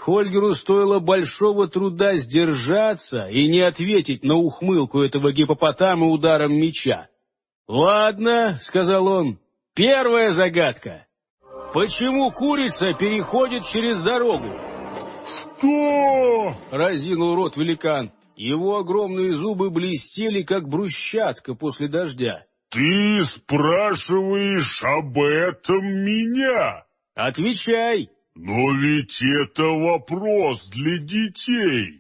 Хольгеру стоило большого труда сдержаться и не ответить на ухмылку этого гиппопотама ударом меча. «Ладно», — сказал он, — «первая загадка. Почему курица переходит через дорогу?» «Что?» — разинул рот великан. Его огромные зубы блестели, как брусчатка после дождя. «Ты спрашиваешь об этом меня?» «Отвечай!» «Но ведь это вопрос для детей.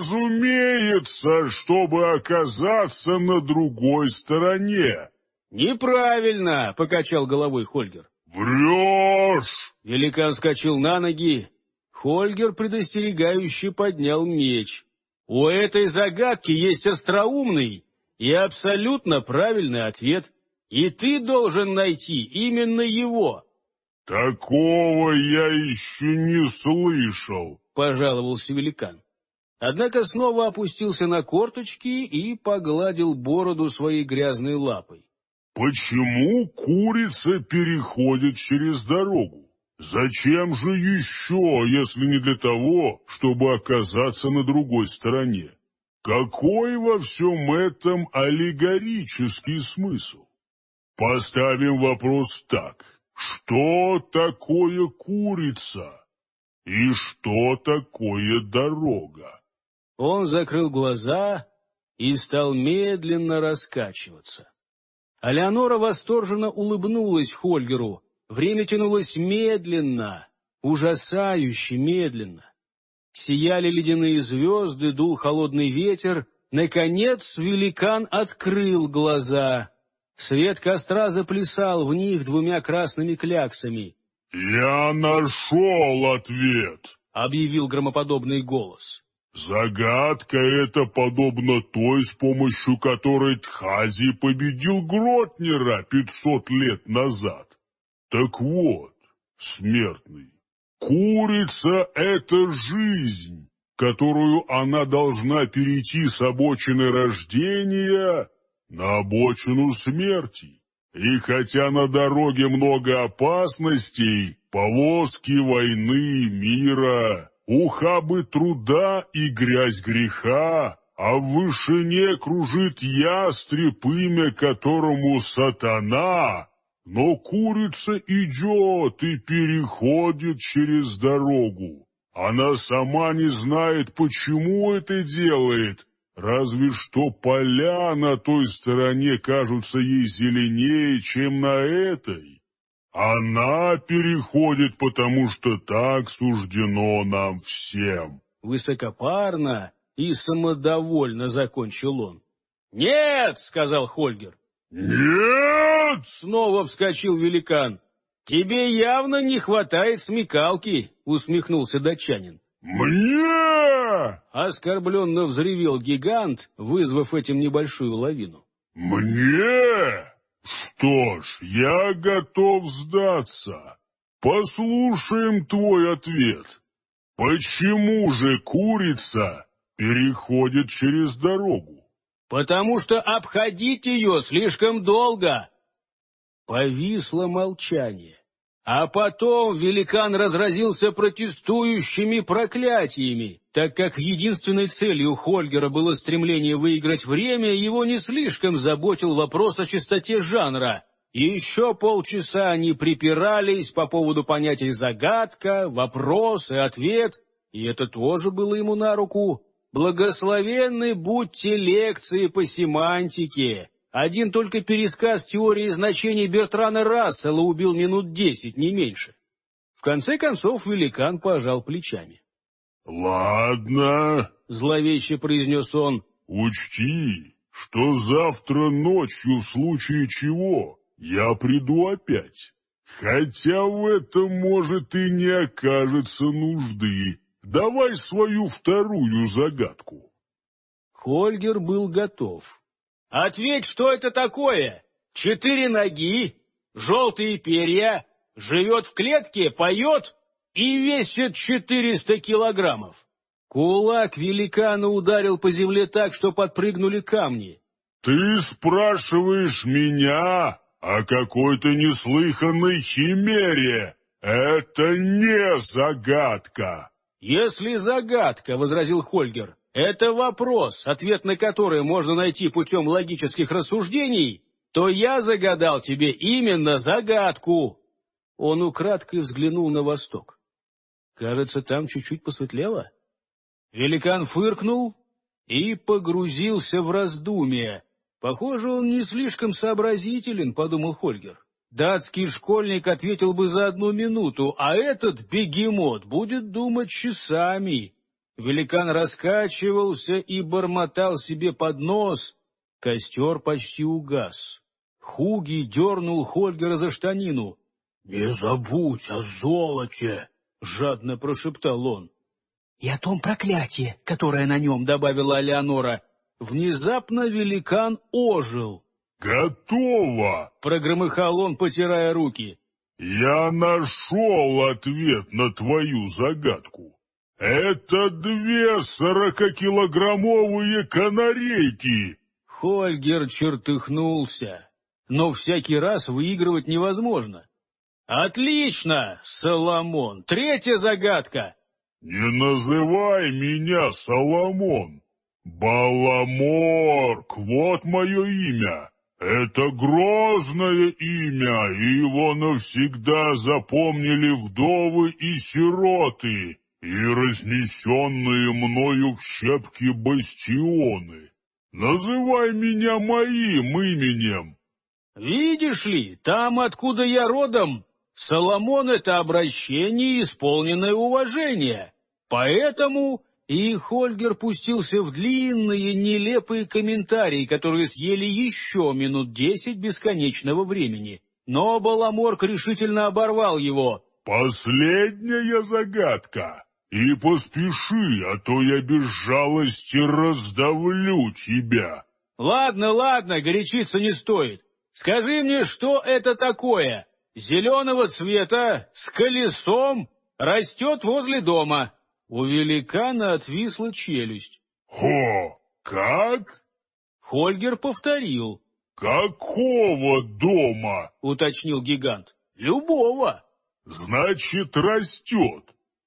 Разумеется, чтобы оказаться на другой стороне». «Неправильно!» — покачал головой Хольгер. «Врешь!» Великан вскочил на ноги. Хольгер предостерегающе поднял меч. «У этой загадки есть остроумный и абсолютно правильный ответ, и ты должен найти именно его». «Такого я еще не слышал», — пожаловался великан. Однако снова опустился на корточки и погладил бороду своей грязной лапой. «Почему курица переходит через дорогу? Зачем же еще, если не для того, чтобы оказаться на другой стороне? Какой во всем этом аллегорический смысл? Поставим вопрос так. Что такое курица? И что такое дорога?» Он закрыл глаза и стал медленно раскачиваться. А Леонора восторженно улыбнулась Хольгеру. Время тянулось медленно, ужасающе медленно. Сияли ледяные звезды, дул холодный ветер. Наконец великан открыл глаза. Свет костра заплясал в них двумя красными кляксами. «Я нашел ответ», — объявил громоподобный голос. «Загадка эта подобна той, с помощью которой Тхази победил Гротнера 500 лет назад. Так вот, смертный, курица — это жизнь, которую она должна перейти с обочины рождения на обочину смерти. И хотя на дороге много опасностей, повозки войны, мира, ухабы труда и грязь греха, а в вышине кружит ястреб, имя которому сатана, но курица идет и переходит через дорогу. Она сама не знает, почему это делает, разве что поля на той стороне кажутся ей зеленее, чем на этой. Она переходит, потому что так суждено нам всем». Высокопарно и самодовольно закончил он. «Нет!» — сказал Хольгер. «Нет!» — снова вскочил великан. «Тебе явно не хватает смекалки!» — усмехнулся датчанин. «Мне!» — оскорбленно взревел гигант, вызвав этим небольшую лавину. «Мне? Что ж, я готов сдаться. Послушаем твой ответ. Почему же курица переходит через дорогу?» «Потому что обходить ее слишком долго». Повисло молчание. А потом великан разразился протестующими проклятиями. Так как единственной целью Хольгера было стремление выиграть время, его не слишком заботил вопрос о чистоте жанра. И еще полчаса они припирались по поводу понятий «загадка», «вопрос» и «ответ», и это тоже было ему на руку. Благословенны будьте лекции по семантике. Один только пересказ теории значений Бертрана Рассела убил минут 10, не меньше. В конце концов великан пожал плечами. «Ладно», — зловеще произнес он, — «учти, что завтра ночью, в случае чего, я приду опять. Хотя в этом, может, и не окажется нужды. Давай свою вторую загадку». Хольгер был готов. «Ответь, что это такое? 4 ноги, желтые перья, живет в клетке, поет и весит 400 килограммов». Кулак великана ударил по земле так, что подпрыгнули камни. «Ты спрашиваешь меня о какой-то неслыханной химере? Это не загадка». «Если загадка, — возразил Хольгер, — это вопрос, ответ на который можно найти путем логических рассуждений, то я загадал тебе именно загадку». Он украдкой взглянул на восток. Кажется, там чуть-чуть посветлело. Великан фыркнул и погрузился в раздумья. «Похоже, он не слишком сообразителен», — подумал Хольгер. «Датский школьник ответил бы за 1 минуту, а этот бегемот будет думать часами». Великан раскачивался и бормотал себе под нос. Костер почти угас. Хуги дернул Хольгера за штанину. «Не забудь о золоте!» — жадно прошептал он. «И о том проклятии, которое на нем», — добавила Алеонора. Внезапно великан ожил. «Готово!» — прогромыхал он, потирая руки. «Я нашел ответ на твою загадку. Это 2 40-килограммовые канарейки!» Хольгер чертыхнулся. Но всякий раз выигрывать невозможно. «Отлично, Соломон! 3-я загадка!» «Не называй меня Соломон! Баламорк, вот мое имя! Это грозное имя, и его навсегда запомнили вдовы и сироты, и разнесенные мною в щепки бастионы. Называй меня моим именем!» «Видишь ли, там, откуда я родом, Соломон — это обращение, исполненное уважение. Поэтому...» И Хольгер пустился в длинные, нелепые комментарии, которые съели еще минут 10 бесконечного времени. Но Баламорк решительно оборвал его. «Последняя загадка. И поспеши, а то я без жалости раздавлю тебя». «Ладно, ладно, горячиться не стоит. Скажи мне, что это такое? Зеленого цвета, с колесом, растет возле дома». У великана отвисла челюсть. «Хо, как?» Хольгер повторил. «Какого дома?» — уточнил гигант. «Любого». «Значит, растет.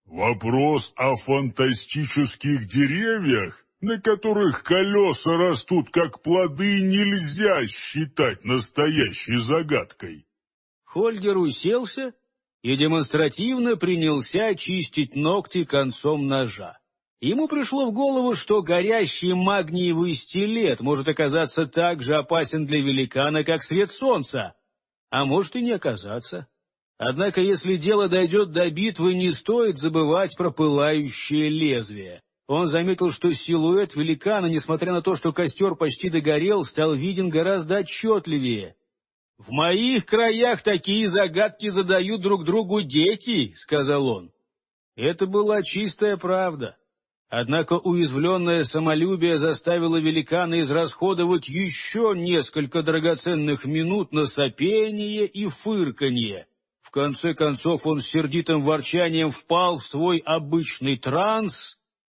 Вопрос о фантастических деревьях, на которых колеса растут как плоды, нельзя считать настоящей загадкой». Хольгер уселся и демонстративно принялся чистить ногти концом ножа. Ему пришло в голову, что горящий магниевый стилет может оказаться так же опасен для великана, как свет солнца, а может и не оказаться. Однако, если дело дойдет до битвы, не стоит забывать про пылающее лезвие. Он заметил, что силуэт великана, несмотря на то, что костер почти догорел, стал виден гораздо отчетливее. «В моих краях такие загадки задают друг другу дети», — сказал он. Это была чистая правда. Однако уязвленное самолюбие заставило великана израсходовать еще несколько драгоценных минут на сопение и фырканье. В конце концов он с сердитым ворчанием впал в свой обычный транс.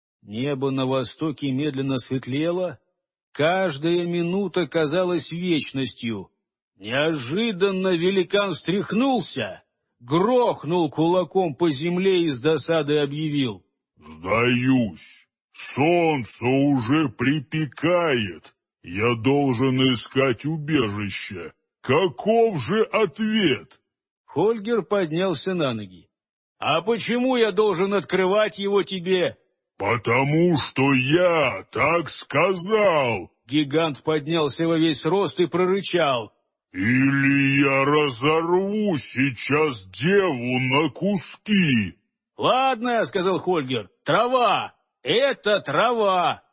Небо на востоке медленно светлело. Каждая минута казалась вечностью. Неожиданно великан встряхнулся, грохнул кулаком по земле и с досадой объявил: «Сдаюсь. Солнце уже припекает. Я должен искать убежище. Каков же ответ?» Хольгер поднялся на ноги. «А почему я должен открывать его тебе?» «Потому что я так сказал!» Гигант поднялся во весь рост и прорычал: «Или я разорву сейчас деву на куски!» «Ладно, — сказал Хольгер, — трава! Это трава!»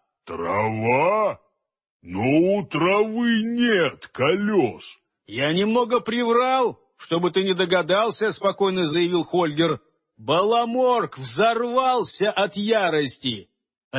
«Трава? Но у травы нет колес!» «Я немного приврал, чтобы ты не догадался, — спокойно заявил Хольгер. Баламорк взорвался от ярости.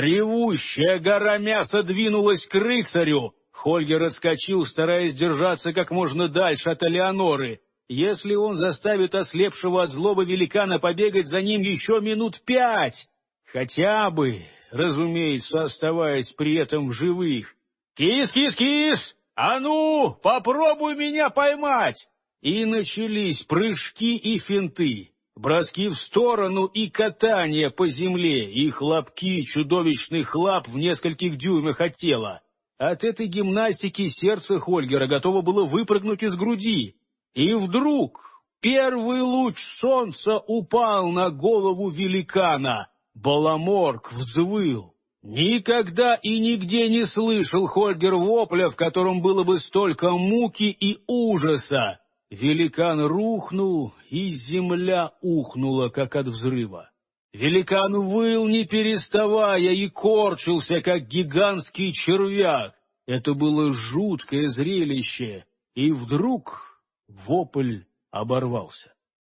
Ревущая гора мяса двинулась к рыцарю. Хольгер отскочил, стараясь держаться как можно дальше от Алеоноры. Если он заставит ослепшего от злобы великана побегать за ним еще минут 5, хотя бы, разумеется, оставаясь при этом в живых. «Кис-кис-кис! А ну, попробуй меня поймать!» И начались прыжки и финты. броски в сторону и катание по земле, и хлопки чудовищных лап в нескольких дюймах от тела. От этой гимнастики сердце Хольгера готово было выпрыгнуть из груди. И вдруг первый луч солнца упал на голову великана. Баламорг взвыл. Никогда и нигде не слышал Хольгер вопля, в котором было бы столько муки и ужаса. Великан рухнул, и земля ухнула, как от взрыва. Великан выл, не переставая, и корчился, как гигантский червяк. Это было жуткое зрелище, и вдруг вопль оборвался.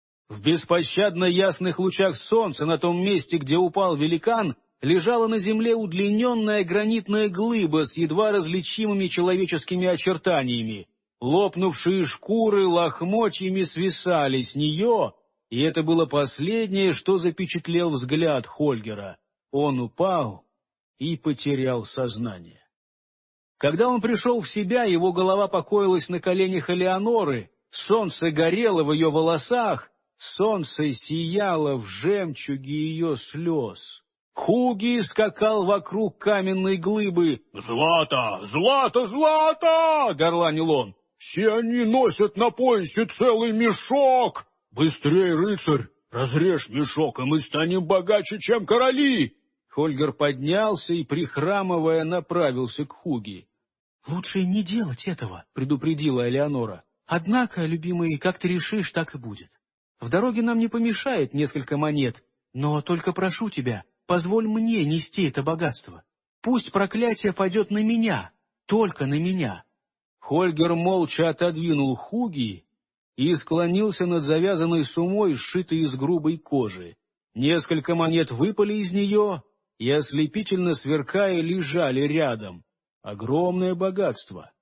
В беспощадно ясных лучах солнца на том месте, где упал великан, лежала на земле удлиненная гранитная глыба с едва различимыми человеческими очертаниями. Лопнувшие шкуры лохмотьями свисали с нее, и это было последнее, что запечатлел взгляд Хольгера. Он упал и потерял сознание. Когда он пришел в себя, его голова покоилась на коленях Элеоноры, солнце горело в ее волосах, солнце сияло в жемчуге ее слез. Хуги скакал вокруг каменной глыбы. «Злато! Злато! Злато!» — горланил он. «Все они носят на поясе целый мешок! Быстрей, рыцарь, разрежь мешок, и мы станем богаче, чем короли!» Хольгер поднялся и, прихрамывая, направился к Хуги. «Лучше не делать этого», — предупредила Элеонора. «Однако, любимый, как ты решишь, так и будет. В дороге нам не помешает несколько монет, но только прошу тебя, позволь мне нести это богатство. Пусть проклятие пойдет на меня, только на меня». Хольгер молча отодвинул Хуги и склонился над завязанной сумой, сшитой из грубой кожи. Несколько монет выпали из нее и, ослепительно сверкая, лежали рядом. Огромное богатство.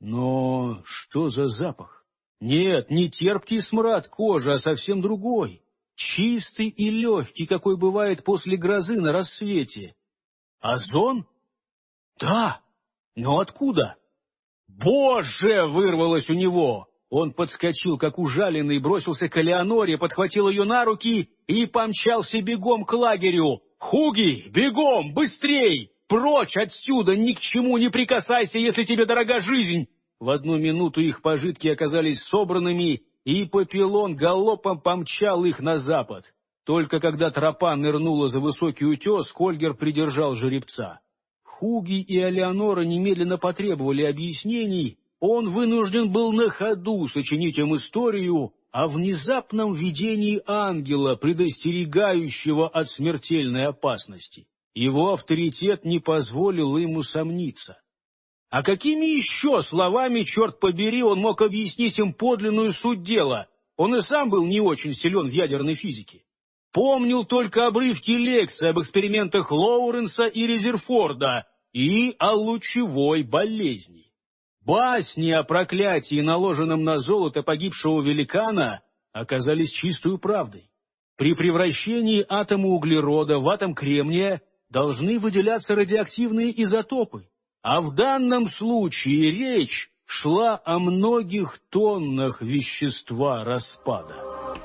Но что за запах? Нет, не терпкий смрад кожи, а совсем другой. Чистый и легкий, какой бывает после грозы на рассвете. Озон? Да, но откуда? «Боже!» — вырвалось у него. Он подскочил, как ужаленный, бросился к Элеоноре, подхватил ее на руки и помчался бегом к лагерю. «Хуги, бегом, быстрей! Прочь отсюда, ни к чему не прикасайся, если тебе дорога жизнь!» В одну минуту их пожитки оказались собранными, и Папилон галопом помчал их на запад. Только когда тропа нырнула за высокий утес, Хольгер придержал жеребца. Хуги и Элеонора немедленно потребовали объяснений. Он вынужден был на ходу сочинить им историю о внезапном видении ангела, предостерегающего от смертельной опасности. Его авторитет не позволил им усомниться. А какими еще словами, черт побери, он мог объяснить им подлинную суть дела? Он и сам был не очень силен в ядерной физике. Помнил только обрывки лекций об экспериментах Лоуренса и Резерфорда и о лучевой болезни. Басни о проклятии, наложенном на золото погибшего великана, оказались чистою правдой. При превращении атома углерода в атом кремния должны выделяться радиоактивные изотопы, а в данном случае речь шла о многих тоннах вещества распада.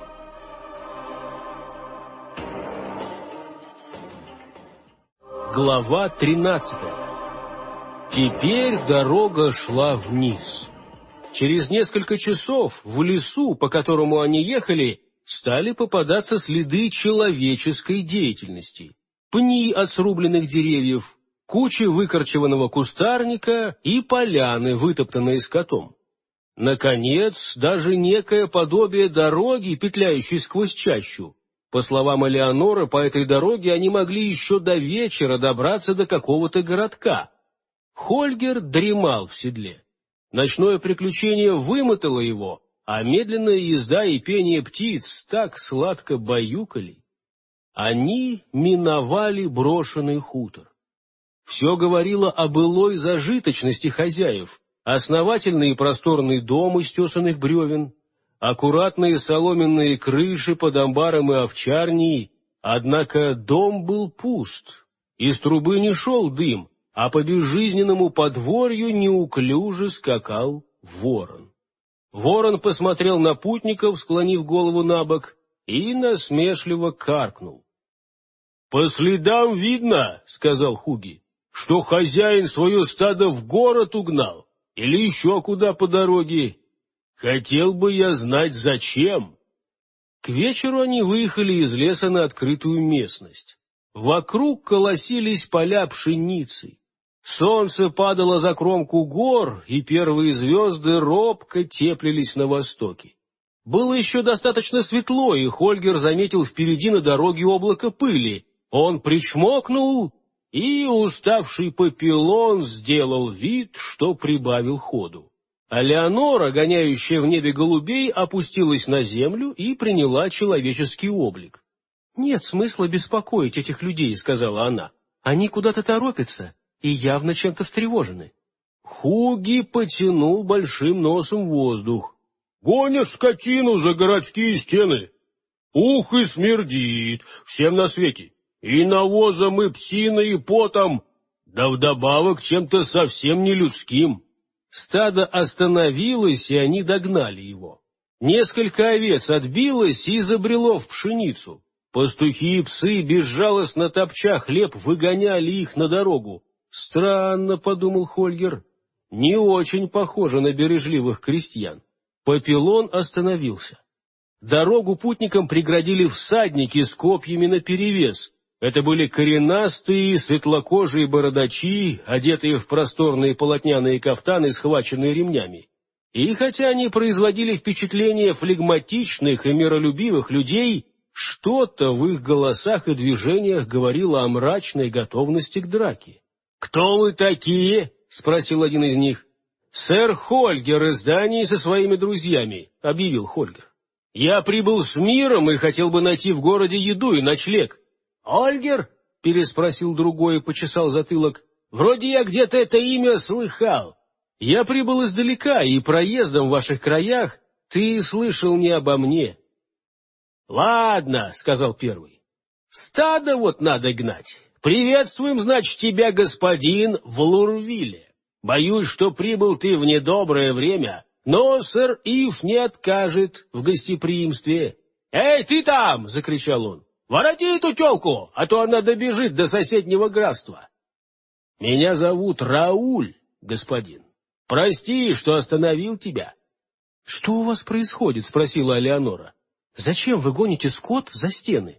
Глава 13. Теперь дорога шла вниз. Через несколько часов в лесу, по которому они ехали, стали попадаться следы человеческой деятельности. Пни от срубленных деревьев, куча выкорчеванного кустарника и поляны, вытоптанные скотом. Наконец, даже некое подобие дороги, петляющей сквозь чащу. По словам Элеоноры, по этой дороге они могли еще до вечера добраться до какого-то городка. Хольгер дремал в седле. Ночное приключение вымотало его, а медленная езда и пение птиц так сладко баюкали. Они миновали брошенный хутор. Все говорило о былой зажиточности хозяев: основательный и просторный дом из тесаных бревен, аккуратные соломенные крыши под амбаром и овчарней. Однако дом был пуст, из трубы не шел дым, а по безжизненному подворью неуклюже скакал ворон. Ворон посмотрел на путников, склонив голову набок, и насмешливо каркнул. «По следам видно, — сказал Хуги, — что хозяин свое стадо в город угнал или еще куда по дороге. Хотел бы я знать, зачем». К вечеру они выехали из леса на открытую местность. Вокруг колосились поля пшеницы. Солнце падало за кромку гор, и первые звезды робко теплились на востоке. Было еще достаточно светло, и Хольгер заметил впереди на дороге облако пыли. Он причмокнул, и уставший Папилон сделал вид, что прибавил ходу. А Леонора, гоняющая в небе голубей, опустилась на землю и приняла человеческий облик. «Нет смысла беспокоить этих людей», — сказала она. «Они куда-то торопятся и явно чем-то встревожены». Хуги потянул большим носом воздух. «Гонят скотину за городские стены. Ух, и смердит всем на свете. И навозом, и псиной, и потом, да вдобавок чем-то совсем не людским». Стадо остановилось, и они догнали его. Несколько овец отбилось и забрело в пшеницу. Пастухи и псы, безжалостно топча хлеб, выгоняли их на дорогу. «Странно, — подумал Хольгер, — не очень похоже на бережливых крестьян». Папилон остановился. Дорогу путникам преградили всадники с копьями наперевес. Это были коренастые, светлокожие бородачи, одетые в просторные полотняные кафтаны, схваченные ремнями. И хотя они производили впечатление флегматичных и миролюбивых людей, что-то в их голосах и движениях говорило о мрачной готовности к драке. «Кто вы такие?» — спросил один из них. «Сэр Хольгер из Дании со своими друзьями», — объявил Хольгер. «Я прибыл с миром и хотел бы найти в городе еду и ночлег». «Ольгер?» — переспросил другой и почесал затылок. «Вроде я где-то это имя слыхал. Я прибыл издалека, и проездом в ваших краях ты слышал не обо мне». «Ладно», — сказал первый. «Стадо вот надо гнать. Приветствуем, значит, тебя, господин, в Лурвиле. Боюсь, что прибыл ты в недоброе время, но сэр Ив не откажет в гостеприимстве». «Эй, ты там!» — закричал он. «Вороти эту телку, а то она добежит до соседнего графства». «Меня зовут Рауль, господин. Прости, что остановил тебя». «Что у вас происходит?» — спросила Элеонора. «Зачем вы гоните скот за стены?»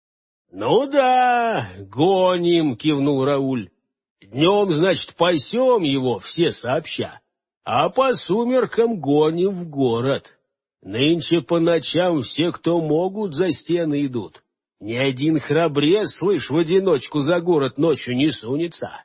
«Ну да, гоним», — кивнул Рауль. «Днем, значит, пасем его все сообща, а по сумеркам гоним в город. Нынче по ночам все, кто могут, за стены идут. Ни один храбрец, слышь, в одиночку за город ночью не сунется.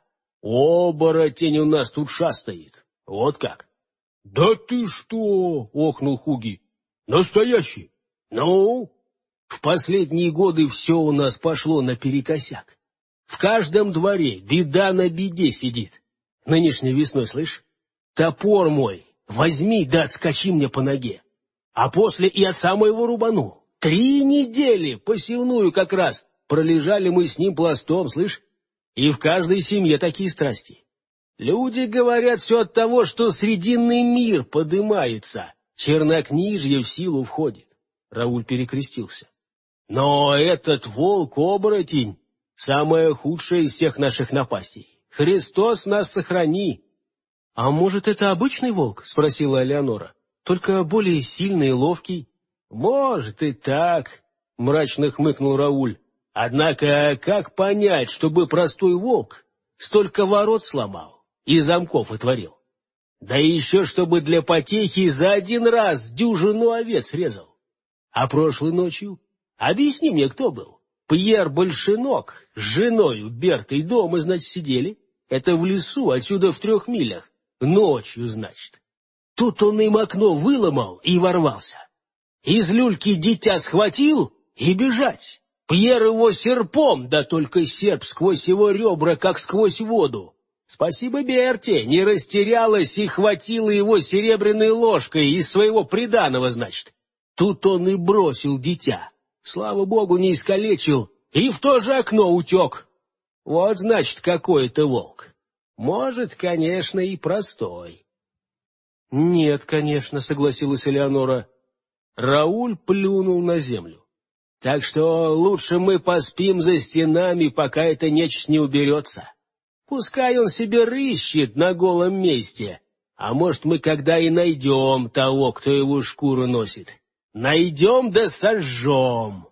Оборотень у нас тут шастает. Вот как». «Да ты что?» — охнул Хуги. «Настоящий?» «Ну, в последние годы все у нас пошло наперекосяк. В каждом дворе беда на беде сидит. Нынешней весной, слышь, топор мой возьми да отскочи мне по ноге. А после и отца моего рубанул. 3 недели посевную как раз пролежали мы с ним пластом, слышь, и в каждой семье такие страсти. Люди говорят все от того, что срединный мир подымается, чернокнижье в силу входит». Рауль перекрестился. «Но этот волк-оборотень — самая худшая из всех наших напастей. Христос нас сохрани!» «А может, это обычный волк?» — спросила Элеонора. «Только более сильный и ловкий?» «Может и так», — мрачно хмыкнул Рауль. «Однако как понять, чтобы простой волк столько ворот сломал и замков отворил? Да еще чтобы для потехи за один раз дюжину овец резал. А прошлой ночью, объясни мне, кто был? Пьер Большенок с женою Бертой дома, значит, сидели. Это в лесу, отсюда в 3 милях. Ночью, значит. Тут он им окно выломал и ворвался. Из люльки дитя схватил и бежать. Пьер его серпом, да только серп сквозь его ребра, как сквозь воду. Спасибо Берте, не растерялась и хватила его серебряной ложкой из своего приданого, значит. Тут он и бросил дитя. Слава богу, не искалечил, и в то же окно утек. Вот, значит, какой это волк. Может, конечно, и простой. «Нет, конечно», — согласилась Элеонора. Рауль плюнул на землю. Так что лучше мы поспим за стенами, пока эта нечисть не уберется. Пускай он себе рыщет на голом месте, а может, мы когда и найдем того, кто его шкуру носит. Найдем да сожжем.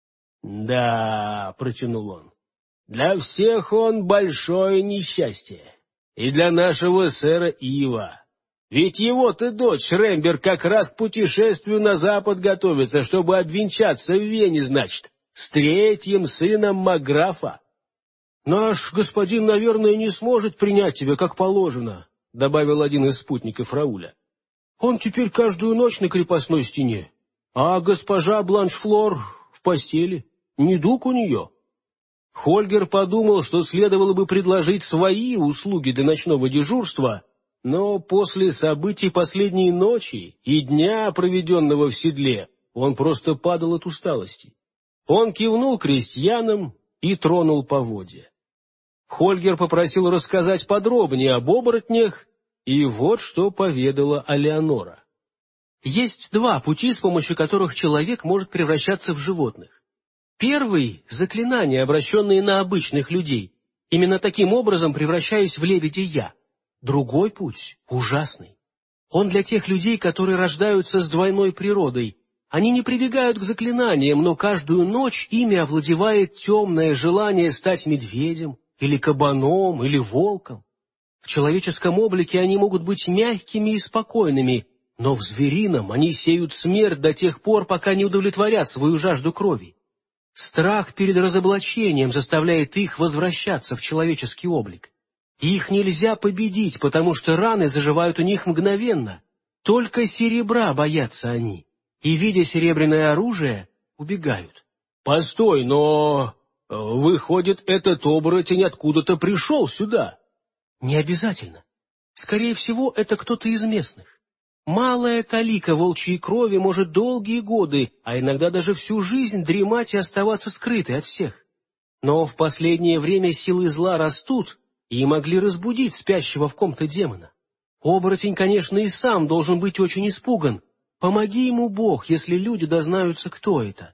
Да, протянул он, для всех он большое несчастье. И для нашего сэра Ива. Ведь его-то дочь Рембер как раз к путешествию на запад готовится, чтобы обвенчаться в Вене, значит, с третьим сыном Маграфа. «Наш господин, наверное, не сможет принять тебя как положено», — добавил один из спутников Рауля. «Он теперь каждую ночь на крепостной стене, а госпожа Бланшфлор в постели. Недуг у нее». Хольгер подумал, что следовало бы предложить свои услуги для ночного дежурства, но после событий последней ночи и дня, проведенного в седле, он просто падал от усталости. Он кивнул крестьянам и тронул поводья. Хольгер попросил рассказать подробнее об оборотнях, и вот что поведала Алеонора. Есть два пути, с помощью которых человек может превращаться в животных. Первый — заклинания, обращенные на обычных людей. Именно таким образом превращаюсь в лебедя я. Другой путь — ужасный. Он для тех людей, которые рождаются с двойной природой. Они не прибегают к заклинаниям, но каждую ночь ими овладевает темное желание стать медведем, или кабаном, или волком. В человеческом облике они могут быть мягкими и спокойными, но в зверином они сеют смерть до тех пор, пока не удовлетворят свою жажду крови. Страх перед разоблачением заставляет их возвращаться в человеческий облик. И их нельзя победить, потому что раны заживают у них мгновенно. Только серебра боятся они, и, видя серебряное оружие, убегают. «Постой, но... выходит, этот оборотень откуда-то пришел сюда?» «Не обязательно. Скорее всего, это кто-то из местных. Малая талика волчьей крови может долгие годы, а иногда даже всю жизнь дремать и оставаться скрытой от всех. Но в последнее время силы зла растут и могли разбудить спящего в ком-то демона. Оборотень, конечно, и сам должен быть очень испуган. Помоги ему Бог, если люди дознаются, кто это».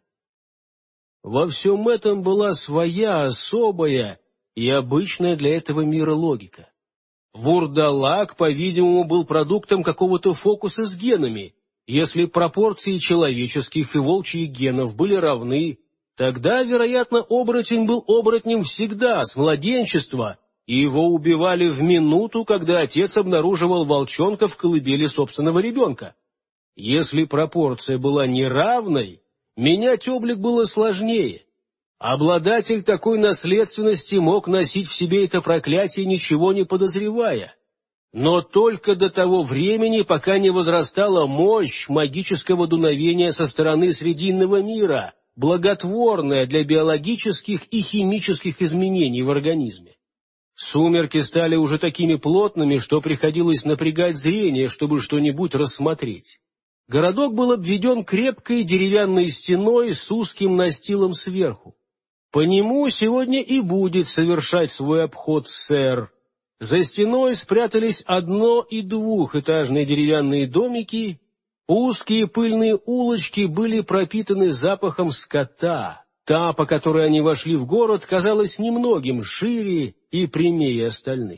Во всем этом была своя особая и обычная для этого мира логика. Вурдалак, по-видимому, был продуктом какого-то фокуса с генами. Если пропорции человеческих и волчьих генов были равны, тогда, вероятно, оборотень был оборотнем всегда, с младенчества, и его убивали в минуту, когда отец обнаруживал волчонка в колыбели собственного ребенка. Если пропорция была неравной, менять облик было сложнее. Обладатель такой наследственности мог носить в себе это проклятие, ничего не подозревая. Но только до того времени, пока не возрастала мощь магического дуновения со стороны Срединного мира, благотворная для биологических и химических изменений в организме. Сумерки стали уже такими плотными, что приходилось напрягать зрение, чтобы что-нибудь рассмотреть. Городок был обведен крепкой деревянной стеной с узким настилом сверху. По нему сегодня и будет совершать свой обход сэр. За стеной спрятались одно- и двухэтажные деревянные домики, узкие пыльные улочки были пропитаны запахом скота. Та, по которой они вошли в город, казалась немногим шире и прямее остальных.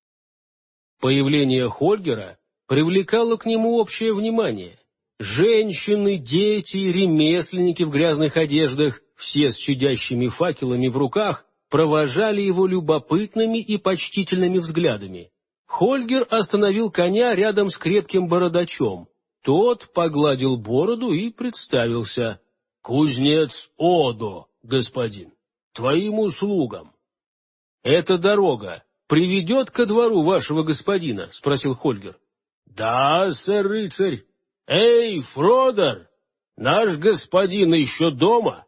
Появление Хольгера привлекало к нему общее внимание. Женщины, дети, ремесленники в грязных одеждах, все с чадящими факелами в руках, провожали его любопытными и почтительными взглядами. Хольгер остановил коня рядом с крепким бородачом. Тот погладил бороду и представился. «Кузнец Одо, господин, твоим услугам». «Эта дорога приведет ко двору вашего господина?» — спросил Хольгер. «Да, сэр-рыцарь. Эй, Фродер, наш господин еще дома?»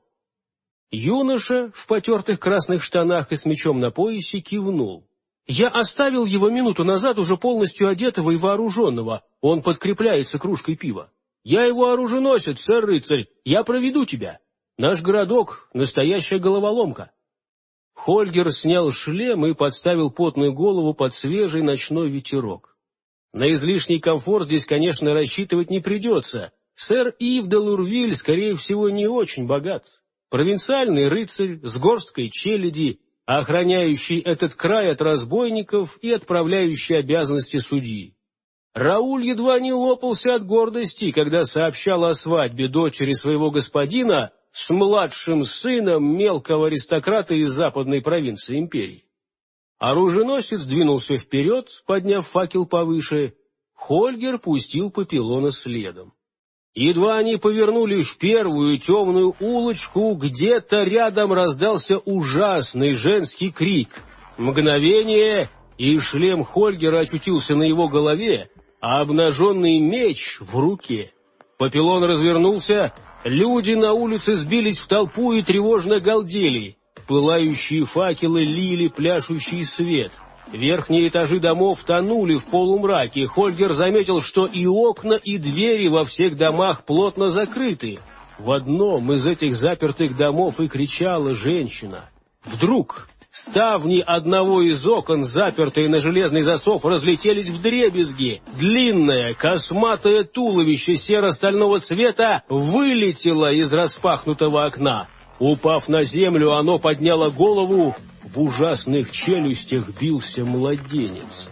Юноша в потертых красных штанах и с мечом на поясе кивнул. «Я оставил его минуту назад уже полностью одетого и вооруженного. Он подкрепляется кружкой пива. Я его оруженосец, сэр-рыцарь. Я проведу тебя. Наш городок — настоящая головоломка». Хольгер снял шлем и подставил потную голову под свежий ночной ветерок. На излишний комфорт здесь, конечно, рассчитывать не придется. Сэр Ив де Лурвиль, скорее всего, не очень богат. провинциальный рыцарь с горсткой челяди, охраняющий этот край от разбойников и отправляющий обязанности судьи. Рауль едва не лопался от гордости, когда сообщал о свадьбе дочери своего господина с младшим сыном мелкого аристократа из западной провинции империи. Оруженосец двинулся вперед, подняв факел повыше. Хольгер пустил Папилона следом. Едва они повернули в первую темную улочку, где-то рядом раздался ужасный женский крик. Мгновение, и шлем Хольгера очутился на его голове, а обнаженный меч в руке. Папилон развернулся, люди на улице сбились в толпу и тревожно галдели. Пылающие факелы лили пляшущий свет. Верхние этажи домов тонули в полумраке. Хольгер заметил, что и окна, и двери во всех домах плотно закрыты. В одном из этих запертых домов и кричала женщина. Вдруг ставни одного из окон, запертые на железный засов, разлетелись вдребезги. Длинное, косматое туловище серо-стального цвета вылетело из распахнутого окна. Упав на землю, оно подняло голову. В ужасных челюстях бился младенец.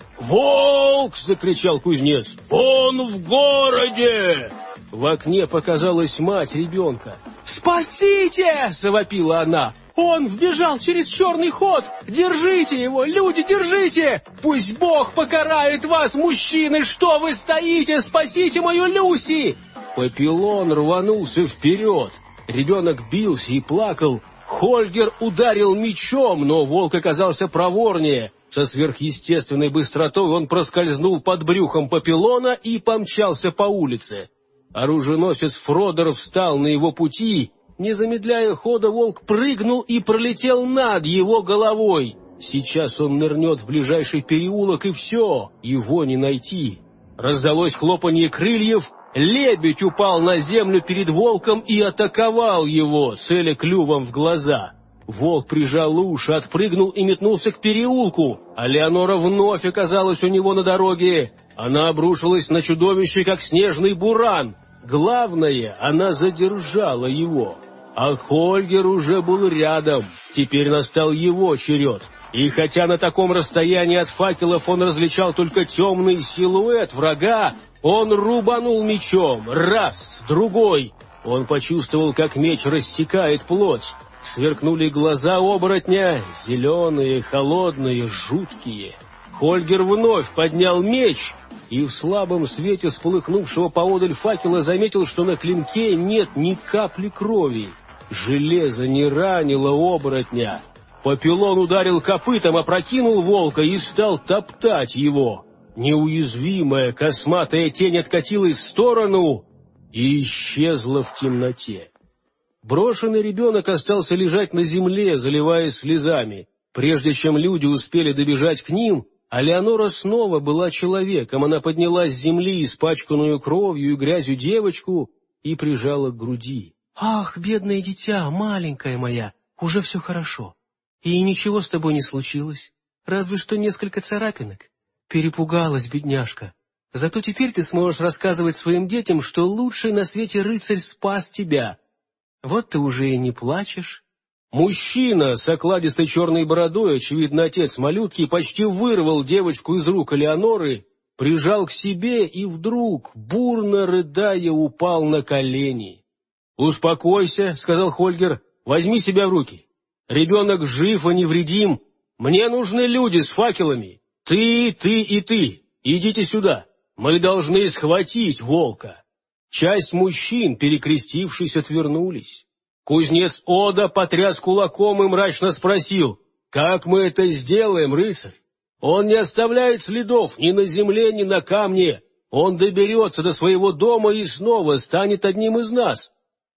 «Волк!» — закричал кузнец. «Он в городе!» В окне показалась мать ребенка. «Спасите!» — завопила она. «Он вбежал через черный ход! Держите его, люди, держите! Пусть Бог покарает вас, мужчины! Что вы стоите? Спасите мою Люси!» Папилон рванулся вперед. Ребенок бился и плакал. Хольгер ударил мечом, но волк оказался проворнее. Со сверхъестественной быстротой он проскользнул под брюхом Папилона и помчался по улице. Оруженосец Фродер встал на его пути. Не замедляя хода, волк прыгнул и пролетел над его головой. Сейчас он нырнет в ближайший переулок, и все, его не найти. Раздалось хлопанье крыльев. Лебедь упал на землю перед волком и атаковал его, целя клювом в глаза. Волк прижал уши, отпрыгнул и метнулся к переулку, а Леонора вновь оказалась у него на дороге. Она обрушилась на чудовище, как снежный буран. Главное, она задержала его. А Хольгер уже был рядом. Теперь настал его черед. И хотя на таком расстоянии от факелов он различал только темный силуэт врага, он рубанул мечом, раз, другой. Он почувствовал, как меч рассекает плоть. Сверкнули глаза оборотня, зеленые, холодные, жуткие. Хольгер вновь поднял меч, и в слабом свете сполыхнувшего поодаль факела заметил, что на клинке нет ни капли крови. Железо не ранило оборотня. Папилон ударил копытом, опрокинул волка и стал топтать его. Неуязвимая косматая тень откатилась в сторону и исчезла в темноте. Брошенный ребенок остался лежать на земле, заливаясь слезами. Прежде чем люди успели добежать к ним, а Леонора снова была человеком. Она подняла с земли испачканную кровью и грязью девочку и прижала к груди. «Ах, бедное дитя, маленькая моя, уже все хорошо. И ничего с тобой не случилось, разве что несколько царапинок. Перепугалась, бедняжка. Зато теперь ты сможешь рассказывать своим детям, что лучший на свете рыцарь спас тебя. Вот ты уже и не плачешь». Мужчина с окладистой черной бородой, очевидно, отец малютки, почти вырвал девочку из рук Элеоноры, прижал к себе и вдруг, бурно рыдая, упал на колени. «Успокойся», — сказал Хольгер, — «возьми себя в руки. Ребенок жив и невредим. Мне нужны люди с факелами. Ты и ты. Идите сюда. Мы должны схватить волка». Часть мужчин, перекрестившись, отвернулись. Кузнец Ода потряс кулаком и мрачно спросил: «Как мы это сделаем, рыцарь? Он не оставляет следов ни на земле, ни на камне. Он доберется до своего дома и снова станет одним из нас».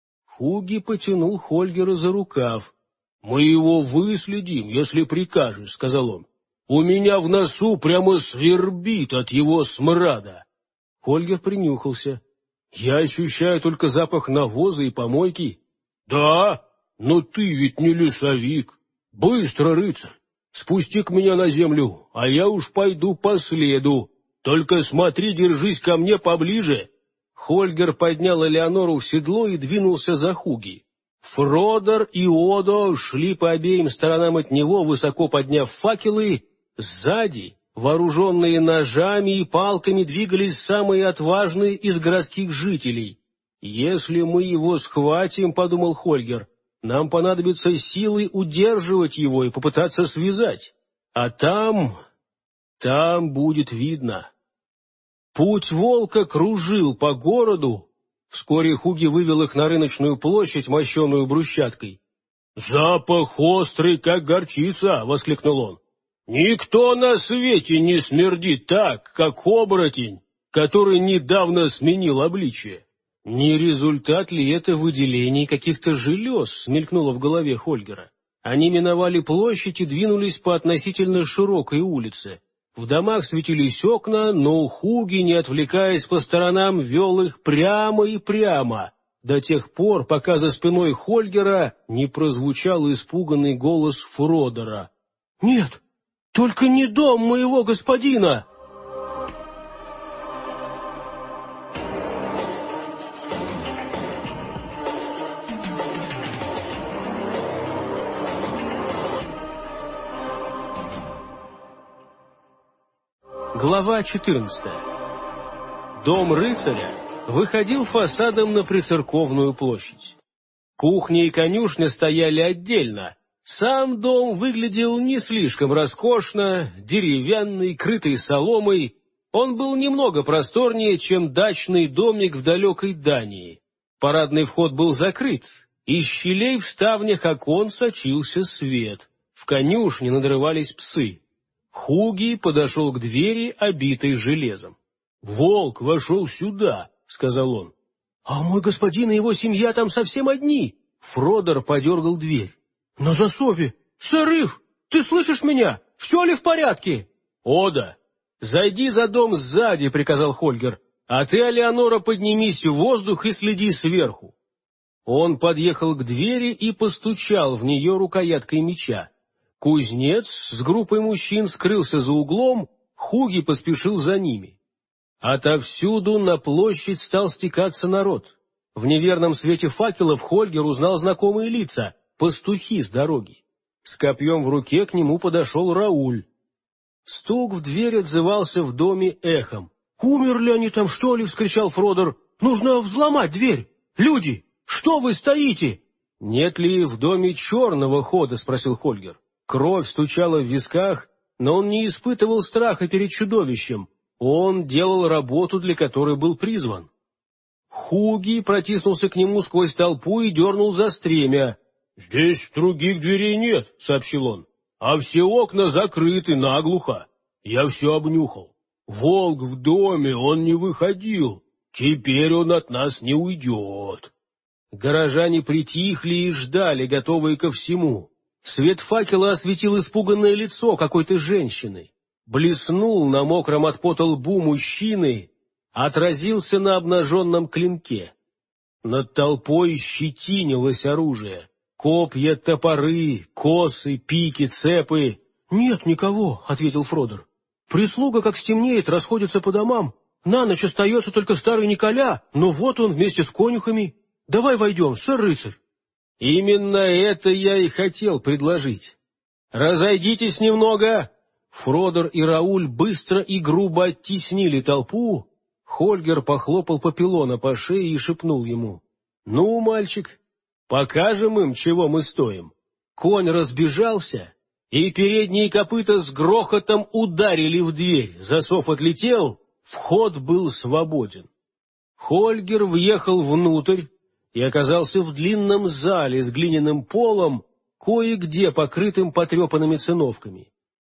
Хуги потянул Хольгера за рукав. «Мы его выследим, если прикажешь», — сказал он. «У меня в носу прямо свербит от его смрада». Хольгер принюхался. «Я ощущаю только запах навоза и помойки». «Да, но ты ведь не лесовик. Быстро, рыцарь, спусти-ка меня на землю, а я уж пойду по следу. Только смотри, держись ко мне поближе». Хольгер поднял Элеонору в седло и двинулся за Хуги. Фродер и Одо шли по обеим сторонам от него, высоко подняв факелы. Сзади, вооруженные ножами и палками, двигались самые отважные из городских жителей. «Если мы его схватим, — подумал Хольгер, — нам понадобятся силы удерживать его и попытаться связать. А там будет видно». Путь волка кружил по городу. Вскоре Хуги вывел их на рыночную площадь, мощеную брусчаткой. «Запах острый, как горчица!» — воскликнул он. «Никто на свете не смердит так, как оборотень, который недавно сменил обличие». «Не результат ли это выделений каких-то желез?» — мелькнуло в голове Хольгера. Они миновали площадь и двинулись по относительно широкой улице. В домах светились окна, но Хуги, не отвлекаясь по сторонам, вел их прямо и прямо, до тех пор, пока за спиной Хольгера не прозвучал испуганный голос Фродера. «Нет, только не дом моего господина!» Глава 14. Дом рыцаря выходил фасадом на прицерковную площадь. Кухня и конюшня стояли отдельно. Сам дом выглядел не слишком роскошно, деревянный, крытый соломой. Он был немного просторнее, чем дачный домик в далекой Дании. Парадный вход был закрыт. Из щелей в ставнях окон сочился свет. В конюшне надрывались псы. Хуги подошел к двери, обитой железом. «Волк вошел сюда», — сказал он. «А мой господин и его семья там совсем одни». Фродер подергал дверь. «На засове! Шериф, ты слышишь меня? Все ли в порядке?» «Ода, зайди за дом сзади», — приказал Хольгер. «А ты, Алеонора, поднимись в воздух и следи сверху». Он подъехал к двери и постучал в нее рукояткой меча. Кузнец с группой мужчин скрылся за углом, Хуги поспешил за ними. Отовсюду на площадь стал стекаться народ. В неверном свете факелов Хольгер узнал знакомые лица — пастухи с дороги. С копьем в руке к нему подошел Рауль. Стук в дверь отзывался в доме эхом. «Умерли они там, что ли?» — вскричал Фродер. «Нужно взломать дверь! Люди, что вы стоите?» «Нет ли в доме черного хода?» — спросил Хольгер. Кровь стучала в висках, но он не испытывал страха перед чудовищем. Он делал работу, для которой был призван. Хуги протиснулся к нему сквозь толпу и дернул за стремя. «Здесь других дверей нет», — сообщил он, — «а все окна закрыты наглухо. Я все обнюхал. Волк в доме, он не выходил. Теперь он от нас не уйдет». Горожане притихли и ждали, готовые ко всему. Свет факела осветил испуганное лицо какой-то женщины. Блеснул на мокром от пота лбу мужчины, отразился на обнаженном клинке. Над толпой щетинилось оружие. Копья, топоры, косы, пики, цепы. «Нет никого», — ответил Фродер. «Прислуга, как стемнеет, расходится по домам. На ночь остается только старый Николя, но вот он вместе с конюхами. Давай войдем, сэр-рыцарь». «Именно это я и хотел предложить. Разойдитесь немного». Фродер и Рауль быстро и грубо оттеснили толпу. Хольгер похлопал Папилона по шее и шепнул ему: «Ну, мальчик, покажем им, чего мы стоим». Конь разбежался, и передние копыта с грохотом ударили в дверь. Засов отлетел, вход был свободен. Хольгер въехал внутрь и оказался в длинном зале с глиняным полом, кое-где покрытым потрепанными циновками.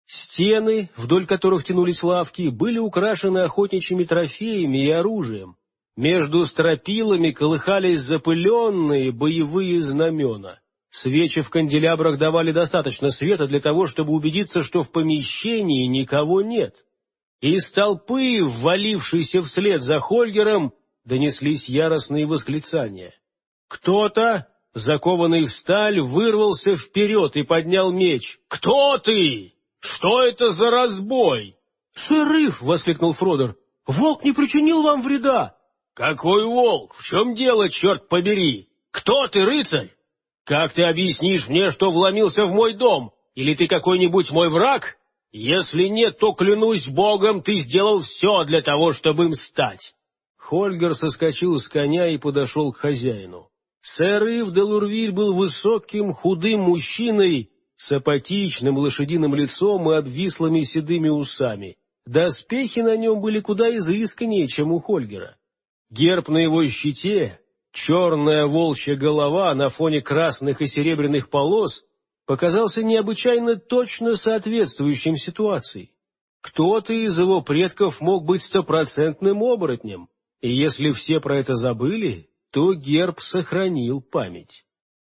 Стены, вдоль которых тянулись лавки, были украшены охотничьими трофеями и оружием. Между стропилами колыхались запыленные боевые знамена. Свечи в канделябрах давали достаточно света для того, чтобы убедиться, что в помещении никого нет. Из толпы, ввалившейся вслед за Хольгером, донеслись яростные восклицания. Кто-то, закованный в сталь, вырвался вперед и поднял меч. «Кто ты? Что это за разбой?» «Шериф!» — воскликнул Фродер. «Волк не причинил вам вреда!» «Какой волк? В чем дело, черт побери? Кто ты, рыцарь?» Как ты объяснишь мне, что вломился в мой дом? Или ты какой-нибудь мой враг? Если нет, то, клянусь Богом, ты сделал все для того, чтобы им стать». Хольгер соскочил с коня и подошел к хозяину. Сэр Ив де Лурвиль был высоким, худым мужчиной с апатичным лошадиным лицом и обвислыми седыми усами. Доспехи на нем были куда изысканнее, чем у Хольгера. Герб на его щите, черная волчья голова на фоне красных и серебряных полос, показался необычайно точно соответствующим ситуации. Кто-то из его предков мог быть стопроцентным оборотнем, и если все про это забыли, то герб сохранил память.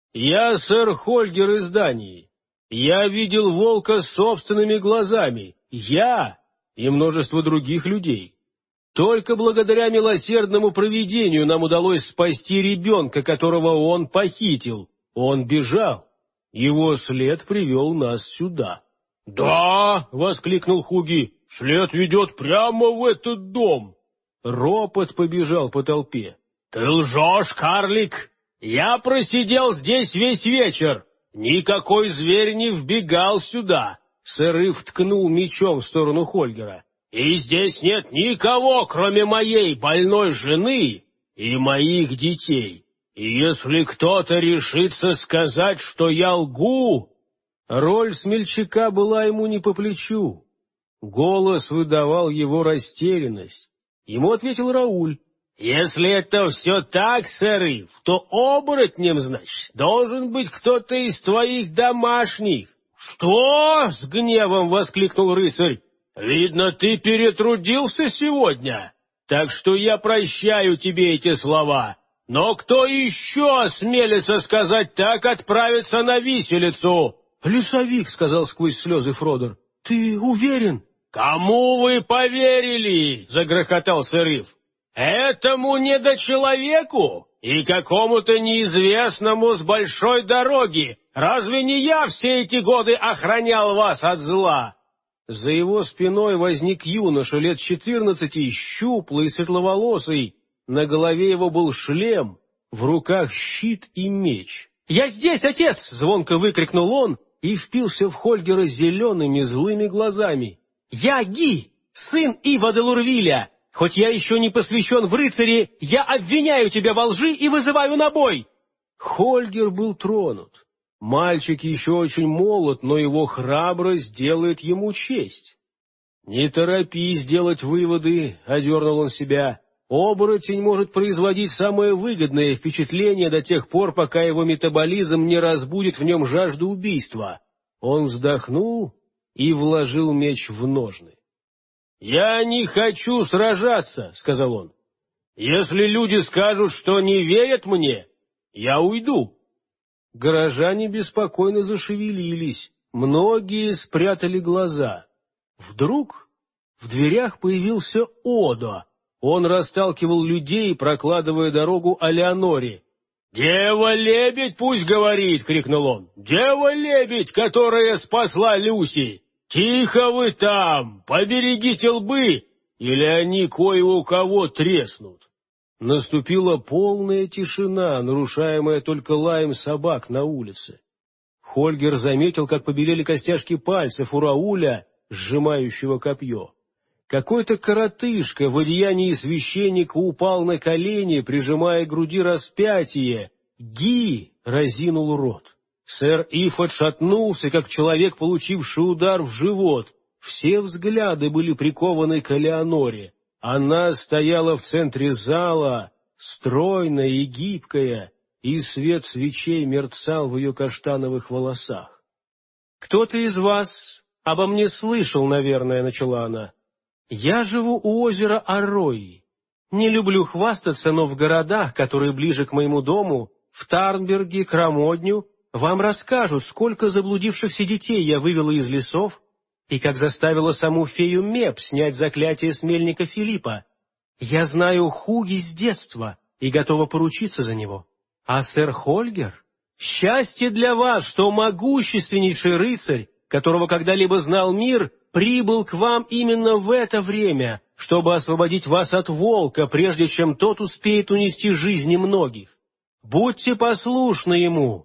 «Я сэр Хольгер из Дании. Я видел волка собственными глазами. Я и множество других людей. Только благодаря милосердному провидению нам удалось спасти ребенка, которого он похитил. Он бежал. Его след привел нас сюда». «Да!» — воскликнул Хуги. «След ведет прямо в этот дом!» Ропот побежал по толпе. «Ты лжешь, карлик! Я просидел здесь весь вечер! Никакой зверь не вбегал сюда!» Сэр Ив ткнул мечом в сторону Хольгера. «И здесь нет никого, кроме моей больной жены и моих детей. И если кто-то решится сказать, что я лгу...» Роль смельчака была ему не по плечу. Голос выдавал его растерянность. Ему ответил Рауль. «Если это все так, сэр Ив, то оборотнем, значит, должен быть кто-то из твоих домашних». «Что?» — с гневом воскликнул рыцарь. «Видно, ты перетрудился сегодня, так что я прощаю тебе эти слова. Но кто еще осмелится сказать так, отправиться на виселицу?» «Лесовик», — сказал сквозь слезы Фродер. «Ты уверен?» «Кому вы поверили?» — загрохотал сэр Ив. «Этому недочеловеку и какому-то неизвестному с большой дороги. Разве не я все эти годы охранял вас от зла?» За его спиной возник юноша лет 14, щуплый, светловолосый. На голове его был шлем, в руках щит и меч. «Я здесь, отец!» — звонко выкрикнул он и впился в Хольгера зелеными злыми глазами. «Я Ги, сын Ива де Лурвиля. Хоть я еще не посвящен в рыцари, я обвиняю тебя во лжи и вызываю на бой!» Хольгер был тронут. Мальчик еще очень молод, но его храбрость делает ему честь. «Не торопись делать выводы», — одернул он себя. «Оборотень может производить самое выгодное впечатление до тех пор, пока его метаболизм не разбудит в нем жажду убийства». Он вздохнул и вложил меч в ножны. «Я не хочу сражаться», — сказал он. «Если люди скажут, что не верят мне, я уйду». Горожане беспокойно зашевелились, многие спрятали глаза. Вдруг в дверях появился Одо. Он расталкивал людей, прокладывая дорогу Алеоноре. «Дева-лебедь пусть говорит!» — крикнул он. «Дева-лебедь, которая спасла Люси! Тихо вы там! Поберегите лбы, или они кое у кого треснут!» Наступила полная тишина, нарушаемая только лаем собак на улице. Хольгер заметил, как побелели костяшки пальцев у Рауля, сжимающего копье. Какой-то коротышка в одеянии священника упал на колени, прижимая к груди распятие. Ги разинул рот. Сэр Ив отшатнулся, как человек, получивший удар в живот. Все взгляды были прикованы к Элеоноре. Она стояла в центре зала, стройная и гибкая, и свет свечей мерцал в ее каштановых волосах. «Кто-то из вас обо мне слышал, наверное», — начала она. «Я живу у озера Аррои. Не люблю хвастаться, но в городах, которые ближе к моему дому, в Тарнберге, Крамодню, вам расскажут, сколько заблудившихся детей я вывела из лесов, и как заставила саму фею Меп снять заклятие с мельника Филиппа. Я знаю Хуги с детства и готова поручиться за него. А сэр Хольгер? Счастье для вас, что могущественнейший рыцарь, которого когда-либо знал мир, прибыл к вам именно в это время, чтобы освободить вас от волка, прежде чем тот успеет унести жизни многих. Будьте послушны ему.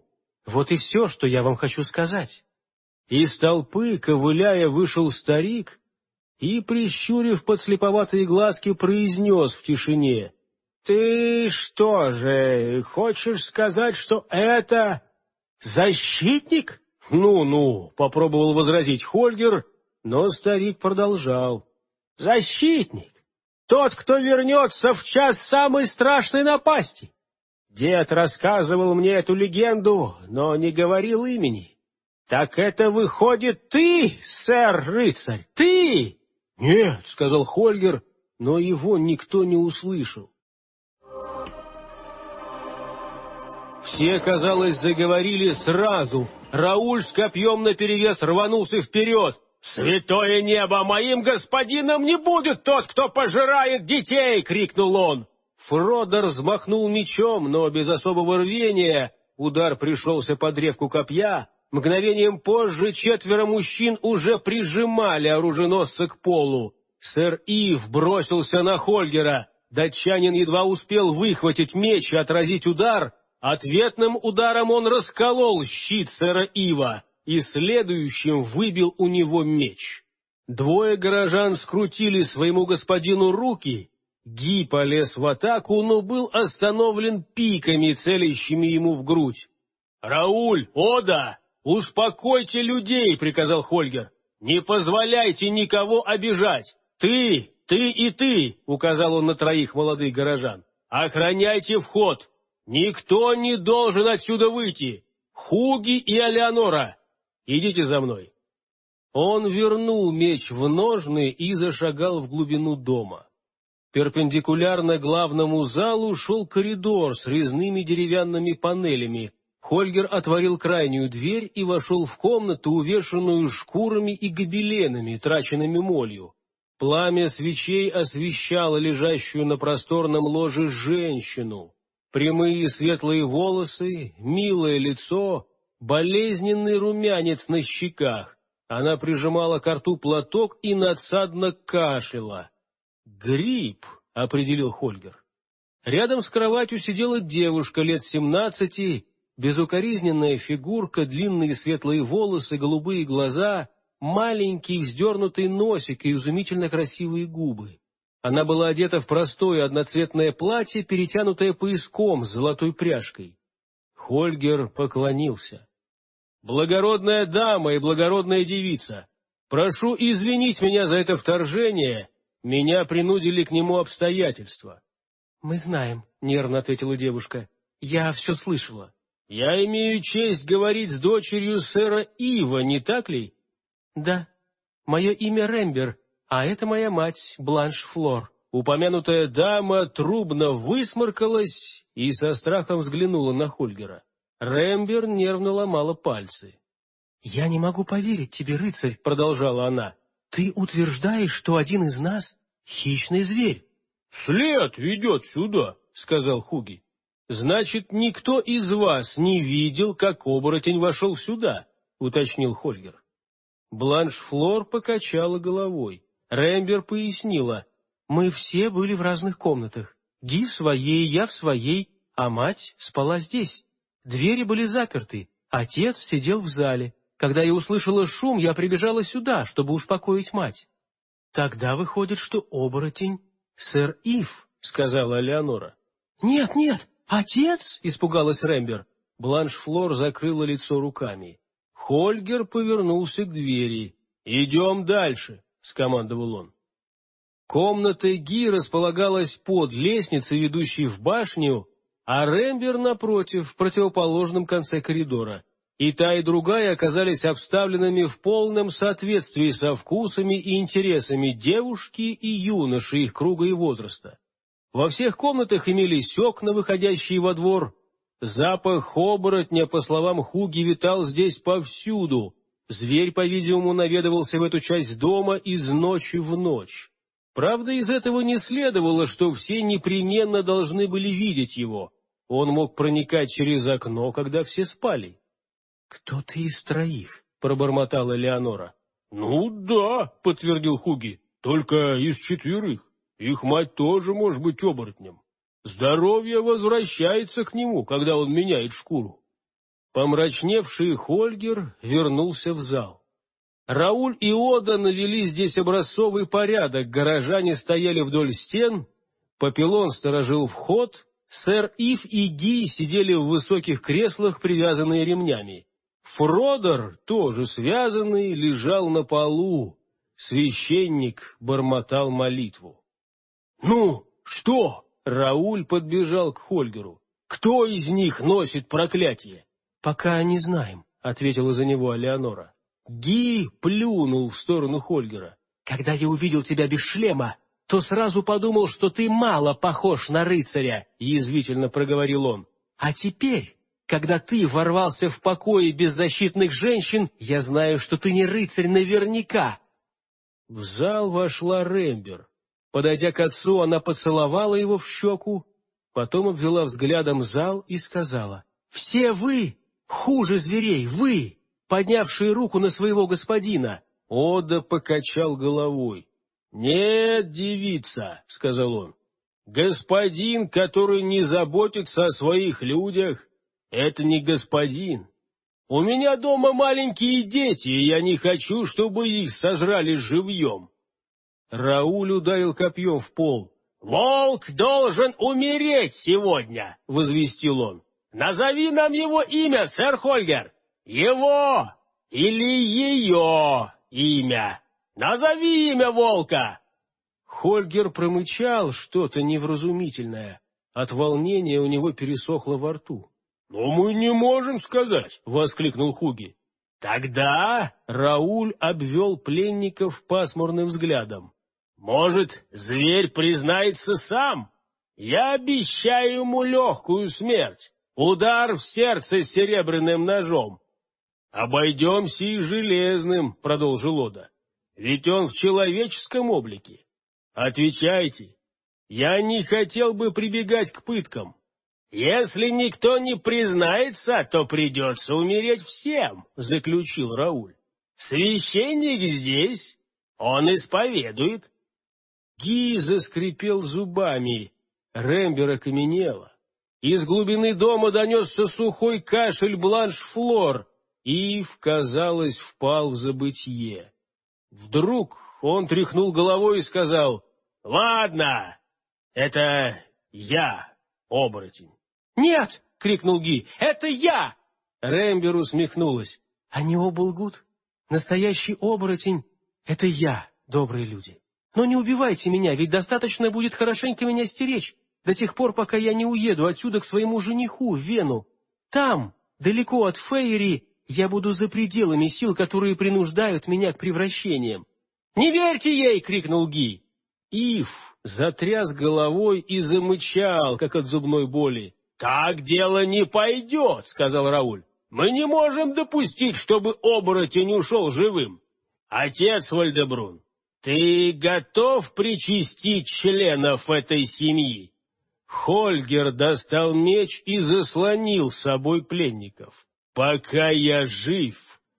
Вот и все, что я вам хочу сказать». Из толпы, ковыляя, вышел старик и, прищурив подслеповатые глазки, произнес в тишине: «Ты что же, хочешь сказать, что это защитник?» «Ну-ну», — попробовал возразить Хольгер, но старик продолжал: «Защитник! Тот, кто вернется в час самой страшной напасти. Дед рассказывал мне эту легенду, но не говорил имени. Так это выходит ты, сэр-рыцарь, ты?» «Нет», — сказал Хольгер, но его никто не услышал. Все, казалось, заговорили сразу. Рауль с копьем наперевес рванулся вперед. «Святое небо! Моим господином не будет тот, кто пожирает детей!» — крикнул он. Фродо взмахнул мечом, но без особого рвения. Удар пришелся по древку копья. Мгновением позже 4 мужчин уже прижимали оруженосца к полу. Сэр Ив бросился на Хольгера. Датчанин едва успел выхватить меч и отразить удар. Ответным ударом он расколол щит сэра Ива и следующим выбил у него меч. 2 горожан скрутили своему господину руки. Ги полез в атаку, но был остановлен пиками, целящими ему в грудь. «Рауль, Ода, успокойте людей!» — приказал Хольгер. «Не позволяйте никого обижать! Ты и ты!» — указал он на 3 молодых горожан. «Охраняйте вход! Никто не должен отсюда выйти! Хуги и Алеонора, идите за мной!» Он вернул меч в ножны и зашагал в глубину дома. Перпендикулярно главному залу шел коридор с резными деревянными панелями. Хольгер отворил крайнюю дверь и вошел в комнату, увешанную шкурами и гобеленами, траченными молью. Пламя свечей освещало лежащую на просторном ложе женщину. Прямые светлые волосы, милое лицо, болезненный румянец на щеках. Она прижимала к рту платок и надсадно кашляла. «Грипп», — определил Хольгер. Рядом с кроватью сидела девушка лет 17, безукоризненная фигурка, длинные светлые волосы, голубые глаза, маленький вздернутый носик и изумительно красивые губы. Она была одета в простое одноцветное платье, перетянутое пояском с золотой пряжкой. Хольгер поклонился. «Благородная дама и благородная девица, прошу извинить меня за это вторжение. Меня принудили к нему обстоятельства». «Мы знаем», — нервно ответила девушка. «Я все слышала». «Я имею честь говорить с дочерью сэра Ива, не так ли?» «Да. Мое имя Рембер, а это моя мать Бланш Флор». Упомянутая дама трубно высморкалась и со страхом взглянула на Хольгера. Рембер нервно ломала пальцы. «Я не могу поверить тебе, рыцарь», — продолжала она. «Ты утверждаешь, что один из нас — хищный зверь». «След ведет сюда», — сказал Хуги. «Значит, никто из вас не видел, как оборотень вошел сюда», — уточнил Хольгер. Бланш Флор покачала головой. Рембер пояснила. «Мы все были в разных комнатах. Ги в своей, я в своей, а мать спала здесь. Двери были заперты. Отец сидел в зале. Когда я услышала шум, я прибежала сюда, чтобы успокоить мать». «Тогда выходит, что оборотень — сэр Ив», — сказала Элеонора. «Нет, нет, отец!» — испугалась Рембер. Бланш Флор закрыла лицо руками. Хольгер повернулся к двери. «Идем дальше», — скомандовал он. Комната Ги располагалась под лестницей, ведущей в башню, а Рембер, напротив, в противоположном конце коридора. И та, и другая оказались обставленными в полном соответствии со вкусами и интересами девушки и юноши их круга и возраста. Во всех комнатах имелись окна, выходящие во двор. Запах оборотня, по словам Хуги, витал здесь повсюду. Зверь, по-видимому, наведывался в эту часть дома из ночи в ночь. Правда, из этого не следовало, что все непременно должны были видеть его. Он мог проникать через окно, когда все спали. «Кто-то из 3», — пробормотала Элеонора. «Ну да», — подтвердил Хуги, — «только из 4. Их мать тоже может быть оборотнем. Здоровье возвращается к нему, когда он меняет шкуру». Помрачневший Хольгер вернулся в зал. Рауль и Ода навели здесь образцовый порядок, горожане стояли вдоль стен, Папилон сторожил вход, сэр Ив и Ги сидели в высоких креслах, привязанные ремнями. Фродер, тоже связанный, лежал на полу. Священник бормотал молитву. «Ну, что?» — Рауль подбежал к Хольгеру. «Кто из них носит проклятие?» «Пока не знаем», — ответила за него Алеонора. Ги плюнул в сторону Хольгера. «Когда я увидел тебя без шлема, то сразу подумал, что ты мало похож на рыцаря», — язвительно проговорил он. «А теперь, когда ты ворвался в покои беззащитных женщин, я знаю, что ты не рыцарь наверняка». В зал вошла Рембер. Подойдя к отцу, она поцеловала его в щеку, потом обвела взглядом зал и сказала: «Все вы хуже зверей, вы, поднявшие руку на своего господина». Ода покачал головой. «Нет, девица», — сказал он, — «господин, который не заботится о своих людях, это не господин. У меня дома маленькие дети, и я не хочу, чтобы их сожрали живьем». Рауль ударил копьем в пол. «Волк должен умереть сегодня», — возвестил он. «Назови нам его имя, сэр Хольгер. Его или ее имя. Назови имя волка!» Хольгер промычал что-то невразумительное. От волнения у него пересохло во рту. «Но мы не можем сказать!» — воскликнул Хуги. «Тогда...» — Рауль обвел пленников пасмурным взглядом. «Может, зверь признается сам? Я обещаю ему легкую смерть. Удар в сердце серебряным ножом». «Обойдемся и железным», — продолжил Ода. «Ведь он в человеческом облике. Отвечайте. Я не хотел бы прибегать к пыткам». «Если никто не признается, то придется умереть всем», — заключил Рауль. «Священник здесь, он исповедует». Ги заскрипел зубами, Рембер окаменела. Из глубины дома донесся сухой кашель Бланш-Флор, Ив, казалось, впал в забытье. Вдруг он тряхнул головой и сказал: «Ладно, это я, оборотень». «Нет!» — крикнул Ги. «Это я!» Рембер усмехнулась. «Они оба лгут. Настоящий оборотень — это я, добрые люди. Но не убивайте меня, ведь достаточно будет хорошенько меня стеречь, до тех пор, пока я не уеду отсюда к своему жениху в Вену. Там, далеко от Фейри, я буду за пределами сил, которые принуждают меня к превращениям». «Не верьте ей!» — крикнул Ги. Ив затряс головой и замычал, как от зубной боли. «Так дело не пойдет», — сказал Рауль. «Мы не можем допустить, чтобы оборотень ушел живым. Отец Вальдебрун, ты готов причастить членов этой семьи?» Хольгер достал меч и заслонил собой пленников. «Пока я жив,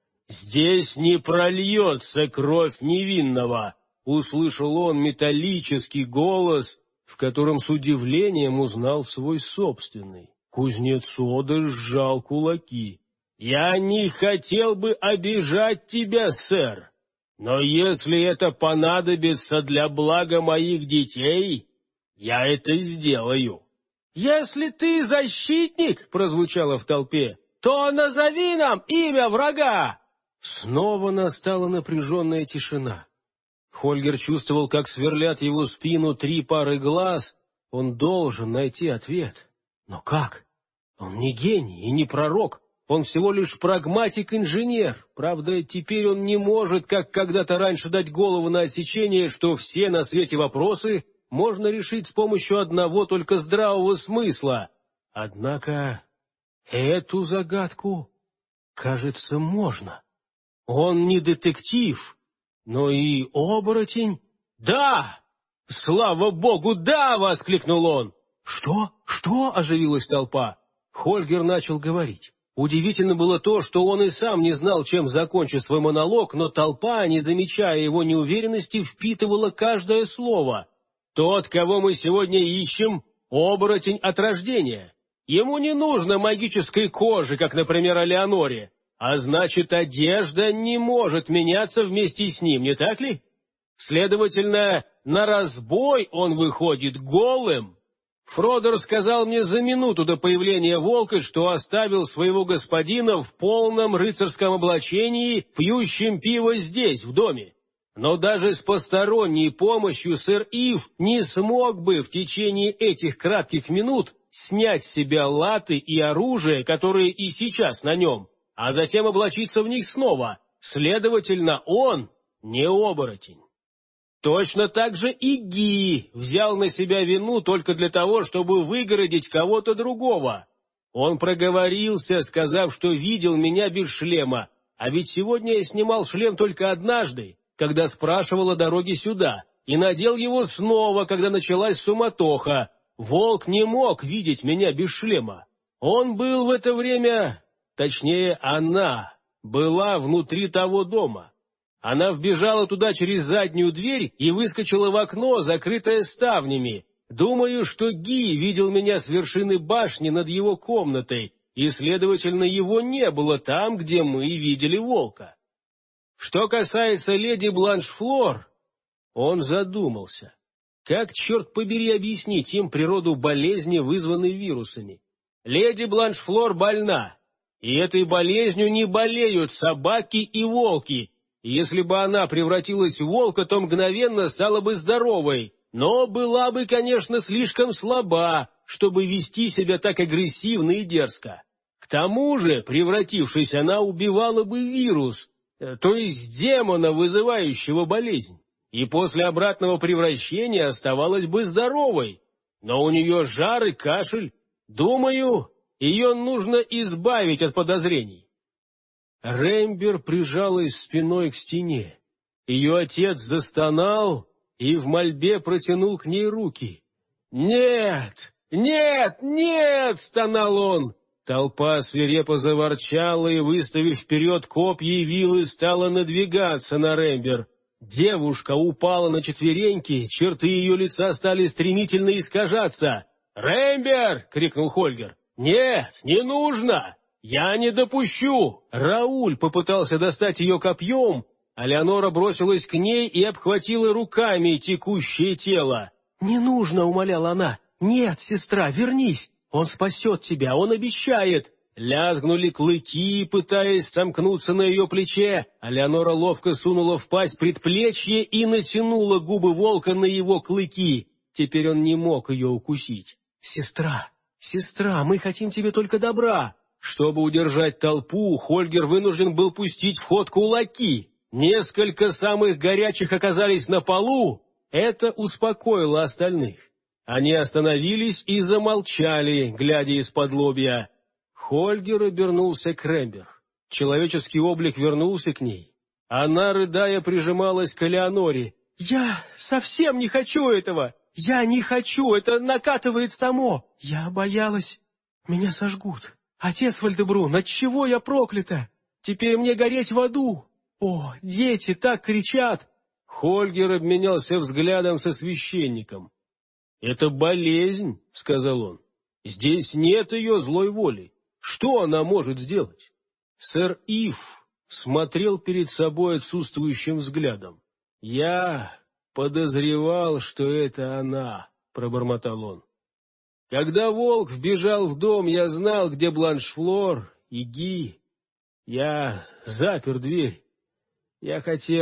здесь не прольется кровь невинного», — услышал он металлический голос, в котором с удивлением узнал свой собственный. Кузнец Ода сжал кулаки. «Я не хотел бы обижать тебя, сэр, но если это понадобится для блага моих детей, я это сделаю». «Если ты защитник, — прозвучало в толпе, — то назови нам имя врага!» Снова настала напряженная тишина. Хольгер чувствовал, как сверлят его спину 3 пары глаз. Он должен найти ответ. Но как? Он не гений и не пророк. Он всего лишь прагматик-инженер. Правда, теперь он не может, как когда-то раньше, дать голову на отсечение, что все на свете вопросы можно решить с помощью одного только здравого смысла. Однако эту загадку, кажется, можно. Он не детектив, но и оборотень. «Да! Слава богу, да!» — воскликнул он. «Что? Что?» — оживилась толпа. Хольгер начал говорить. Удивительно было то, что он и сам не знал, чем закончит свой монолог, но толпа, не замечая его неуверенности, впитывала каждое слово. «Тот, кого мы сегодня ищем, оборотень от рождения. Ему не нужно магической кожи, как, например, Алеоноре, а значит, одежда не может меняться вместе с ним, не так ли? Следовательно, на разбой он выходит голым. Фродо сказал мне за минуту до появления волка, что оставил своего господина в полном рыцарском облачении, пьющим пиво здесь, в доме. Но даже с посторонней помощью сэр Ив не смог бы в течение этих кратких минут снять с себя латы и оружие, которые и сейчас на нем, а затем облачиться в них снова. Следовательно, он не оборотень. Точно так же и Ги взял на себя вину только для того, чтобы выгородить кого-то другого. Он проговорился, сказав, что видел меня без шлема, а ведь сегодня я снимал шлем только однажды, когда спрашивал о дороге сюда, и надел его снова, когда началась суматоха. Волк не мог видеть меня без шлема. Он был в это время, точнее, она была внутри того дома. Она вбежала туда через заднюю дверь и выскочила в окно, закрытое ставнями. Думаю, что Ги видел меня с вершины башни над его комнатой, и, следовательно, его не было там, где мы видели волка. Что касается леди Бланшфлор, он задумался. Как, черт побери, объяснить им природу болезни, вызванной вирусами? Леди Бланшфлор больна, и этой болезнью не болеют собаки и волки. Если бы она превратилась в волка, то мгновенно стала бы здоровой, но была бы, конечно, слишком слаба, чтобы вести себя так агрессивно и дерзко. К тому же, превратившись, она убивала бы вирус, то есть демона, вызывающего болезнь, и после обратного превращения оставалась бы здоровой. Но у нее жар и кашель. Думаю, ее нужно избавить от подозрений. Рэмбер прижалась спиной к стене. Ее отец застонал и в мольбе протянул к ней руки. «Нет! Нет! Нет!» — стонал он. Толпа свирепо заворчала и, выставив вперед копья и вилы, стала надвигаться на Рэмбер. Девушка упала на четвереньки, черты ее лица стали стремительно искажаться. «Рэмбер!» — крикнул Хольгер. «Нет, не нужно! Я не допущу!» Рауль попытался достать ее копьем, а Леонора бросилась к ней и обхватила руками текущее тело. «Не нужно!» — умоляла она. «Нет, сестра, вернись! Он спасет тебя, он обещает!» Лязгнули клыки, пытаясь сомкнуться на ее плече, а Леонора ловко сунула в пасть предплечье и натянула губы волка на его клыки. Теперь он не мог ее укусить. «Сестра, сестра, мы хотим тебе только добра!» Чтобы удержать толпу, Хольгер вынужден был пустить в ход кулаки. Несколько самых горячих оказались на полу. Это успокоило остальных. Они остановились и замолчали, глядя из-под лобья. Хольгер обернулся к Рэмбер. Человеческий облик вернулся к ней. Она, рыдая, прижималась к Элеоноре. «Я совсем не хочу этого! Я не хочу! Это накатывает само! Я боялась, меня сожгут! Отец Вальдебрун, отчего я проклята? Теперь мне гореть в аду! О, дети так кричат!» Хольгер обменялся взглядом со священником. «Это болезнь», — сказал он. «Здесь нет ее злой воли. Что она может сделать?» Сэр Ив смотрел перед собой отсутствующим взглядом. «Я подозревал, что это она», — пробормотал он. «Когда волк вбежал в дом, я знал, где Бланшфлор и Ги. Я запер дверь. Я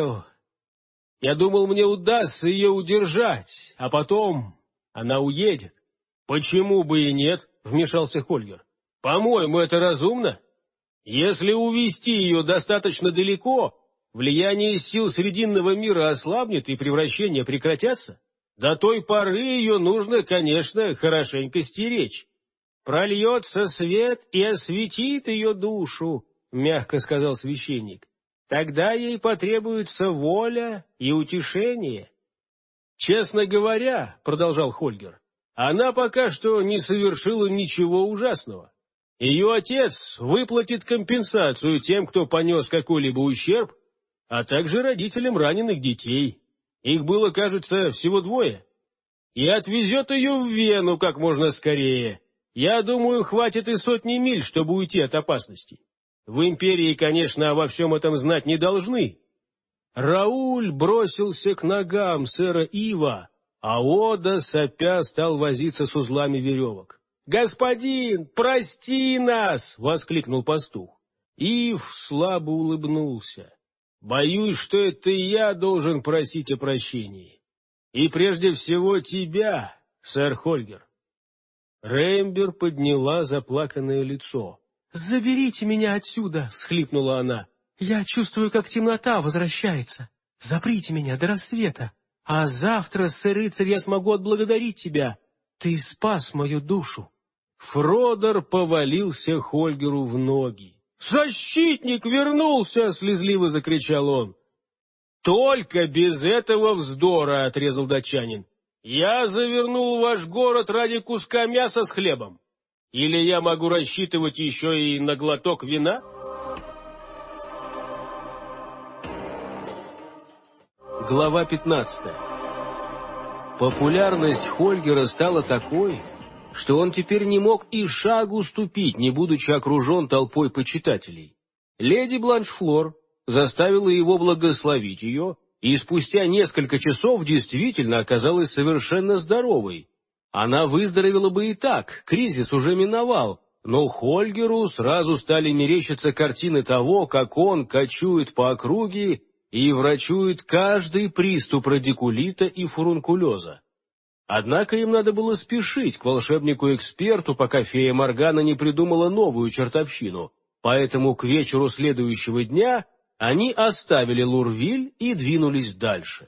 думал, мне удастся ее удержать, а потом она уедет». «Почему бы и нет?» — вмешался Хольгер. «По-моему, это разумно. Если увести ее достаточно далеко, влияние сил Срединного мира ослабнет и превращения прекратятся. До той поры ее нужно, конечно, хорошенько стеречь. Прольется свет и осветит ее душу», — мягко сказал священник. «Тогда ей потребуется воля и утешение». «Честно говоря, — продолжал Хольгер, — она пока что не совершила ничего ужасного. Ее отец выплатит компенсацию тем, кто понес какой-либо ущерб, а также родителям раненых детей. Их было, кажется, всего 2. И отвезет ее в Вену как можно скорее. Я думаю, хватит и 100 миль, чтобы уйти от опасности. В империи, конечно, обо всем этом знать не должны». Рауль бросился к ногам сэра Ива, а Ода, сопя, стал возиться с узлами веревок. «Господин, прости нас!» — воскликнул пастух. Ив слабо улыбнулся. «Боюсь, что это я должен просить о прощении. И прежде всего тебя, сэр Хольгер». Рэмбер подняла заплаканное лицо. «Заберите меня отсюда!» — всхлипнула она. «Я чувствую, как темнота возвращается. Заприте меня до рассвета, а завтра, сэр-рыцарь, я смогу отблагодарить тебя. Ты спас мою душу». Фродер повалился Хольгеру в ноги. «Защитник вернулся!» — слезливо закричал он. «Только без этого вздора!» — отрезал датчанин. «Я завернул в ваш город ради куска мяса с хлебом. Или я могу рассчитывать еще и на глоток вина?» Глава 15. Популярность Хольгера стала такой, что он теперь не мог и шагу ступить, не будучи окружен толпой почитателей. Леди Бланшфлор заставила его благословить ее, и спустя несколько часов действительно оказалась совершенно здоровой. Она выздоровела бы и так, кризис уже миновал, но Хольгеру сразу стали мерещиться картины того, как он кочует по округе и врачует каждый приступ радикулита и фурункулеза. Однако им надо было спешить к волшебнику-эксперту, пока фея Моргана не придумала новую чертовщину, поэтому к вечеру следующего дня они оставили Лурвиль и двинулись дальше.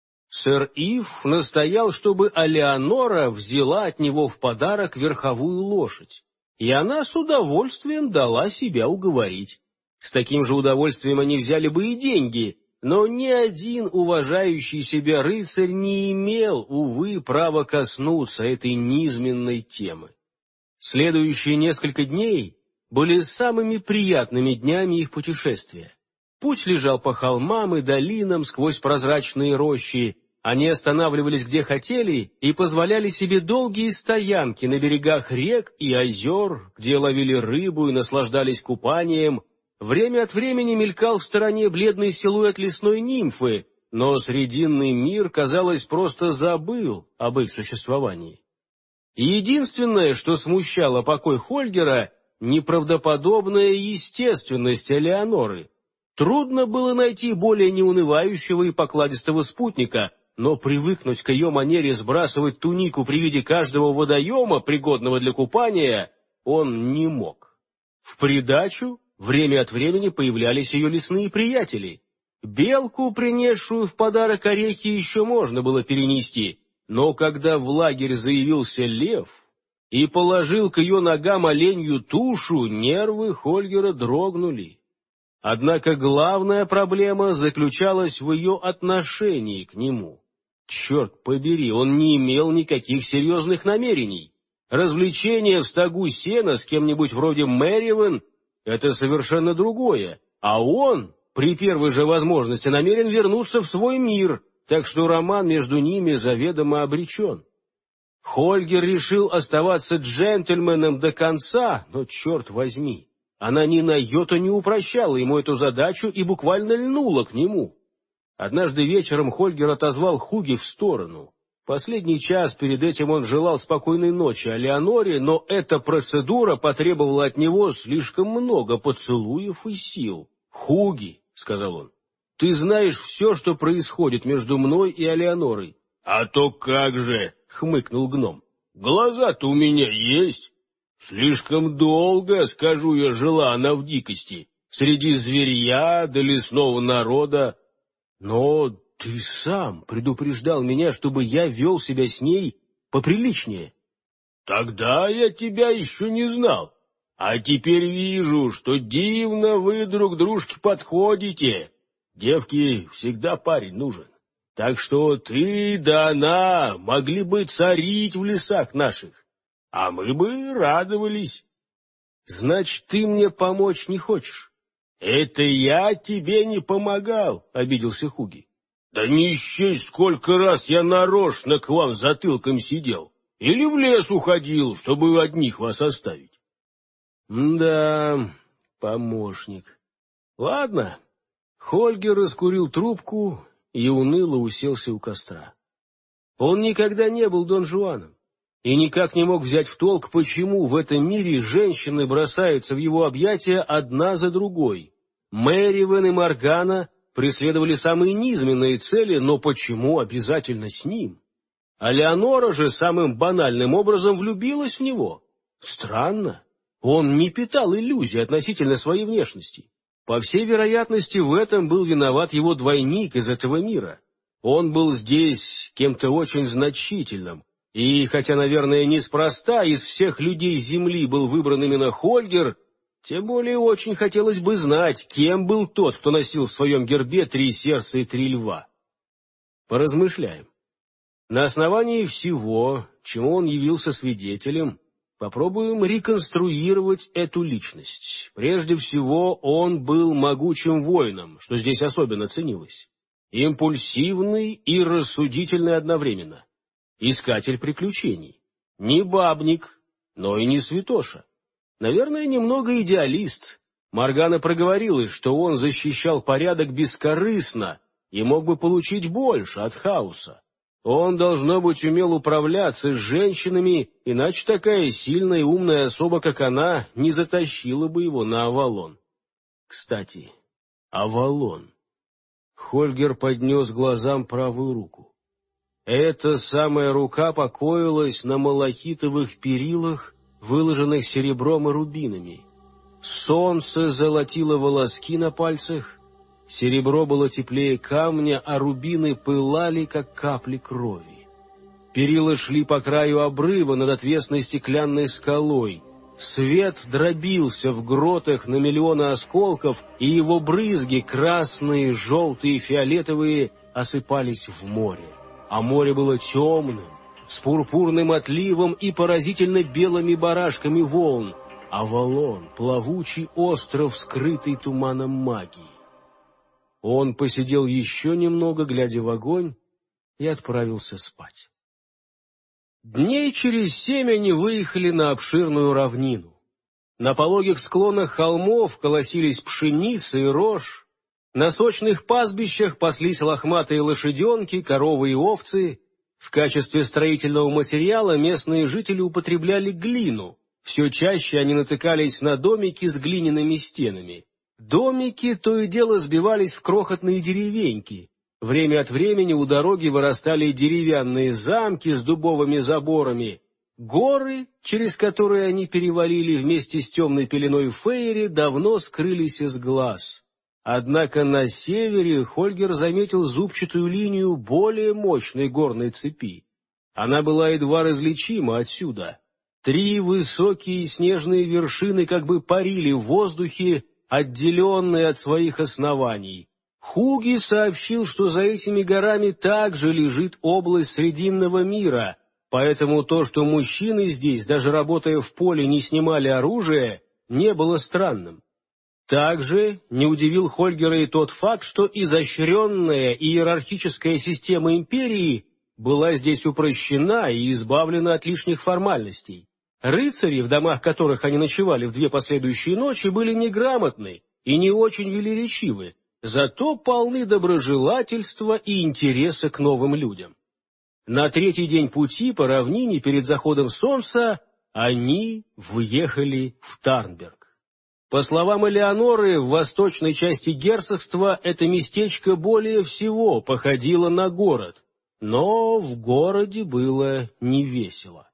Сэр Ив настоял, чтобы Алеонора взяла от него в подарок верховую лошадь, и она с удовольствием дала себя уговорить. С таким же удовольствием они взяли бы и деньги, но ни один уважающий себя рыцарь не имел, увы, права коснуться этой низменной темы. Следующие несколько дней были самыми приятными днями их путешествия. Путь лежал по холмам и долинам сквозь прозрачные рощи. Они останавливались где хотели и позволяли себе долгие стоянки на берегах рек и озер, где ловили рыбу и наслаждались купанием. Время от времени мелькал в стороне бледный силуэт лесной нимфы, но срединный мир, казалось, просто забыл об их существовании. И единственное, что смущало покой Хольгера, неправдоподобная естественность Элеоноры. Трудно было найти более неунывающего и покладистого спутника, но привыкнуть к ее манере сбрасывать тунику при виде каждого водоема, пригодного для купания, он не мог. В придачу время от времени появлялись ее лесные приятели. Белку, принесшую в подарок орехи, еще можно было перенести, но когда в лагерь заявился лев и положил к ее ногам оленью тушу, нервы Хольгера дрогнули. Однако главная проблема заключалась в ее отношении к нему. Черт побери, он не имел никаких серьезных намерений. Развлечение в стогу сена с кем-нибудь вроде Мэривен — это совершенно другое, а он при первой же возможности намерен вернуться в свой мир, так что роман между ними заведомо обречен. Хольгер решил оставаться джентльменом до конца, но, черт возьми, она ни на йоту не упрощала ему эту задачу и буквально льнула к нему. Однажды вечером Хольгер отозвал Хуги в сторону. Последний час перед этим он желал спокойной ночи Алеоноре, но эта процедура потребовала от него слишком много поцелуев и сил. «Хуги», — сказал он, — «ты знаешь все, что происходит между мной и Алеонорой». «А то как же», — хмыкнул гном, — «глаза-то у меня есть. Слишком долго, скажу я, жила она в дикости, среди зверья да лесного народа. Но ты сам предупреждал меня, чтобы я вел себя с ней поприличнее». «Тогда я тебя еще не знал, а теперь вижу, что дивно вы друг дружке подходите. Девке всегда парень нужен. Так что ты да она могли бы царить в лесах наших, а мы бы радовались». «Значит, ты мне помочь не хочешь?» «Это я тебе не помогал», — обиделся Хуги. «Да не счесть, сколько раз я нарочно к вам затылком сидел. Или в лес уходил, чтобы одних вас оставить? Да, помощник. Ладно. Хольгер раскурил трубку и уныло уселся у костра. Он никогда не был Дон Жуаном и никак не мог взять в толк, почему в этом мире женщины бросаются в его объятия одна за другой. Мэривен и Моргана преследовали самые низменные цели, но почему обязательно с ним? А Леонора же самым банальным образом влюбилась в него. Странно. Он не питал иллюзий относительно своей внешности. По всей вероятности, в этом был виноват его двойник из этого мира. Он был здесь кем-то очень значительным, и, хотя, наверное, неспроста из всех людей Земли был выбран именно Хольгер, тем более очень хотелось бы знать, кем был тот, кто носил в своем гербе 3 сердца и 3 льва. Поразмышляем. На основании всего, чему он явился свидетелем, попробуем реконструировать эту личность. Прежде всего, он был могучим воином, что здесь особенно ценилось. Импульсивный и рассудительный одновременно. Искатель приключений. Не бабник, но и не святоша. Наверное, немного идеалист. Моргана проговорилась, что он защищал порядок бескорыстно и мог бы получить больше от хаоса. Он, должно быть, умел управляться с женщинами, иначе такая сильная и умная особа, как она, не затащила бы его на Авалон. Кстати, Авалон. Хольгер поднес глазам правую руку. Эта самая рука покоилась на малахитовых перилах, выложенных серебром и рубинами. Солнце золотило волоски на пальцах, серебро было теплее камня, а рубины пылали, как капли крови. Перила шли по краю обрыва над отвесной стеклянной скалой. Свет дробился в гротах на миллионы осколков, и его брызги, красные, желтые, фиолетовые, осыпались в море. А море было темным, с пурпурным отливом и поразительно белыми барашками волн. Авалон — плавучий остров, скрытый туманом магии. Он посидел еще немного, глядя в огонь, и отправился спать. Дней через 7 они выехали на обширную равнину. На пологих склонах холмов колосились пшеница и рожь. На сочных пастбищах паслись лохматые лошаденки, коровы и овцы. В качестве строительного материала местные жители употребляли глину. Все чаще они натыкались на домики с глиняными стенами. Домики то и дело сбивались в крохотные деревеньки. Время от времени у дороги вырастали деревянные замки с дубовыми заборами. Горы, через которые они перевалили вместе с темной пеленой Фейри, давно скрылись из глаз. Однако на севере Хольгер заметил зубчатую линию более мощной горной цепи. Она была едва различима отсюда. 3 высокие снежные вершины как бы парили в воздухе, отделенные от своих оснований. Хуги сообщил, что за этими горами также лежит область Срединного мира, поэтому то, что мужчины здесь, даже работая в поле, не снимали оружие, не было странным. Также не удивил Хольгера и тот факт, что изощренная иерархическая система империи была здесь упрощена и избавлена от лишних формальностей. Рыцари, в домах которых они ночевали в 2 последующие ночи, были неграмотны и не очень велеречивы, зато полны доброжелательства и интереса к новым людям. На 3-й день пути по равнине перед заходом солнца они въехали в Тарнберг. По словам Элеоноры, в восточной части герцогства это местечко более всего походило на город, но в городе было невесело.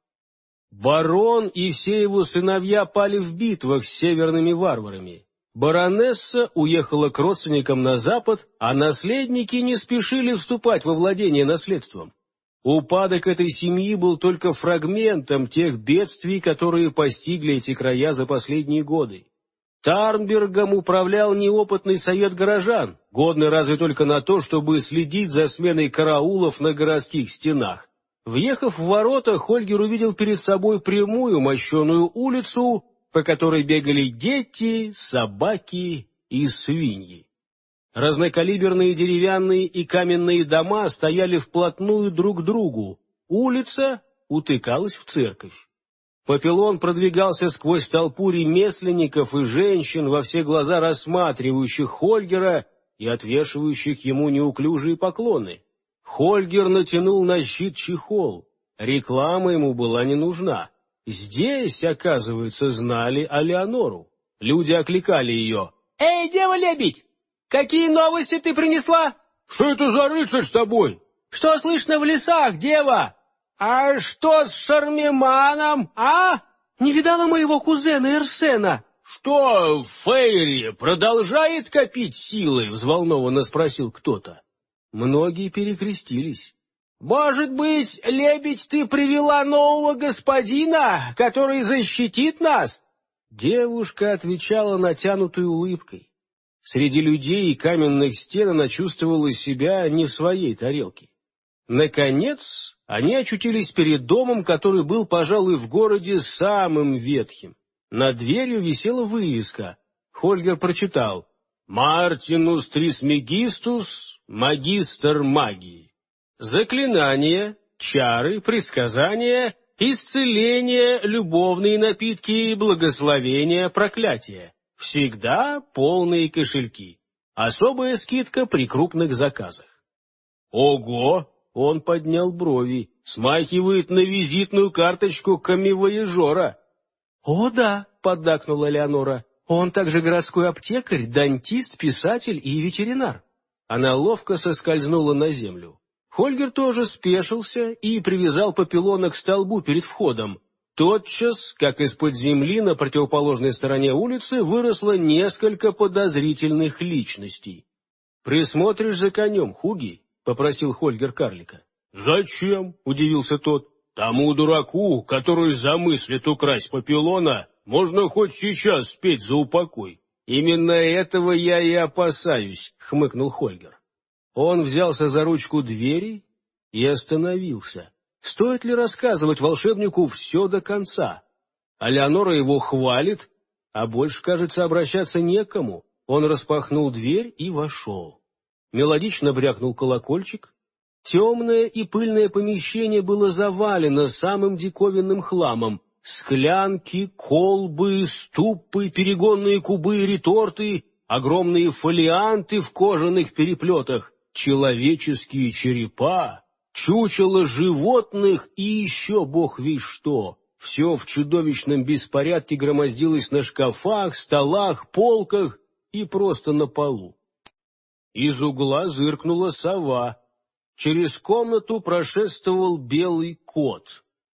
Барон и все его сыновья пали в битвах с северными варварами. Баронесса уехала к родственникам на запад, а наследники не спешили вступать во владение наследством. Упадок этой семьи был только фрагментом тех бедствий, которые постигли эти края за последние годы. Тарнбергом управлял неопытный совет горожан, годный разве только на то, чтобы следить за сменой караулов на городских стенах. Въехав в ворота, Хольгер увидел перед собой прямую мощеную улицу, по которой бегали дети, собаки и свиньи. Разнокалиберные деревянные и каменные дома стояли вплотную друг к другу. Улица утыкалась в церковь. Папиллон продвигался сквозь толпу ремесленников и женщин, во все глаза рассматривающих Хольгера и отвешивающих ему неуклюжие поклоны. Хольгер натянул на щит чехол. Реклама ему была не нужна. Здесь, оказывается, знали о Леонору. Люди окликали ее. «Эй, дева-лебедь! Какие новости ты принесла?» «Что это за рыцарь с тобой?» «Что слышно в лесах, дева?» «А что с Шармиманом, а? Не видала моего кузена Эрсена?» «Что, Фейри продолжает копить силы?» — взволнованно спросил кто-то. Многие перекрестились. «Может быть, лебедь, ты привела нового господина, который защитит нас?» Девушка отвечала натянутой улыбкой. Среди людей и каменных стен она чувствовала себя не в своей тарелке. Наконец, они очутились перед домом, который был, пожалуй, в городе самым ветхим. Над дверью висела вывеска. Хольгер прочитал: «Мартинус Трисмегистус, магистр магии. Заклинания, чары, предсказания, исцеление, любовные напитки, благословения, проклятия. Всегда полные кошельки. Особая скидка при крупных заказах». «Ого!» — он поднял брови. «Смахивает на визитную карточку камевояжера». «О, да», — поддакнула Леонора. «Он также городской аптекарь, дантист, писатель и ветеринар». Она ловко соскользнула на землю. Хольгер тоже спешился и привязал Папиллона к столбу перед входом. Тотчас, как из-под земли на противоположной стороне улицы, выросло несколько подозрительных личностей. «Присмотришь за конем, Хуги?» — попросил Хольгер карлика. «Зачем?» — удивился тот. «Тому дураку, который замыслит украсть Папиллона, можно хоть сейчас спеть за упокой». «Именно этого я и опасаюсь», — хмыкнул Хольгер. Он взялся за ручку двери и остановился. Стоит ли рассказывать волшебнику все до конца? А Леонора его хвалит, а больше, кажется, обращаться некому. Он распахнул дверь и вошел. Мелодично брякнул колокольчик. Темное и пыльное помещение было завалено самым диковинным хламом. Склянки, колбы, ступы, перегонные кубы и реторты, огромные фолианты в кожаных переплетах, человеческие черепа, чучело животных и еще бог весть что. Все в чудовищном беспорядке громоздилось на шкафах, столах, полках и просто на полу. Из угла зыркнула сова. Через комнату прошествовал белый кот.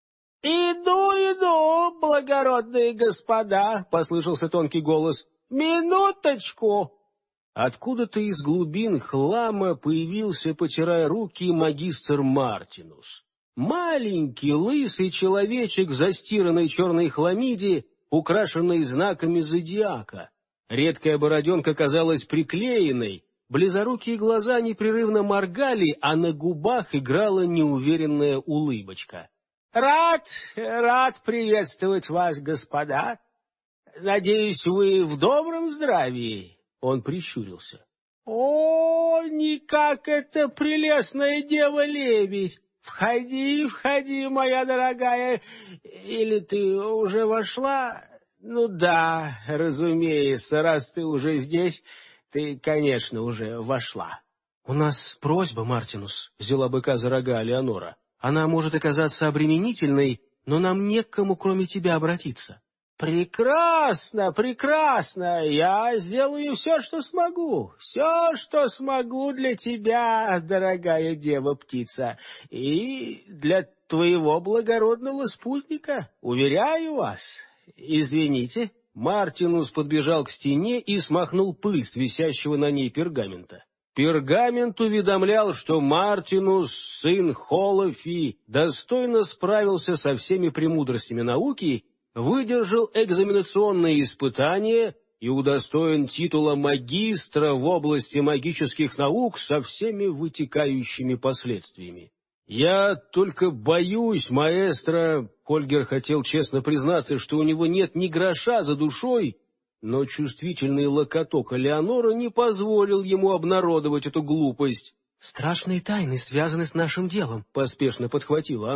«Иду, благородные господа!» — послышался тонкий голос. «Минуточку!» Откуда-то из глубин хлама появился, потирая руки, магистр Мартинус. Маленький, лысый человечек в застиранной черной хламиде, украшенной знаками зодиака. Редкая бороденка казалась приклеенной, близорукие глаза непрерывно моргали, а на губах играла неуверенная улыбочка. Рад приветствовать вас, господа. Надеюсь, вы в добром здравии?» Он прищурился. «О, никак это прелестная дева-лебедь! Входи, моя дорогая. Или ты уже вошла? Ну да, разумеется, раз ты уже здесь, ты, конечно, уже вошла». «У нас просьба, Мартинус», — взяла быка за рога Леонора. «Она может оказаться обременительной, но нам не к кому, кроме тебя, обратиться». «Прекрасно, прекрасно! Я сделаю все, что смогу для тебя, дорогая дева-птица, и для твоего благородного спутника, уверяю вас. Извините». Мартинус подбежал к стене и смахнул пыль с висящего на ней пергамента. Пергамент уведомлял, что Мартинус, сын Холофи, достойно справился со всеми премудростями науки, выдержал экзаменационные испытания и удостоен титула магистра в области магических наук со всеми вытекающими последствиями. «Я только боюсь, маэстро...» Хольгер хотел честно признаться, что у него нет ни гроша за душой, но чувствительный локоток Леонора не позволил ему обнародовать эту глупость. «Страшные тайны связаны с нашим делом», — поспешно подхватила она.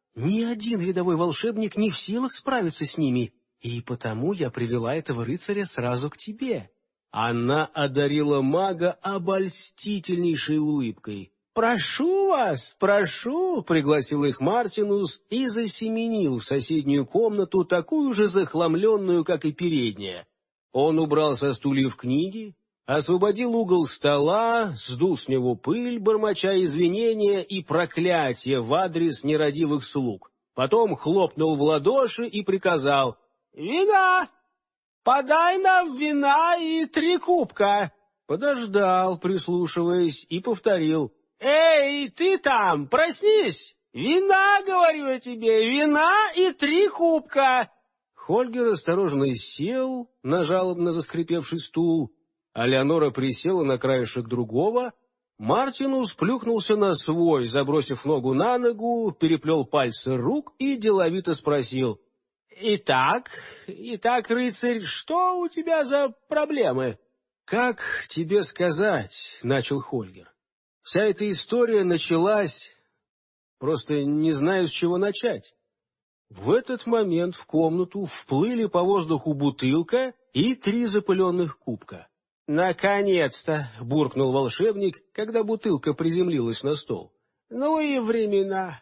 Ни один рядовой волшебник не в силах справиться с ними, и потому я привела этого рыцаря сразу к тебе». Она одарила мага обольстительнейшей улыбкой. «Прошу вас, прошу!» — пригласил их Мартинус и засеменил в соседнюю комнату, такую же захламленную, как и передняя. Он убрал со стульев книги, освободил угол стола, сдул с него пыль, бормоча извинения и проклятия в адрес нерадивых слуг. Потом хлопнул в ладоши и приказал: «Вина! Подай нам вина и 3 кубка!» Подождал, прислушиваясь, и повторил: «Эй, ты там, проснись! Вина, говорю я тебе, вина и 3 кубка!» Хольгер осторожно сел на жалобно заскрипевший стул, а Леонора присела на краешек другого. Мартинус плюхнулся на свой, забросив ногу на ногу, переплел пальцы рук и деловито спросил: «Итак, рыцарь, что у тебя за проблемы?» «Как тебе сказать?» — начал Хольгер. «Вся эта история началась... Просто не знаю, с чего начать». В этот момент в комнату вплыли по воздуху бутылка и 3 запыленных кубка. «Наконец-то!» — буркнул волшебник, когда бутылка приземлилась на стол. «Ну и времена!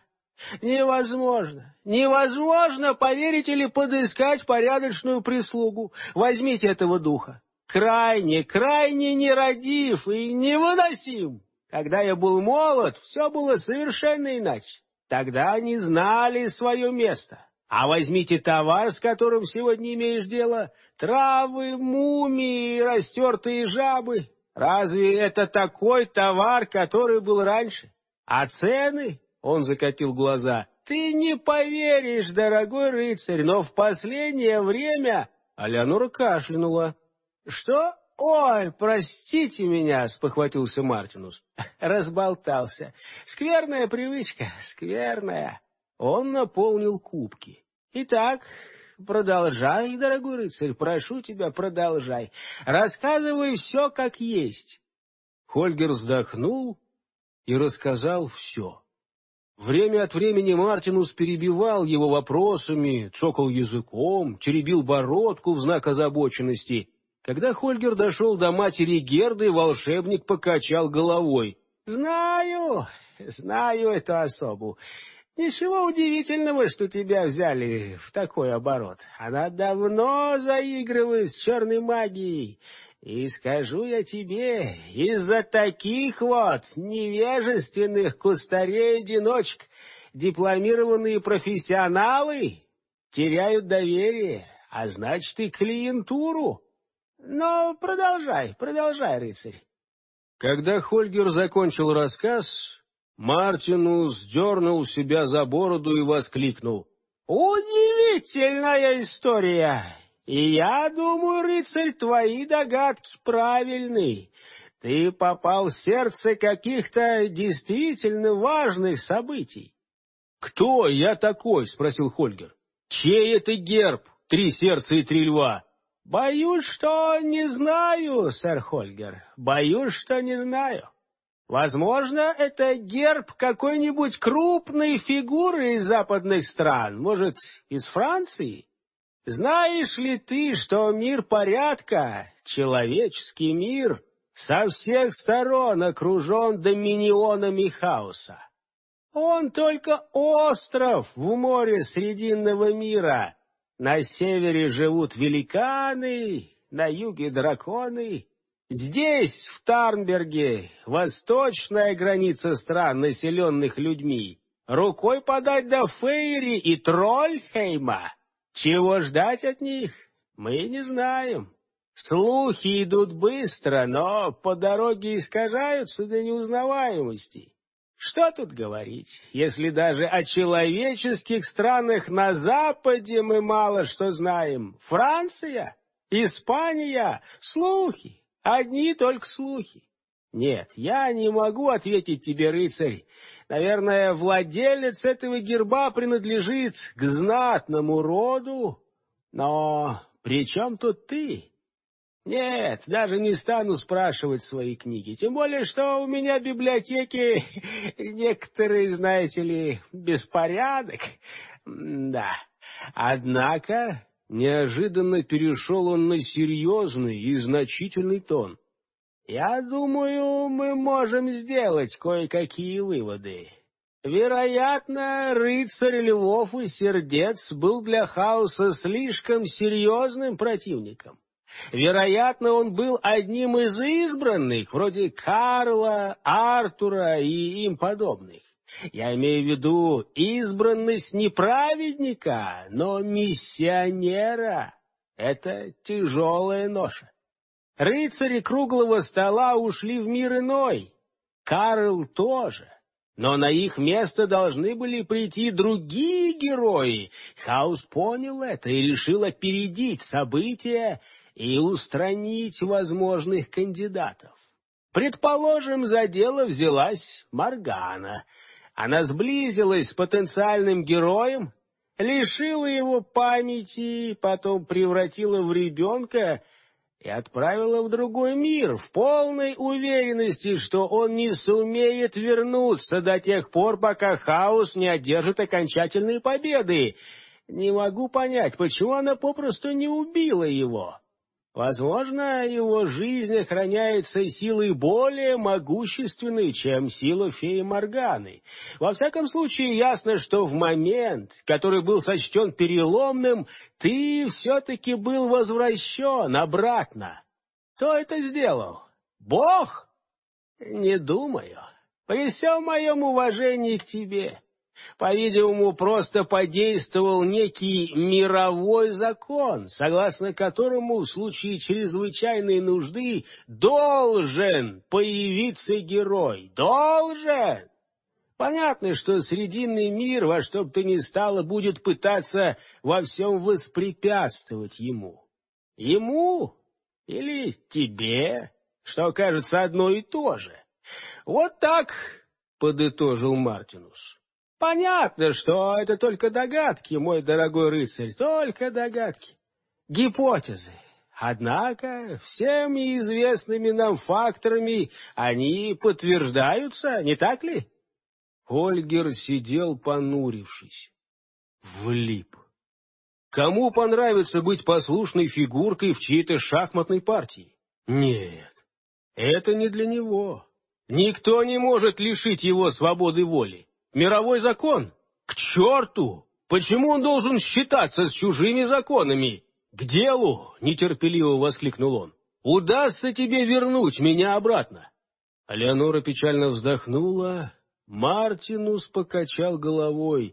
Невозможно, поверить или подыскать порядочную прислугу. Возьмите этого духа. Крайне нерадив и невыносим. Когда я был молод, все было совершенно иначе. Тогда они знали свое место. А возьмите товар, с которым сегодня имеешь дело: травы, мумии, растертые жабы. Разве это такой товар, который был раньше? А цены?» — он закатил глаза. «Ты не поверишь, дорогой рыцарь, но в последнее время...» А Леонора кашлянула. «Что? Ой, простите меня», — спохватился Мартинус. «Разболтался. Скверная привычка, скверная». Он наполнил кубки. «Итак, продолжай, дорогой рыцарь, прошу тебя, продолжай. Рассказывай все как есть». Хольгер вздохнул и рассказал все. Время от времени Мартинус перебивал его вопросами, цокал языком, теребил бородку в знак озабоченности. Когда Хольгер дошел до матери Герды, волшебник покачал головой. «Знаю эту особу. Ничего удивительного, что тебя взяли в такой оборот. Она давно заигрывает с черной магией. И скажу я тебе, из-за таких вот невежественных кустарей-одиночек дипломированные профессионалы теряют доверие, а значит и клиентуру. Но продолжай, рыцарь». Когда Хольгер закончил рассказ, Мартинус дернул себя за бороду и воскликнул: «Удивительная история! И я думаю, рыцарь, твои догадки правильны. Ты попал в сердце каких-то действительно важных событий». «Кто я такой?» — спросил Хольгер. «Чей это герб? 3 сердца и 3 льва?» «Боюсь, что не знаю, сэр Хольгер, боюсь, что не знаю. Возможно, это герб какой-нибудь крупной фигуры из западных стран, может, из Франции? Знаешь ли ты, что мир порядка, человеческий мир, со всех сторон окружен доминионами хаоса? Он только остров в море Срединного мира. На севере живут великаны, на юге драконы. Здесь, в Тарнберге, восточная граница стран, населенных людьми. Рукой подать до Фейри и Трольхейма. Чего ждать от них, мы не знаем. Слухи идут быстро, но по дороге искажаются до неузнаваемости. Что тут говорить, если даже о человеческих странах на Западе мы мало что знаем? Франция, Испания, слухи, одни только слухи. Нет, я не могу ответить тебе, рыцарь. Наверное, владелец этого герба принадлежит к знатному роду. Но при чем тут ты? Нет, даже не стану спрашивать свои книги, тем более, что у меня в библиотеке некоторые, знаете ли, беспорядок. Да, однако неожиданно перешел он на серьезный и значительный тон. Я думаю, мы можем сделать кое-какие выводы. Вероятно, рыцарь львов и сердец был для хаоса слишком серьезным противником. Вероятно, он был одним из избранных, вроде Карла, Артура и им подобных. Я имею в виду избранность не праведника, но миссионера. Это тяжелая ноша. Рыцари круглого стола ушли в мир иной. Карл тоже. Но на их место должны были прийти другие герои. Хаос понял это и решил опередить события и устранить возможных кандидатов. Предположим, за дело взялась Моргана. Она сблизилась с потенциальным героем, лишила его памяти, потом превратила в ребенка и отправила в другой мир, в полной уверенности, что он не сумеет вернуться до тех пор, пока хаос не одержит окончательной победы. Не могу понять, почему она попросту не убила его. Возможно, его жизнь охраняется силой более могущественной, чем сила феи Морганы. Во всяком случае, ясно, что в момент, который был сочтен переломным, ты все-таки был возвращен обратно. Кто это сделал? Бог? Не думаю. При всем моем уважении к тебе. По-видимому, просто подействовал некий мировой закон, согласно которому в случае чрезвычайной нужды должен появиться герой. Должен! Понятно, что Срединный мир во что бы то ни стало будет пытаться во всем воспрепятствовать ему. Ему или тебе, что кажется одно и то же. Вот так, — подытожил Мартинус. Понятно, что это только догадки, мой дорогой рыцарь, только догадки, гипотезы. Однако всеми известными нам факторами они подтверждаются, не так ли? Хольгер сидел, понурившись. Влип. Кому понравится быть послушной фигуркой в чьей-то шахматной партии? Нет, это не для него. Никто не может лишить его свободы воли. Мировой закон? К черту! Почему он должен считаться с чужими законами? К делу! — нетерпеливо воскликнул он. Удастся тебе вернуть меня обратно? Леонора печально вздохнула. Мартинус покачал головой.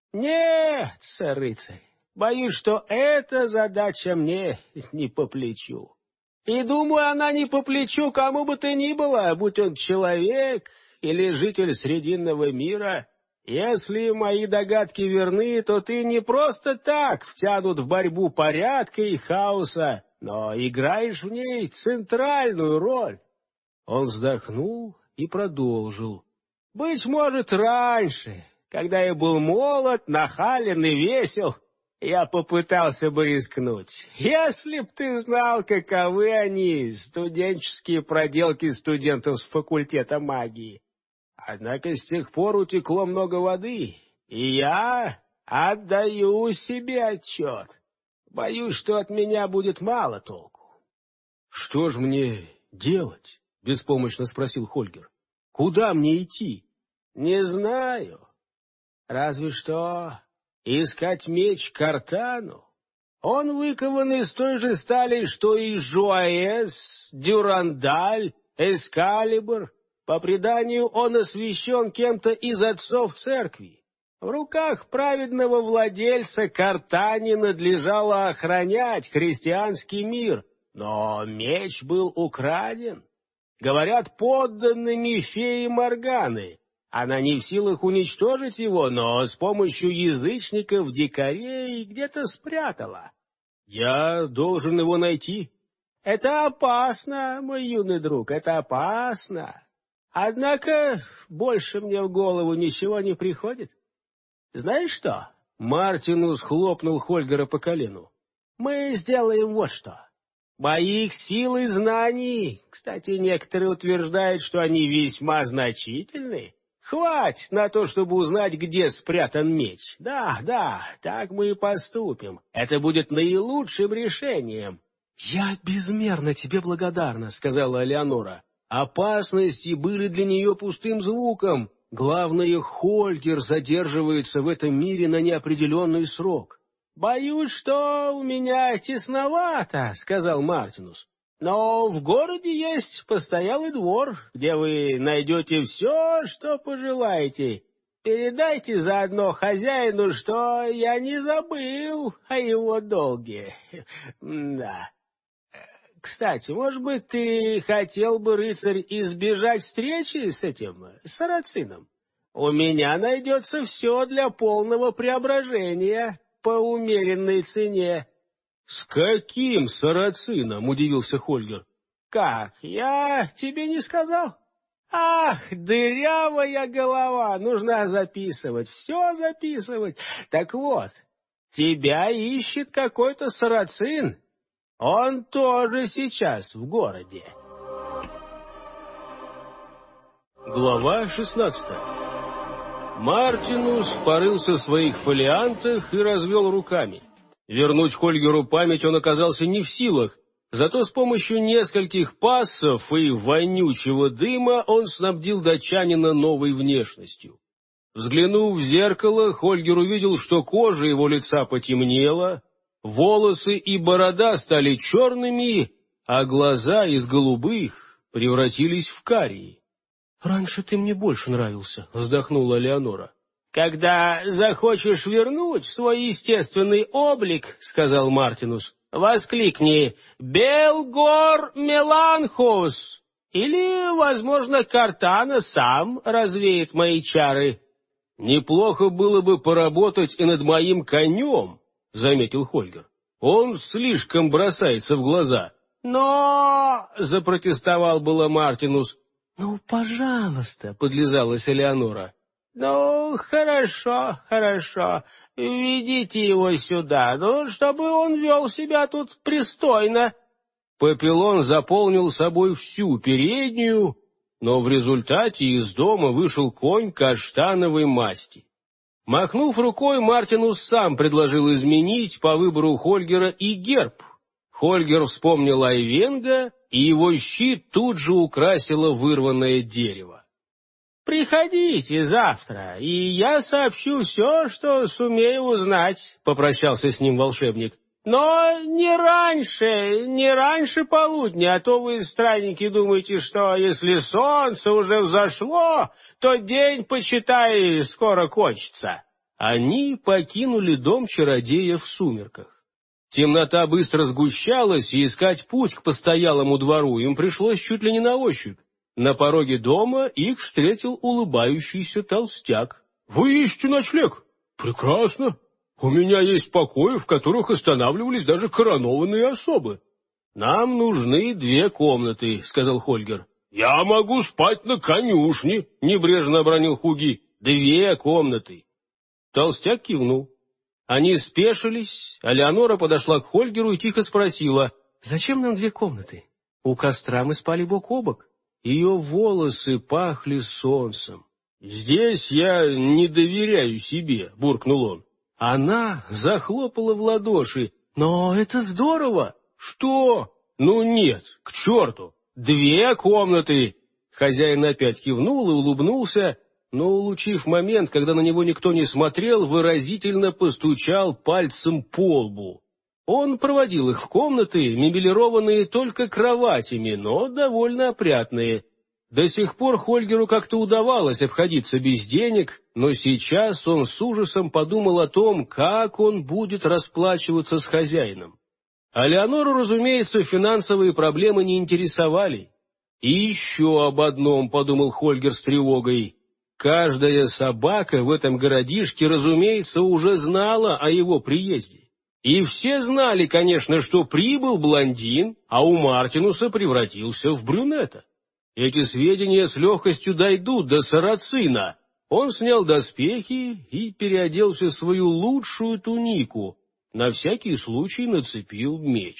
Нет, сэр-рыцарь, боюсь, что эта задача мне не по плечу. И думаю, она не по плечу кому бы то ни было, будь он человек или житель Срединного мира. Если мои догадки верны, то ты не просто так втянут в борьбу порядка и хаоса, но играешь в ней центральную роль. Он вздохнул и продолжил. Быть может, раньше, когда я был молод, нахален и весел, я попытался бы рискнуть. Если б ты знал, каковы они, студенческие проделки студентов с факультета магии. Однако с тех пор утекло много воды, и я отдаю себе отчет. Боюсь, что от меня будет мало толку. — Что ж мне делать? — беспомощно спросил Хольгер. — Куда мне идти? — Не знаю. Разве что искать меч Картану. Он выкован из той же стали, что и Жуаэс, Дюрандаль, Эскалибр. По преданию, он освящен кем-то из отцов церкви. В руках праведного владельца Картане надлежало охранять христианский мир, но меч был украден. Говорят, подданными феи Морганы. Она не в силах уничтожить его, но с помощью язычников-дикарей где-то спрятала. Я должен его найти. Это опасно, мой юный друг, это опасно. Однако больше мне в голову ничего не приходит. Знаешь что? Мартинус хлопнул Хольгера по колену. Мы сделаем вот что. Моих сил и знаний, кстати, некоторые утверждают, что они весьма значительны, хватит на то, чтобы узнать, где спрятан меч. Да, так мы и поступим. Это будет наилучшим решением». «Я безмерно тебе благодарна», — сказала Элеонора. Опасности были для нее пустым звуком. Главное, Хольгер задерживается в этом мире на неопределенный срок. «Боюсь, что у меня тесновато», — сказал Мартинус. «Но в городе есть постоялый двор, где вы найдете все, что пожелаете. Передайте заодно хозяину, что я не забыл о его долге. Да. Кстати, может быть, ты хотел бы, рыцарь, избежать встречи с этим сарацином? У меня найдется все для полного преображения по умеренной цене». «С каким сарацином?» — удивился Хольгер. «Как, я тебе не сказал? Ах, дырявая голова, нужно записывать, все записывать. Так вот, тебя ищет какой-то сарацин. Он тоже сейчас в городе». Глава 16. Мартинус порылся в своих фолиантах и развел руками. Вернуть Хольгеру память он оказался не в силах, зато с помощью нескольких пассов и вонючего дыма он снабдил датчанина новой внешностью. Взглянув в зеркало, Хольгер увидел, что кожа его лица потемнела, волосы и борода стали черными, а глаза из голубых превратились в карие. «Раньше ты мне больше нравился», — вздохнула Элеонора. «Когда захочешь вернуть свой естественный облик, — сказал Мартинус, — воскликни «Белгор Меланхус!» или, возможно, Картана сам развеет мои чары». «Неплохо было бы поработать и над моим конем», — заметил Хольгер. «Он слишком бросается в глаза». «Но...» — запротестовал было Мартинус. «Ну, пожалуйста», — подлизалась Элеонора. «Ну, хорошо, ведите его сюда, чтобы он вел себя тут пристойно». Папиллон заполнил собой всю переднюю, но в результате из дома вышел конь каштановой масти. Махнув рукой, Мартинус сам предложил изменить по выбору Хольгера и герб. Хольгер вспомнил Айвенга, и его щит тут же украсило вырванное дерево. «Приходите завтра, и я сообщу все, что сумею узнать», — попрощался с ним волшебник. «Но не раньше полудня, а то вы, странники, думаете, что если солнце уже взошло, то день, почитай, скоро кончится». Они покинули дом чародея в сумерках. Темнота быстро сгущалась, и искать путь к постоялому двору им пришлось чуть ли не на ощупь. На пороге дома их встретил улыбающийся толстяк. «Вы ищете ночлег? Прекрасно. У меня есть покои, в которых останавливались даже коронованные особы». «Нам нужны 2 комнаты», — сказал Хольгер. «Я могу спать на конюшне», — небрежно обронил Хуги. 2 комнаты». Толстяк кивнул. Они спешились, а Леонора подошла к Хольгеру и тихо спросила: «Зачем нам 2 комнаты? У костра мы спали бок о бок». Ее волосы пахли солнцем. «Здесь я не доверяю себе», — буркнул он. Она захлопала в ладоши. «Но это здорово!» «Что? Ну нет, к черту! 2 комнаты!» Хозяин опять кивнул и улыбнулся, но, улучив момент, когда на него никто не смотрел, выразительно постучал пальцем по лбу. Он проводил их в комнаты, мебелированные только кроватями, но довольно опрятные. До сих пор Хольгеру как-то удавалось обходиться без денег, но сейчас он с ужасом подумал о том, как он будет расплачиваться с хозяином. А Леонору, разумеется, финансовые проблемы не интересовали. И еще об одном подумал Хольгер с тревогой. Каждая собака в этом городишке, разумеется, уже знала о его приезде. И все знали, конечно, что прибыл блондин, а у Мартинуса превратился в брюнета. Эти сведения с легкостью дойдут до сарацина. Он снял доспехи и переоделся в свою лучшую тунику. На всякий случай нацепил меч.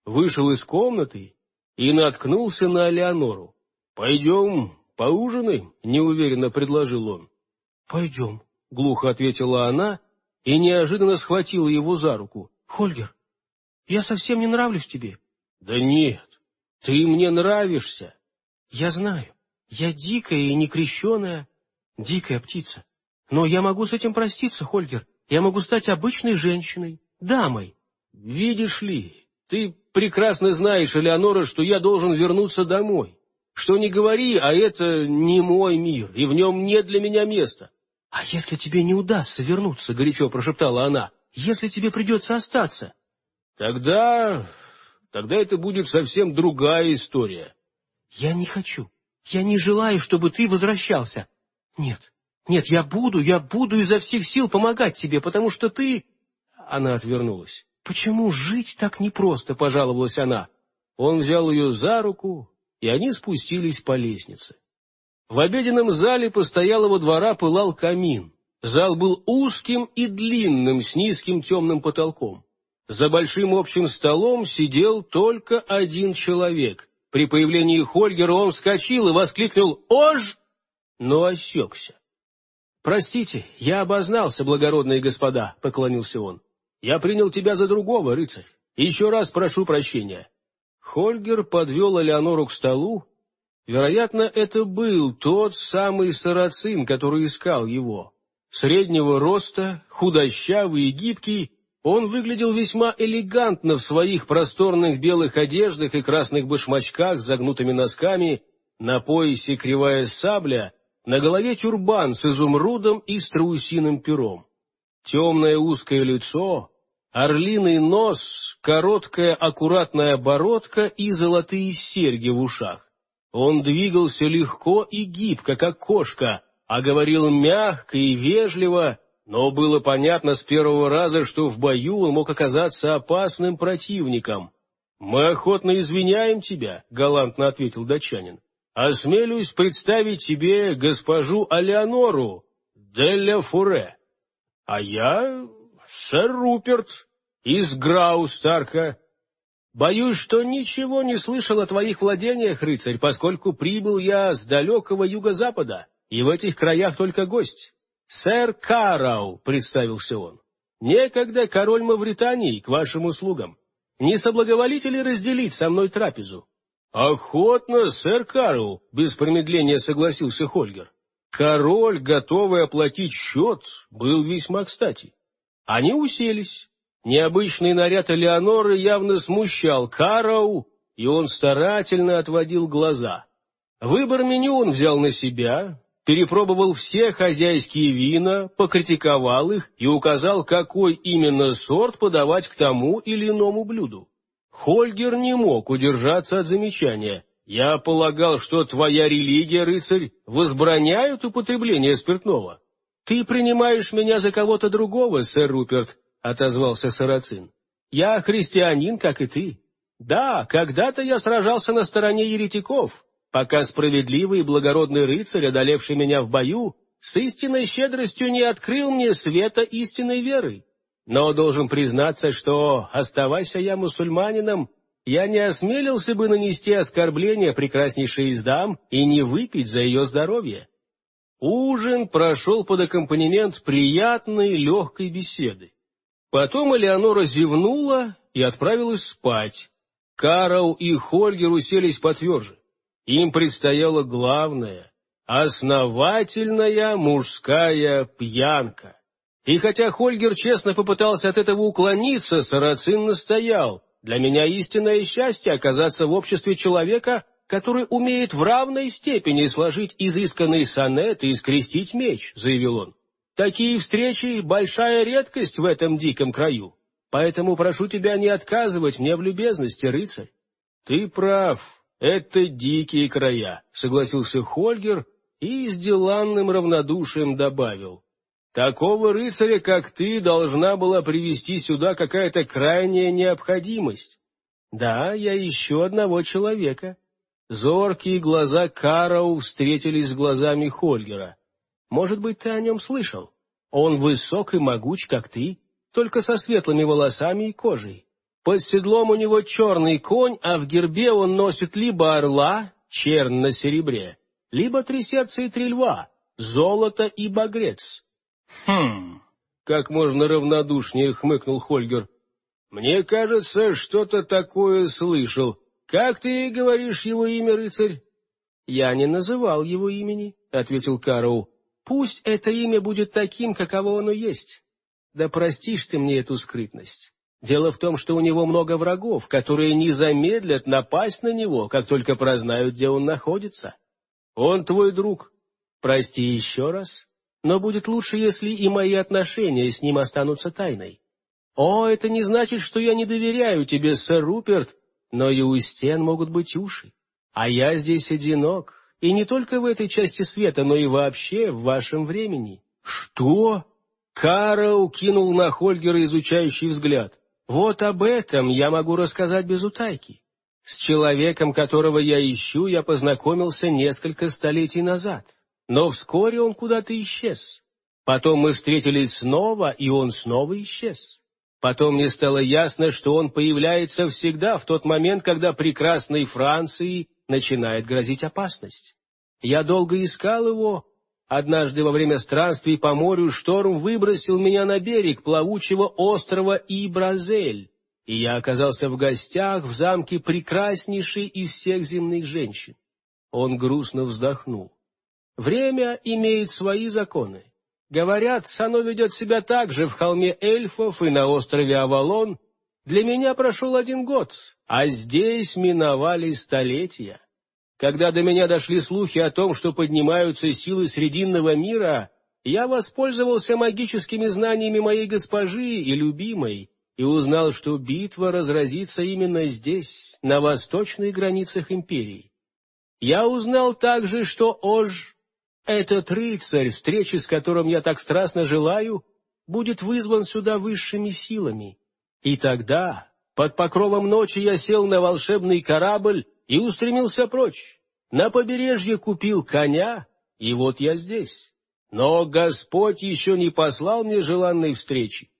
вышел из комнаты и наткнулся на Элеонору. «Пойдем поужинаем?» — неуверенно предложил он. «Пойдем», — глухо ответила она и неожиданно схватила его за руку. «Хольгер, я совсем не нравлюсь тебе». «Да нет, ты мне нравишься». «Я знаю, я дикая и некрещеная, дикая птица. Но я могу с этим проститься, Хольгер. Я могу стать обычной женщиной, дамой». «Видишь ли, ты прекрасно знаешь, Элеонора, что я должен вернуться домой. Что ни говори, а это не мой мир, и в нем нет для меня места». «А если тебе не удастся вернуться?» — горячо прошептала она. «Если тебе придется остаться?» Тогда это будет совсем другая история». «Я не хочу. Я не желаю, чтобы ты возвращался. Нет, я буду изо всех сил помогать тебе, потому что ты...» Она отвернулась. «Почему жить так непросто?» — пожаловалась она. Он взял ее за руку, и они спустились по лестнице. В обеденном зале постоялого двора пылал камин. Зал был узким и длинным, с низким темным потолком. За большим общим столом сидел только один человек. При появлении Хольгера он вскочил и воскликнул «Ож!», но осекся. «Простите, я обознался, благородные господа», — поклонился он. «Я принял тебя за другого, рыцарь. Еще раз прошу прощения». Хольгер подвел Элеонору к столу. Вероятно, это был тот самый сарацин, который искал его. Среднего роста, худощавый и гибкий, он выглядел весьма элегантно в своих просторных белых одеждах и красных башмачках с загнутыми носками, на поясе кривая сабля, на голове тюрбан с изумрудом и страусиным пером. Темное узкое лицо, орлиный нос, короткая аккуратная бородка и золотые серьги в ушах. Он двигался легко и гибко, как кошка, а говорил мягко и вежливо, но было понятно с первого раза, что в бою он мог оказаться опасным противником. «Мы охотно извиняем тебя», — галантно ответил датчанин. «Осмелюсь представить тебе госпожу Элеонору де ля Фуре. А я сэр Руперт из Граустарка. Боюсь, что ничего не слышал о твоих владениях, рыцарь, поскольку прибыл я с далекого юго-запада, и в этих краях только гость. Сэр Карау», — представился он, — «некогда король Мавритании, к вашим услугам. Не соблаговолите ли разделить со мной трапезу?» «Охотно, сэр Карау», — без промедления согласился Хольгер. Король, готовый оплатить счет, был весьма кстати. Они уселись. Необычный наряд Элеоноры явно смущал Карау, и он старательно отводил глаза. Выбор меню он взял на себя, перепробовал все хозяйские вина, покритиковал их и указал, какой именно сорт подавать к тому или иному блюду. Хольгер не мог удержаться от замечания. «Я полагал, что твоя религия, рыцарь, возбраняет употребление спиртного». «Ты принимаешь меня за кого-то другого, сэр Руперт», — отозвался сарацин. «Я христианин, как и ты. Да, когда-то я сражался на стороне еретиков, пока справедливый и благородный рыцарь, одолевший меня в бою, с истинной щедростью не открыл мне света истинной веры. Но должен признаться, что, оставайся я мусульманином, я не осмелился бы нанести оскорбление прекраснейшей из дам и не выпить за ее здоровье». Ужин прошел под аккомпанемент приятной легкой беседы. Потом Элеонора зевнула и отправилась спать. Карау и Хольгер уселись потверже. Им предстояло главное — основательная мужская пьянка. И хотя Хольгер честно попытался от этого уклониться, сарацин настоял: «Для меня истинное счастье оказаться в обществе человека, который умеет в равной степени сложить изысканный сонет и скрестить меч», — заявил он. «Такие встречи — большая редкость в этом диком краю. Поэтому прошу тебя не отказывать мне в любезности, рыцарь». «Ты прав, это дикие края», — согласился Хольгер и с деланным равнодушием добавил: «Такого рыцаря, как ты, должна была привести сюда какая-то крайняя необходимость». «Да, я ищу одного человека». Зоркие глаза Карау встретились с глазами Хольгера. «Может быть, ты о нем слышал? Он высок и могуч, как ты, только со светлыми волосами и кожей. Под седлом у него черный конь, а в гербе он носит либо орла, чернь на серебре, либо три сердца и три льва, золото и багрец. Хм, Как можно равнодушнее хмыкнул Хольгер. Мне кажется, что-то такое слышал. Как ты говоришь его имя, рыцарь? Я не называл его имени, ответил Кароу. Пусть это имя будет таким, каково оно есть. Да простишь ты мне эту скрытность. Дело в том, что у него много врагов, которые не замедлят напасть на него, как только прознают, где он находится. Он твой друг. Прости еще раз, но будет лучше, если и мои отношения с ним останутся тайной. О, это не значит, что я не доверяю тебе, сэр Руперт, но и у стен могут быть уши. А я здесь одинок, и не только в этой части света, но и вообще в вашем времени. Что? Кароу кинул на Хольгера изучающий взгляд. Вот об этом я могу рассказать без утайки. С человеком, которого я ищу, я познакомился несколько столетий назад, но вскоре он куда-то исчез. Потом мы встретились снова, и он снова исчез. Потом мне стало ясно, что он появляется всегда в тот момент, когда прекрасной Франции начинает грозить опасность. Я долго искал его. Однажды во время странствий по морю шторм выбросил меня на берег плавучего острова Ибразель, и я оказался в гостях в замке прекраснейшей из всех земных женщин. Он грустно вздохнул. Время имеет свои законы. Говорят, оно ведет себя так же в холме эльфов и на острове Авалон. Для меня прошел 1 год, а здесь миновали столетия. Когда до меня дошли слухи о том, что поднимаются силы Срединного мира, я воспользовался магическими знаниями моей госпожи и любимой и узнал, что битва разразится именно здесь, на восточных границах империи. Я узнал также, что Ож, этот рыцарь, встречи с которым я так страстно желаю, будет вызван сюда высшими силами. И тогда, под покровом ночи, я сел на волшебный корабль и устремился прочь. На побережье купил коня, и вот я здесь. Но Господь еще не послал мне желанной встречи.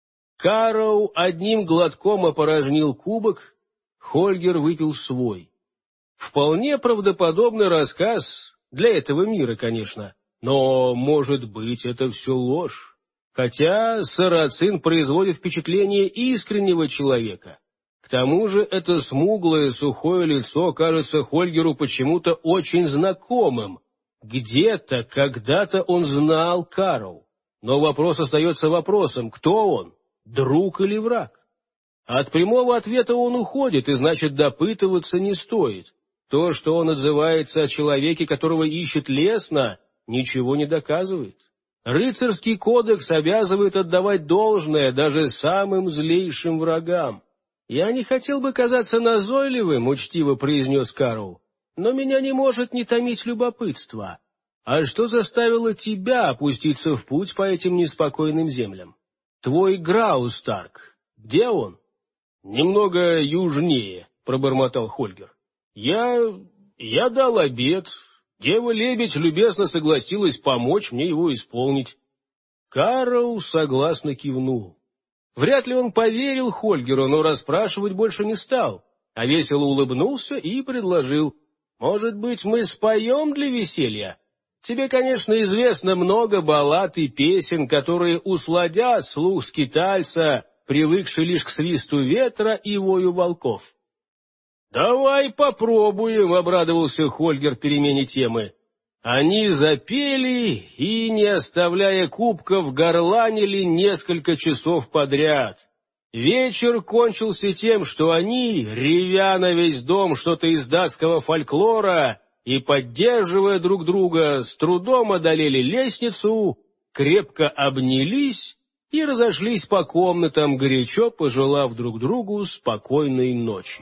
Кароу одним глотком опорожнил кубок, Хольгер выпил свой. Вполне правдоподобный рассказ, для этого мира, конечно, но, может быть, это все ложь. Хотя Сарацин производит впечатление искреннего человека. К тому же это смуглое, сухое лицо кажется Хольгеру почему-то очень знакомым. Где-то, когда-то он знал Кароу. Но вопрос остается вопросом, кто он, друг или враг? От прямого ответа он уходит, и значит допытываться не стоит. То, что он отзывается о человеке, которого ищет лесно, ничего не доказывает. Рыцарский кодекс обязывает отдавать должное даже самым злейшим врагам. «Я не хотел бы казаться назойливым», — учтиво произнес Кароу, «но меня не может не томить любопытство. А что заставило тебя опуститься в путь по этим неспокойным землям? Твой Граустарк, где он?» «Немного южнее», — пробормотал Хольгер. «Я дал обет. Дева-лебедь любезно согласилась помочь мне его исполнить». Кароу согласно кивнул. Вряд ли он поверил Хольгеру, но расспрашивать больше не стал, а весело улыбнулся и предложил: «Может быть, мы споем для веселья? Тебе, конечно, известно много баллад и песен, которые усладят слух скитальца, привыкший лишь к свисту ветра и вою волков». «Давай попробуем», — обрадовался Хольгер перемене темы. Они запели и, не оставляя кубков, горланили несколько часов подряд. Вечер кончился тем, что они, ревя на весь дом что-то из датского фольклора и поддерживая друг друга, с трудом одолели лестницу, крепко обнялись и разошлись по комнатам, горячо пожелав друг другу спокойной ночи.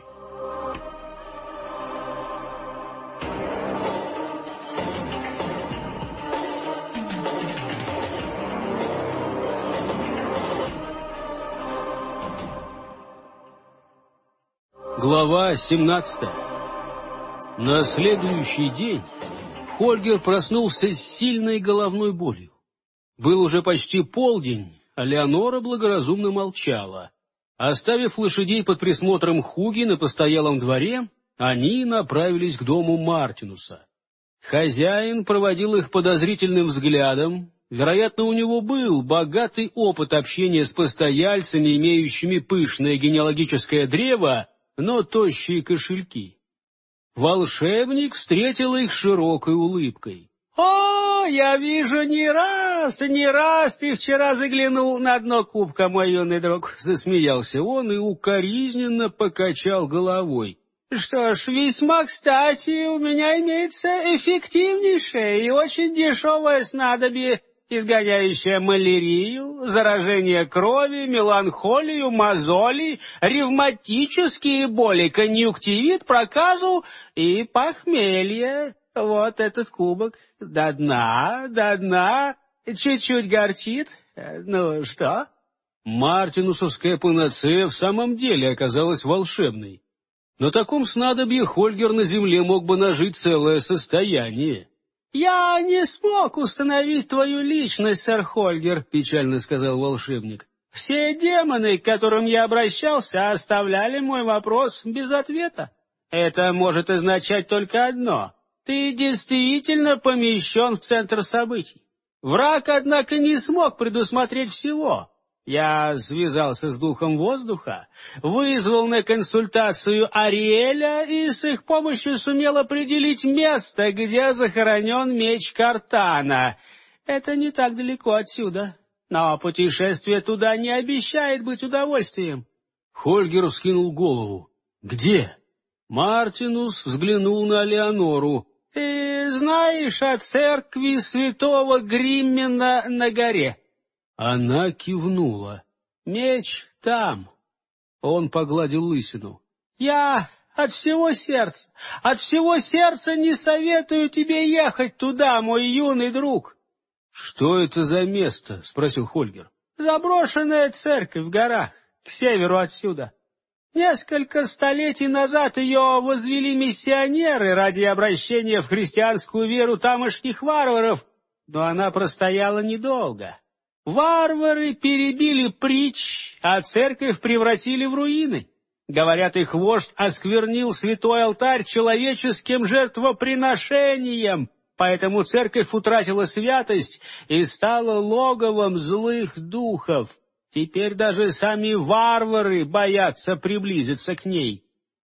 Глава 17. На следующий день Хольгер проснулся с сильной головной болью. Был уже почти полдень, а Леонора благоразумно молчала. Оставив лошадей под присмотром Хуги на постоялом дворе, они направились к дому Мартинуса. Хозяин проводил их подозрительным взглядом. Вероятно, у него был богатый опыт общения с постояльцами, имеющими пышное генеалогическое древо, но тощие кошельки. Волшебник встретил их широкой улыбкой. «О, я вижу, не раз ты вчера заглянул на дно кубка, мой юный друг!» Засмеялся он и укоризненно покачал головой. «Что ж, весьма кстати, у меня имеется эффективнейшее и очень дешевое снадобье, изгоняющее малярию, заражение крови, меланхолию, мозоли, ревматические боли, конъюнктивит, проказу и похмелье. Вот этот кубок до дна, чуть-чуть горчит. Ну что?» Мартинусовская панацея в самом деле оказалась волшебной. На таком снадобье Хольгер на земле мог бы нажить целое состояние. «Я не смог установить твою личность, сэр Хольгер», — печально сказал волшебник. «Все демоны, к которым я обращался, оставляли мой вопрос без ответа. Это может означать только одно. Ты действительно помещен в центр событий. Враг, однако, не смог предусмотреть всего. Я связался с духом воздуха, вызвал на консультацию Ариэля и с их помощью сумел определить место, где захоронен меч Картана. Это не так далеко отсюда, но путешествие туда не обещает быть удовольствием». Хольгер вскинул голову. «Где?» Мартинус взглянул на Леонору. «Ты знаешь о церкви святого Гриммена на горе?» Она кивнула. «Меч там». Он погладил лысину. «Я от всего сердца не советую тебе ехать туда, мой юный друг». «Что это за место?» — спросил Хольгер. «Заброшенная церковь в горах, к северу отсюда. Несколько столетий назад ее возвели миссионеры ради обращения в христианскую веру тамошних варваров, но она простояла недолго. Варвары перебили притч, а церковь превратили в руины. Говорят, их вождь осквернил святой алтарь человеческим жертвоприношением, поэтому церковь утратила святость и стала логовом злых духов. Теперь даже сами варвары боятся приблизиться к ней».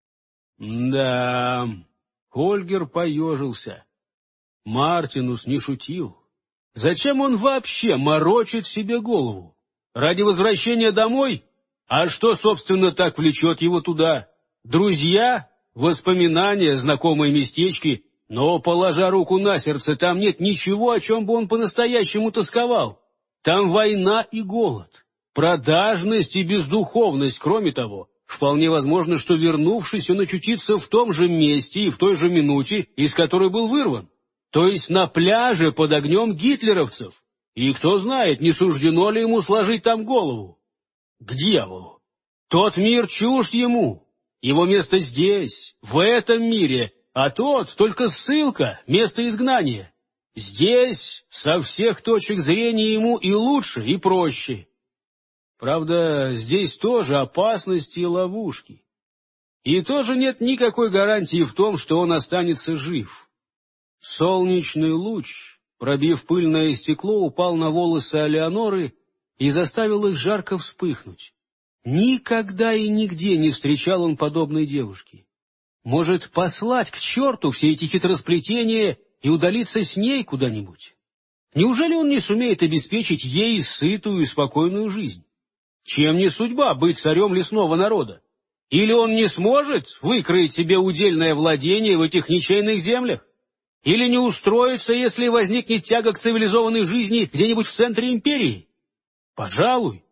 «Да...» — Хольгер поежился. Мартинус не шутил. Зачем он вообще морочит себе голову? Ради возвращения домой? А что, собственно, так влечет его туда? Друзья? Воспоминания, знакомые местечки? Но, положа руку на сердце, там нет ничего, о чем бы он по-настоящему тосковал. Там война и голод, продажность и бездуховность. Кроме того, вполне возможно, что, вернувшись, он очутится в том же месте и в той же минуте, из которой был вырван. То есть на пляже под огнем гитлеровцев. И кто знает, не суждено ли ему сложить там голову. К дьяволу! Тот мир чужд ему. Его место здесь, в этом мире, а тот только ссылка, место изгнания. Здесь со всех точек зрения ему и лучше, и проще. Правда, здесь тоже опасности и ловушки. И тоже нет никакой гарантии в том, что он останется жив. Солнечный луч, пробив пыльное стекло, упал на волосы Алеоноры и заставил их жарко вспыхнуть. Никогда и нигде не встречал он подобной девушки. Может, послать к черту все эти хитросплетения и удалиться с ней куда-нибудь? Неужели он не сумеет обеспечить ей сытую и спокойную жизнь? Чем не судьба быть царем лесного народа? Или он не сможет выкроить себе удельное владение в этих ничейных землях? Или не устроится, если возникнет тяга к цивилизованной жизни где-нибудь в центре империи? Пожалуй.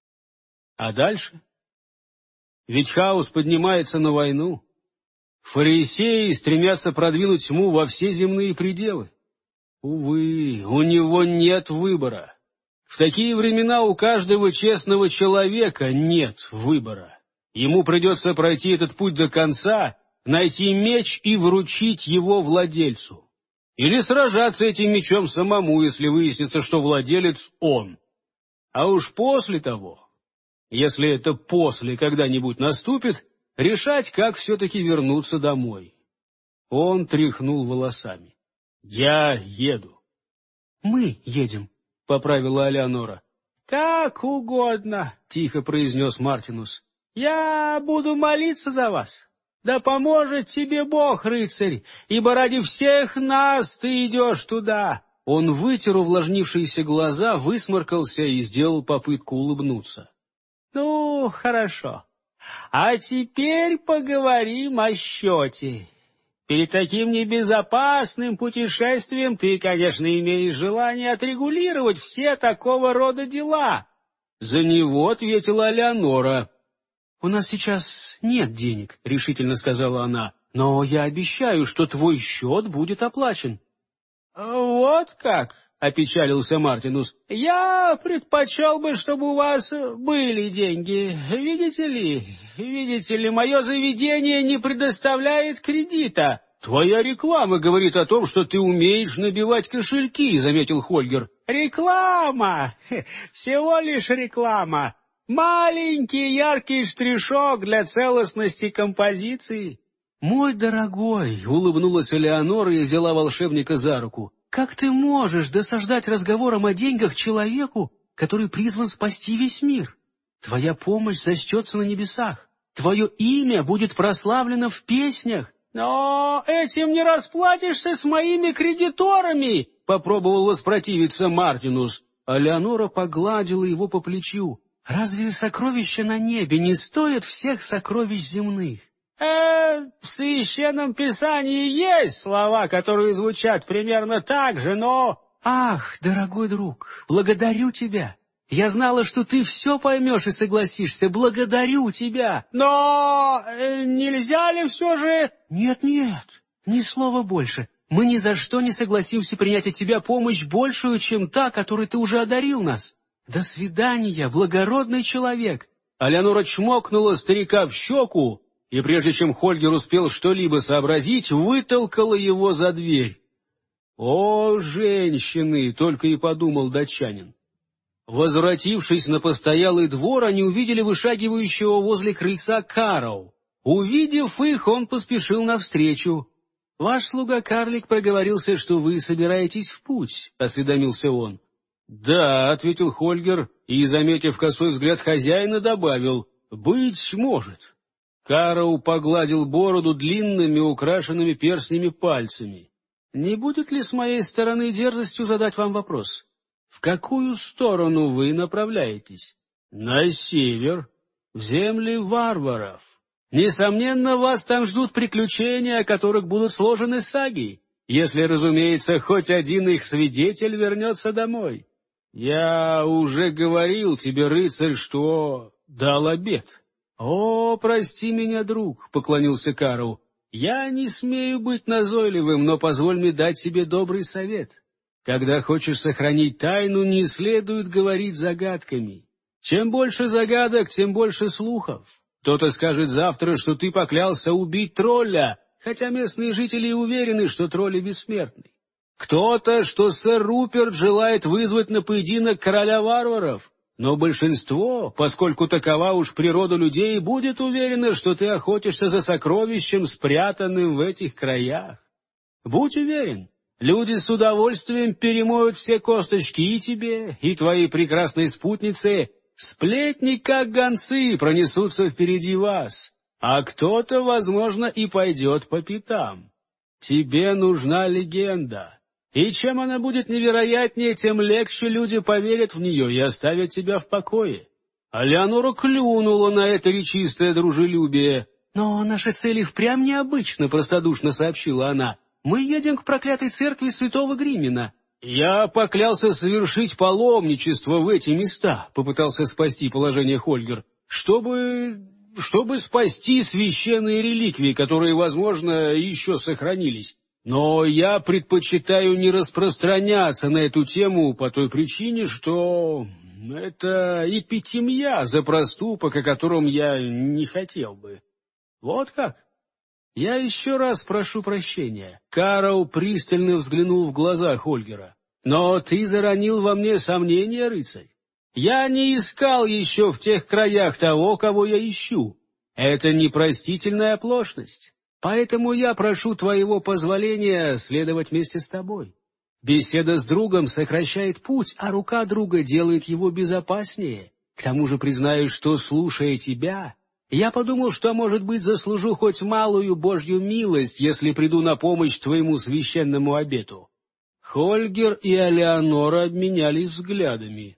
А дальше? Ведь хаос поднимается на войну. Фарисеи стремятся продвинуть тьму во все земные пределы. Увы, у него нет выбора. В такие времена у каждого честного человека нет выбора. Ему придется пройти этот путь до конца, найти меч и вручить его владельцу. Или сражаться этим мечом самому, если выяснится, что владелец он. А уж после того Если это после когда-нибудь наступит, решать, как все-таки вернуться домой. Он тряхнул волосами. «Я еду». «Мы едем», — поправила Алеонора. «Как угодно», — тихо произнес Мартинус. «Я буду молиться за вас. Да поможет тебе Бог, рыцарь, ибо ради всех нас ты идешь туда». Он вытер увлажнившиеся глаза, высморкался и сделал попытку улыбнуться. «Ну, хорошо. А теперь поговорим о счете. Перед таким небезопасным путешествием ты, конечно, имеешь желание отрегулировать все такого рода дела». За него ответила Алеонора. «У нас сейчас нет денег», — решительно сказала она, «но я обещаю, что твой счет будет оплачен». «Вот как?» — опечалился Мартинус. «Я предпочел бы, чтобы у вас были деньги. Видите ли, мое заведение не предоставляет кредита». «Твоя реклама говорит о том, что ты умеешь набивать кошельки», — заметил Хольгер. «Реклама! Всего лишь реклама. Маленький яркий штришок для целостности композиции». «Мой дорогой», — улыбнулась Элеонора и взяла волшебника за руку, «как ты можешь досаждать разговором о деньгах человеку, который призван спасти весь мир? Твоя помощь зачтется на небесах, твое имя будет прославлено в песнях». «Но этим не расплатишься с моими кредиторами», — попробовал воспротивиться Мартинус. А Леонора погладила его по плечу. «Разве сокровища на небе не стоят всех сокровищ земных?» В Священном Писании есть слова, которые звучат примерно так же, но...» «Ах, дорогой друг, благодарю тебя. Я знала, что ты все поймешь и согласишься. Благодарю тебя. Но нельзя ли все же...» «Нет, ни слова больше. Мы ни за что не согласимся принять от тебя помощь большую, чем та, которой ты уже одарил нас. До свидания, благородный человек». Алеонора чмокнула старика в щеку, и прежде чем Хольгер успел что-либо сообразить, вытолкала его за дверь. «О, женщины!» — только и подумал датчанин. Возвратившись на постоялый двор, они увидели вышагивающего возле крыльца Карау. Увидев их, он поспешил навстречу. «Ваш слуга-карлик проговорился, что вы собираетесь в путь», — осведомился он. «Да», — ответил Хольгер, и, заметив косой взгляд хозяина, добавил, «быть может». Карау погладил бороду длинными, украшенными перстнями пальцами. «Не будет ли с моей стороны дерзостью задать вам вопрос? В какую сторону вы направляетесь?» «На север, в земли варваров. Несомненно, вас там ждут приключения, о которых будут сложены саги, если, разумеется, хоть один их свидетель вернется домой. Я уже говорил тебе, рыцарь, что дал обет». «О, прости меня, друг», — поклонился Кару. «Я не смею быть назойливым, но позволь мне дать тебе добрый совет. Когда хочешь сохранить тайну, не следует говорить загадками. Чем больше загадок, тем больше слухов. Кто-то скажет завтра, что ты поклялся убить тролля, хотя местные жители уверены, что тролли бессмертны. Кто-то, что сэр Руперт желает вызвать на поединок короля варваров. Но большинство, поскольку такова уж природа людей, будет уверено, что ты охотишься за сокровищем, спрятанным в этих краях. Будь уверен, люди с удовольствием перемоют все косточки и тебе, и твоей прекрасной спутнице. Сплетни, как гонцы, пронесутся впереди вас, а кто-то, возможно, и пойдет по пятам. Тебе нужна легенда. И чем она будет невероятнее, тем легче люди поверят в нее и оставят тебя в покое». А Леонора клюнула на это речистое дружелюбие. «Но наша цель и впрямь необычна», — простодушно сообщила она. «Мы едем к проклятой церкви святого Гримина». «Я поклялся совершить паломничество в эти места», — попытался спасти положение Хольгер, чтобы спасти священные реликвии, которые, возможно, еще сохранились. Но я предпочитаю не распространяться на эту тему по той причине, что это эпитемья за проступок, о котором я не хотел бы». «Вот как? Я еще раз прошу прощения». Карау пристально взглянул в глаза Хольгера. «Но ты заронил во мне сомнения, рыцарь. Я не искал еще в тех краях того, кого я ищу. Это непростительная оплошность. Поэтому я прошу твоего позволения следовать вместе с тобой. Беседа с другом сокращает путь, а рука друга делает его безопаснее. К тому же признаюсь, что, слушая тебя, я подумал, что, может быть, заслужу хоть малую Божью милость, если приду на помощь твоему священному обету». Хольгер и Алеонора обменялись взглядами.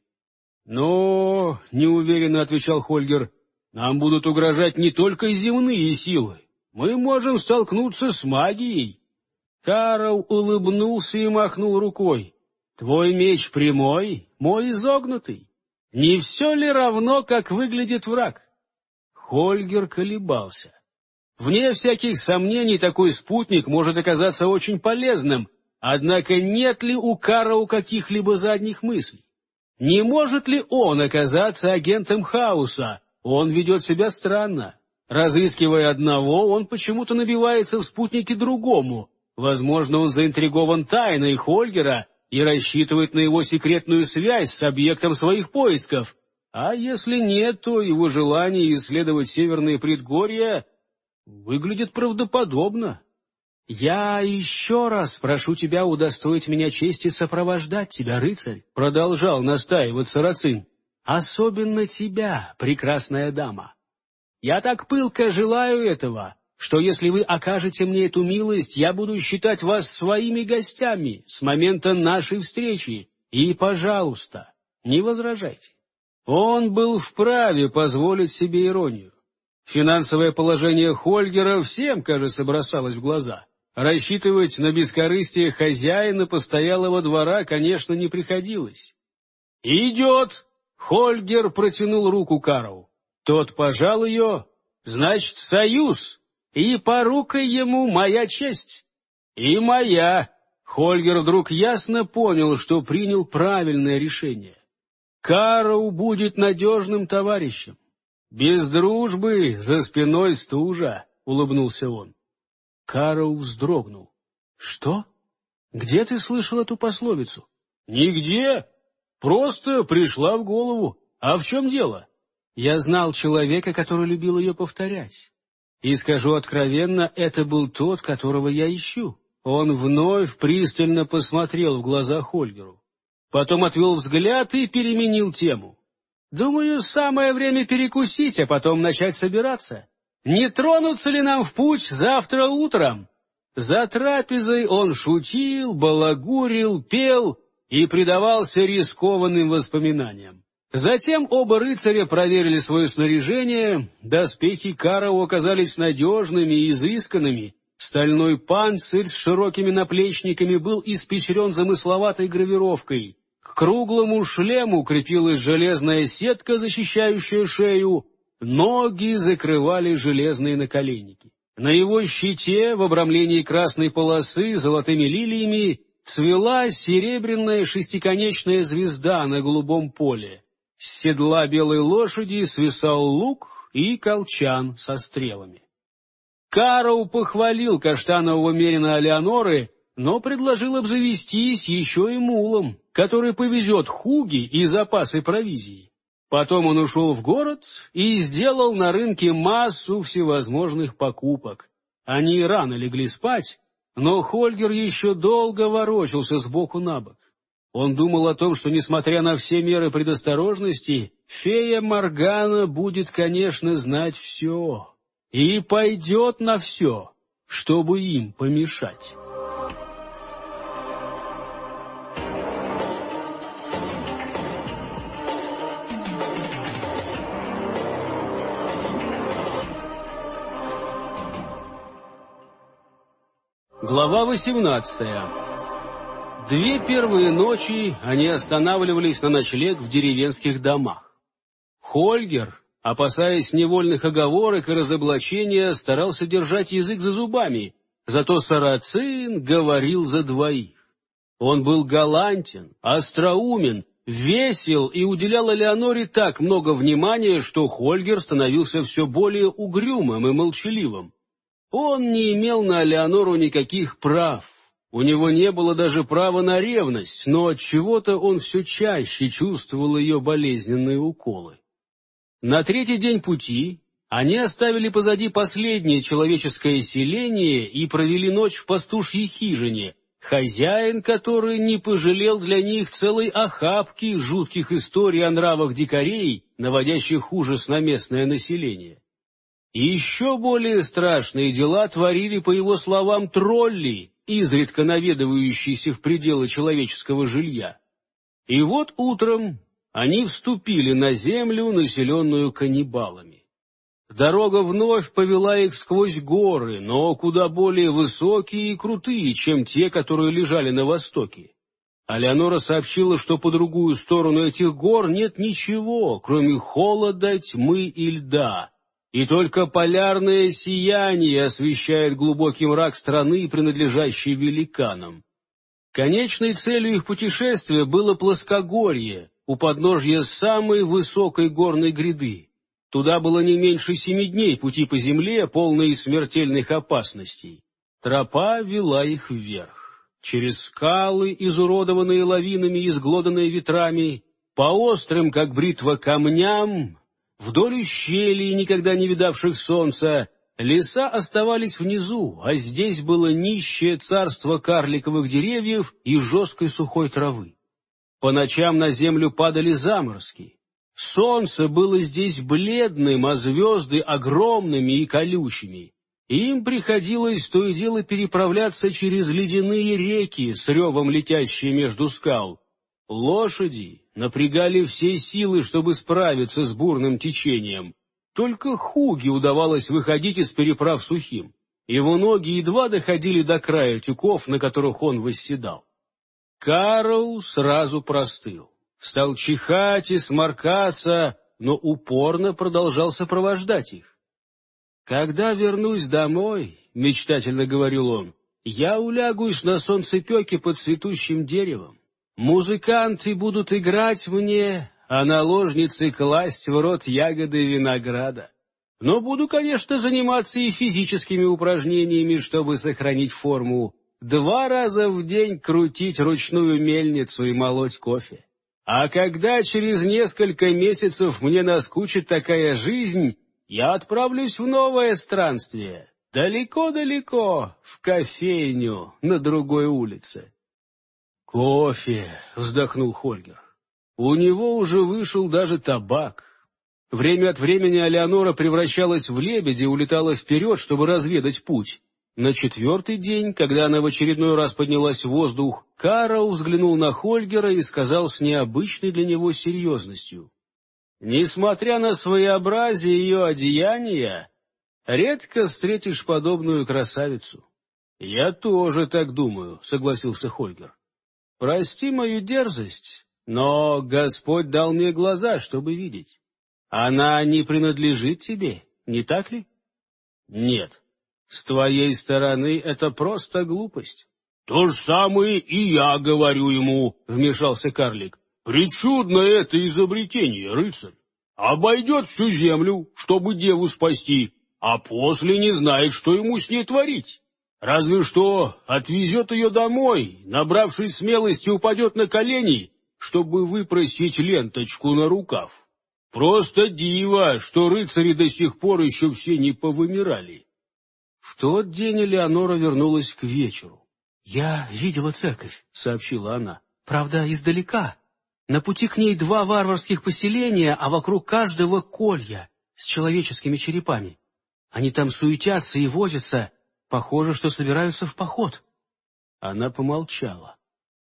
«Но, — неуверенно отвечал Хольгер, — нам будут угрожать не только земные силы. Мы можем столкнуться с магией». Карл улыбнулся и махнул рукой. «Твой меч прямой, мой изогнутый. Не все ли равно, как выглядит враг?» Хольгер колебался. Вне всяких сомнений, такой спутник может оказаться очень полезным, однако нет ли у Карла каких-либо задних мыслей? Не может ли он оказаться агентом хаоса? Он ведет себя странно. Разыскивая одного, он почему-то набивается в спутнике другому. Возможно, он заинтригован тайной Хольгера и рассчитывает на его секретную связь с объектом своих поисков. А если нет, то его желание исследовать северные предгорья выглядит правдоподобно. «Я еще раз прошу тебя удостоить меня чести сопровождать тебя, рыцарь», — продолжал настаивать Сарацин. «Особенно тебя, прекрасная дама. Я так пылко желаю этого, что если вы окажете мне эту милость, я буду считать вас своими гостями с момента нашей встречи. И, пожалуйста, не возражайте». Он был вправе позволить себе иронию. Финансовое положение Хольгера всем, кажется, бросалось в глаза. Рассчитывать на бескорыстие хозяина постоялого двора, конечно, не приходилось. «Идет!» — Хольгер протянул руку Карлу. Тот пожал ее. «Значит, союз, и порукой ему моя честь». «И моя!» — Хольгер вдруг ясно понял, что принял правильное решение. Карл будет надежным товарищем. «Без дружбы за спиной стужа», — улыбнулся он. Карл вздрогнул. «Что? Где ты слышал эту пословицу?» «Нигде. Просто пришла в голову. А в чем дело?» «Я знал человека, который любил ее повторять. И скажу откровенно, это был тот, которого я ищу». Он вновь пристально посмотрел в глаза Хольгеру. Потом отвел взгляд и переменил тему. «Думаю, самое время перекусить, а потом начать собираться. Не тронуться ли нам в путь завтра утром?» За трапезой он шутил, балагурил, пел и предавался рискованным воспоминаниям. Затем оба рыцаря проверили свое снаряжение, доспехи Карла оказались надежными и изысканными, стальной панцирь с широкими наплечниками был испещрен замысловатой гравировкой. К круглому шлему крепилась железная сетка, защищающая шею, ноги закрывали железные наколенники. На его щите, в обрамлении красной полосы золотыми лилиями, цвела серебряная шестиконечная звезда на голубом поле. С седла белой лошади свисал лук и колчан со стрелами. Карл похвалил каштанового мерина Алеоноры, но предложил обзавестись еще и мулом, который повезет хуги и запасы провизии. Потом он ушел в город и сделал на рынке массу всевозможных покупок. Они рано легли спать, но Хольгер еще долго ворочался сбоку на бок. Он думал о том, что, несмотря на все меры предосторожности, фея Моргана будет, конечно, знать все и пойдет на все, чтобы им помешать. Глава 18. 2 первые ночи они останавливались на ночлег в деревенских домах. Хольгер, опасаясь невольных оговорок и разоблачения, старался держать язык за зубами, зато Сарацин говорил за двоих. Он был галантен, остроумен, весел и уделял Алеоноре так много внимания, что Хольгер становился все более угрюмым и молчаливым. Он не имел на Алеонору никаких прав, У него не было даже права на ревность, но от чего-то он все чаще чувствовал ее болезненные уколы. На третий день пути они оставили позади последнее человеческое селение и провели ночь в пастушьей хижине, хозяин которой не пожалел для них целой охапки жутких историй о нравах дикарей, наводящих ужас на местное население. И еще более страшные дела творили, по его словам, тролли, изредка наведывающиеся в пределы человеческого жилья. И вот утром они вступили на землю, населенную каннибалами. Дорога вновь повела их сквозь горы, но куда более высокие и крутые, чем те, которые лежали на востоке. Алеонора сообщила, что по другую сторону этих гор нет ничего, кроме холода, тьмы и льда, и только полярное сияние освещает глубокий мрак страны, принадлежащей великанам. Конечной целью их путешествия было плоскогорье, у подножья самой высокой горной гряды. Туда было не меньше 7 дней пути по земле, полной смертельных опасностей. Тропа вела их вверх, через скалы, изуродованные лавинами и изглоданные ветрами, по острым, как бритва, камням, вдоль ущелий, никогда не видавших солнца. Леса оставались внизу, а здесь было нищее царство карликовых деревьев и жесткой сухой травы. По ночам на землю падали заморозки. Солнце было здесь бледным, а звезды огромными и колючими. Им приходилось то и дело переправляться через ледяные реки с ревом, летящие между скал. Лошади напрягали все силы, чтобы справиться с бурным течением. Только Хуге удавалось выходить из переправ сухим. Его ноги едва доходили до края тюков, на которых он восседал. Карл сразу простыл. Стал чихать и сморкаться, но упорно продолжал сопровождать их. «Когда вернусь домой, — мечтательно говорил он, — я улягусь на солнцепеке под цветущим деревом. Музыканты будут играть мне, а наложницы класть в рот ягоды винограда. Но буду, конечно, заниматься и физическими упражнениями, чтобы сохранить форму. 2 раза в день крутить ручную мельницу и молоть кофе. А когда через несколько месяцев мне наскучит такая жизнь, я отправлюсь в новое странствие, далеко-далеко, в кофейню на другой улице». «Кофе», — вздохнул Хольгер. «У него уже вышел даже табак». Время от времени Алеонора превращалась в лебедя и улетала вперед, чтобы разведать путь. На 4-й день, когда она в очередной раз поднялась в воздух, Карл взглянул на Хольгера и сказал с необычной для него серьезностью: «Несмотря на своеобразие ее одеяния, редко встретишь подобную красавицу». «Я тоже так думаю», — согласился Хольгер. «Прости мою дерзость, но Господь дал мне глаза, чтобы видеть. Она не принадлежит тебе, не так ли?» «Нет. С твоей стороны это просто глупость». «То же самое и я говорю ему», — вмешался карлик. «Причудное это изобретение, рыцарь. Обойдет всю землю, чтобы деву спасти, а после не знает, что ему с ней творить. Разве что отвезет ее домой, набравшись смелости, упадет на колени, чтобы выпросить ленточку на рукав. Просто диво, что рыцари до сих пор еще все не повымирали». В тот день Элеонора вернулась к вечеру. «Я видела церковь», — сообщила она. «Правда, издалека. На пути к ней 2 варварских поселения, а вокруг каждого колья с человеческими черепами. Они там суетятся и возятся. Похоже, что собираются в поход». Она помолчала.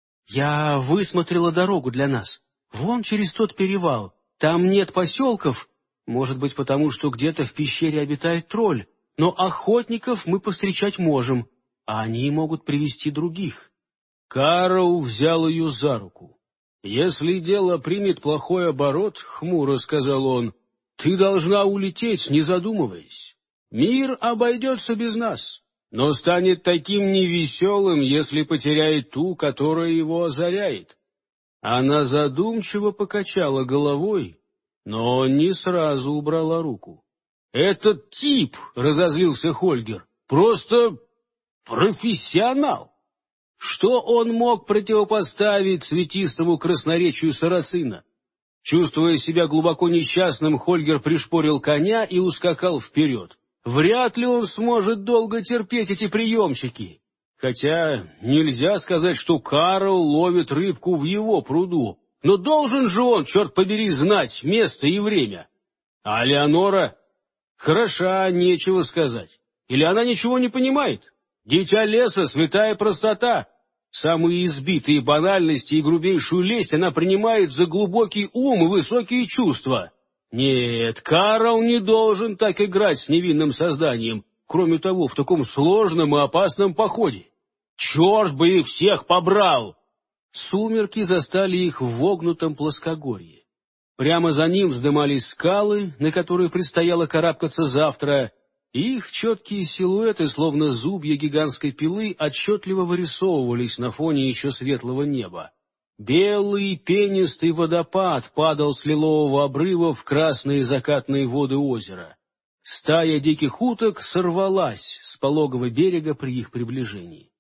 «Я высмотрела дорогу для нас. Вон через тот перевал. Там нет поселков, может быть, потому что где-то в пещере обитает тролль. Но охотников мы повстречать можем, а они могут привести других». Карл взял ее за руку. «Если дело примет плохой оборот, — хмуро сказал он, — ты должна улететь, не задумываясь. Мир обойдется без нас, но станет таким невеселым, если потеряет ту, которая его озаряет». Она задумчиво покачала головой, но не сразу убрала руку. «Этот тип, — разозлился Хольгер, — просто профессионал. Что он мог противопоставить цветистому красноречию сарацина? Чувствуя себя глубоко несчастным, Хольгер пришпорил коня и ускакал вперед. Вряд ли он сможет долго терпеть эти приемчики. Хотя нельзя сказать, что Карл ловит рыбку в его пруду. Но должен же он, черт побери, знать место и время. А Леонора хороша, нечего сказать. Или она ничего не понимает? Дитя леса, святая простота. Самые избитые банальности и грубейшую лесть она принимает за глубокий ум и высокие чувства. Нет, Карл не должен так играть с невинным созданием, кроме того, в таком сложном и опасном походе. Черт бы их всех побрал! Сумерки застали их в вогнутом плоскогорье. Прямо за ним вздымались скалы, на которые предстояло карабкаться завтра, и их четкие силуэты, словно зубья гигантской пилы, отчетливо вырисовывались на фоне еще светлого неба. Белый пенистый водопад падал с лилового обрыва в красные закатные воды озера. Стая диких уток сорвалась с пологого берега при их приближении.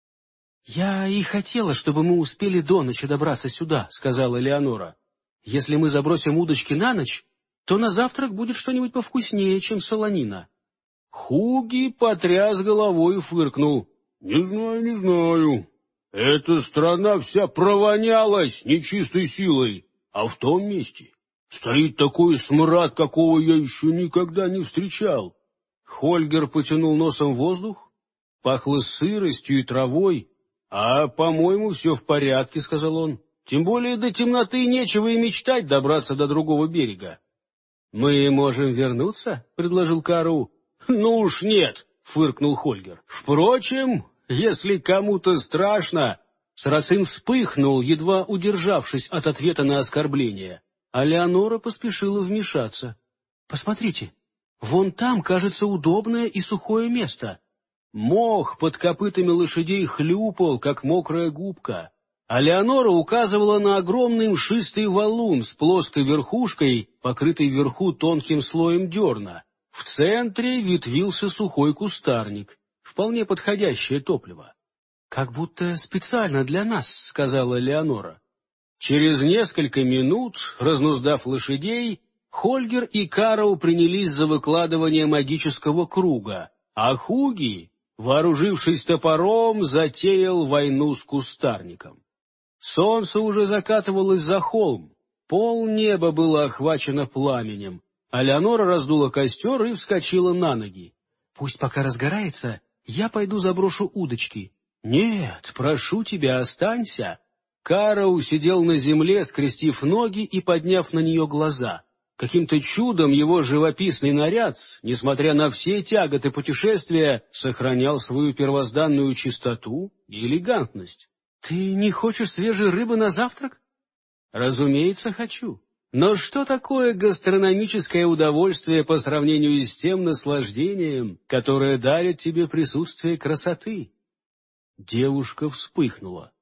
— Я и хотела, чтобы мы успели до ночи добраться сюда, — сказала Леонора. — Если мы забросим удочки на ночь, то на завтрак будет что-нибудь повкуснее, чем солонина. Хуги потряс головой и фыркнул. — Не знаю, не знаю. Эта страна вся провонялась нечистой силой, а в том месте стоит такой смрад, какого я еще никогда не встречал. Хольгер потянул носом воздух, пахло сыростью и травой. — А, по-моему, все в порядке, — сказал он. — Тем более до темноты нечего и мечтать добраться до другого берега. — Мы можем вернуться? — предложил Карл. — Ну уж нет, — фыркнул Хольгер. — Впрочем, если кому-то страшно... Сарацин вспыхнул, едва удержавшись от ответа на оскорбление, а Леонора поспешила вмешаться. — Посмотрите, вон там, кажется, удобное и сухое место. Мох под копытами лошадей хлюпал, как мокрая губка, а Леонора указывала на огромный мшистый валун с плоской верхушкой, покрытой вверху тонким слоем дерна. В центре ветвился сухой кустарник, вполне подходящее топливо. — Как будто специально для нас, — сказала Леонора. Через несколько минут, разнуздав лошадей, Хольгер и Карл принялись за выкладывание магического круга, а Хуги, вооружившись топором, затеял войну с кустарником. Солнце уже закатывалось за холм, полнеба было охвачено пламенем, а Леонора раздула костер и вскочила на ноги. — Пусть пока разгорается, я пойду заброшу удочки. — Нет, прошу тебя, останься. Карл сидел на земле, скрестив ноги и подняв на нее глаза. Каким-то чудом его живописный наряд, несмотря на все тяготы путешествия, сохранял свою первозданную чистоту и элегантность. — Ты не хочешь свежей рыбы на завтрак? — Разумеется, хочу. Но что такое гастрономическое удовольствие по сравнению с тем наслаждением, которое дарит тебе присутствие красоты? Девушка вспыхнула.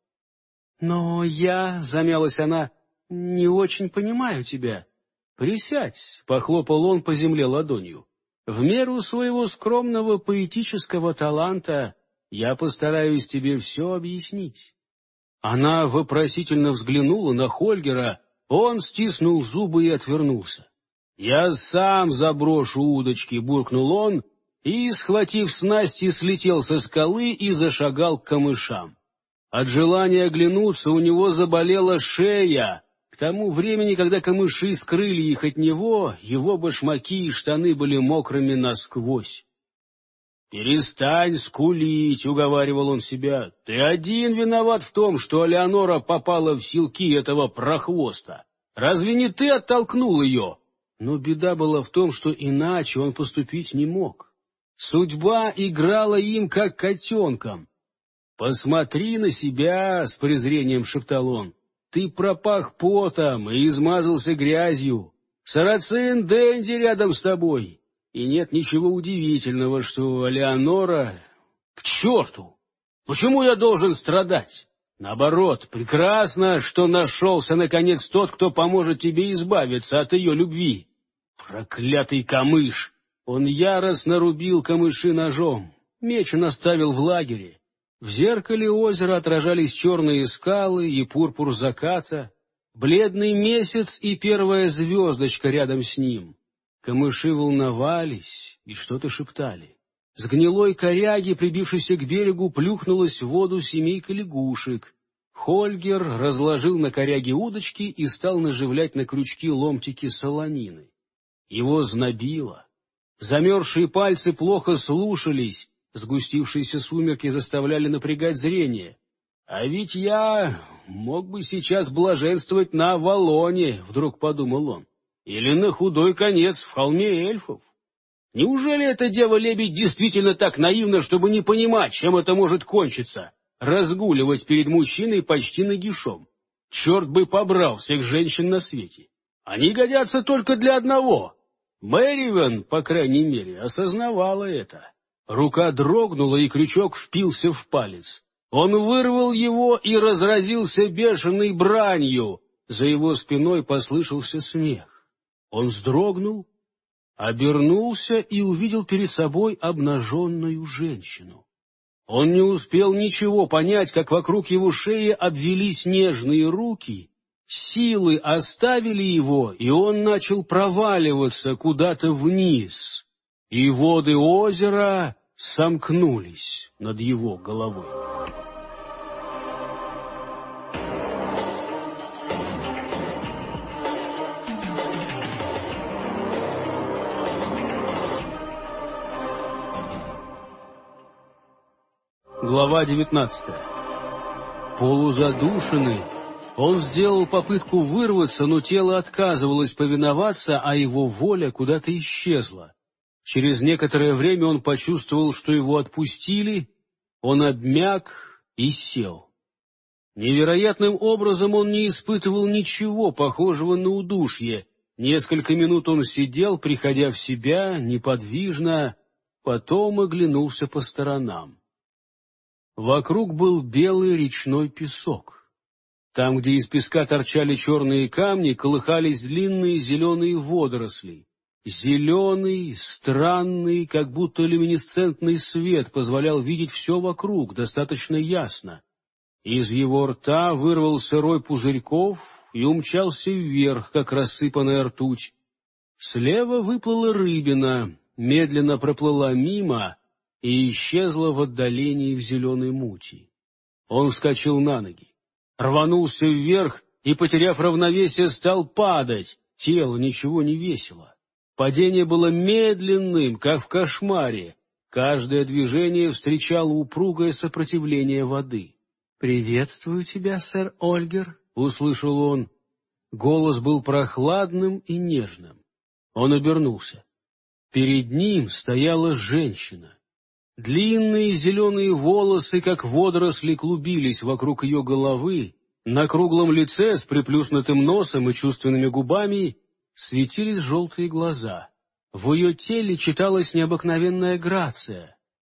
— Но я, — замялась она, — не очень понимаю тебя. — Присядь, — похлопал он по земле ладонью. — В меру своего скромного поэтического таланта я постараюсь тебе все объяснить. Она вопросительно взглянула на Хольгера, он стиснул зубы и отвернулся. — Я сам заброшу удочки, — буркнул он, и, схватив снасти, слетел со скалы и зашагал к камышам. От желания оглянуться у него заболела шея. К тому времени, когда камыши скрыли их от него, его башмаки и штаны были мокрыми насквозь. — Перестань скулить, — уговаривал он себя. — Ты один виноват в том, что Леонора попала в силки этого прохвоста. Разве не ты оттолкнул ее? Но беда была в том, что иначе он поступить не мог. Судьба играла им, как котенком. — Посмотри на себя, — с презрением шептал он. — Ты пропах потом и измазался грязью. Сарацин Дэнди рядом с тобой. И нет ничего удивительного, что Леонора... К черту! Почему я должен страдать? Наоборот, прекрасно, что нашелся, наконец, тот, кто поможет тебе избавиться от ее любви. Проклятый камыш! Он яростно рубил камыши ножом. Меч он оставил в лагере. В зеркале озера отражались черные скалы и пурпур заката, бледный месяц и первая звездочка рядом с ним. Камыши волновались и что-то шептали. С гнилой коряги, прибившейся к берегу, плюхнулась в воду семейка лягушек. Хольгер разложил на коряге удочки и стал наживлять на крючки ломтики солонины. Его знобило. Замерзшие пальцы плохо слушались, сгустившиеся сумерки заставляли напрягать зрение. «А ведь я мог бы сейчас блаженствовать на Авалоне», — вдруг подумал он, — «или на худой конец в холме эльфов. Неужели эта дева-лебедь действительно так наивна, чтобы не понимать, чем это может кончиться? Разгуливать перед мужчиной почти нагишом. Черт бы побрал всех женщин на свете. Они годятся только для одного». Мэривен, по крайней мере, осознавала это. Рука дрогнула, и крючок впился в палец. Он вырвал его и разразился бешеной бранью. За его спиной послышался смех. Он вздрогнул, обернулся и увидел перед собой обнаженную женщину. Он не успел ничего понять, как вокруг его шеи обвились нежные руки, силы оставили его, и он начал проваливаться куда-то вниз, и воды озера сомкнулись над его головой. Глава 19. Полузадушенный, он сделал попытку вырваться, но тело отказывалось повиноваться, а его воля куда-то исчезла. Через некоторое время он почувствовал, что его отпустили, он обмяк и сел. Невероятным образом он не испытывал ничего похожего на удушье. Несколько минут он сидел, приходя в себя, неподвижно, потом оглянулся по сторонам. Вокруг был белый речной песок. Там, где из песка торчали черные камни, колыхались длинные зеленые водоросли. Зеленый, странный, как будто люминесцентный свет позволял видеть все вокруг достаточно ясно. Из его рта вырвался рой пузырьков и умчался вверх, как рассыпанная ртуть. Слева выплыла рыбина, медленно проплыла мимо и исчезла в отдалении в зеленой мути. Он вскочил на ноги, рванулся вверх и, потеряв равновесие, стал падать. Тело ничего не весило. Падение было медленным, как в кошмаре. Каждое движение встречало упругое сопротивление воды. «Приветствую тебя, сэр Ольгер», — услышал он. Голос был прохладным и нежным. Он обернулся. Перед ним стояла женщина. Длинные зеленые волосы, как водоросли, клубились вокруг ее головы. На круглом лице с приплюснутым носом и чувственными губами светились желтые глаза. В ее теле читалась необыкновенная грация.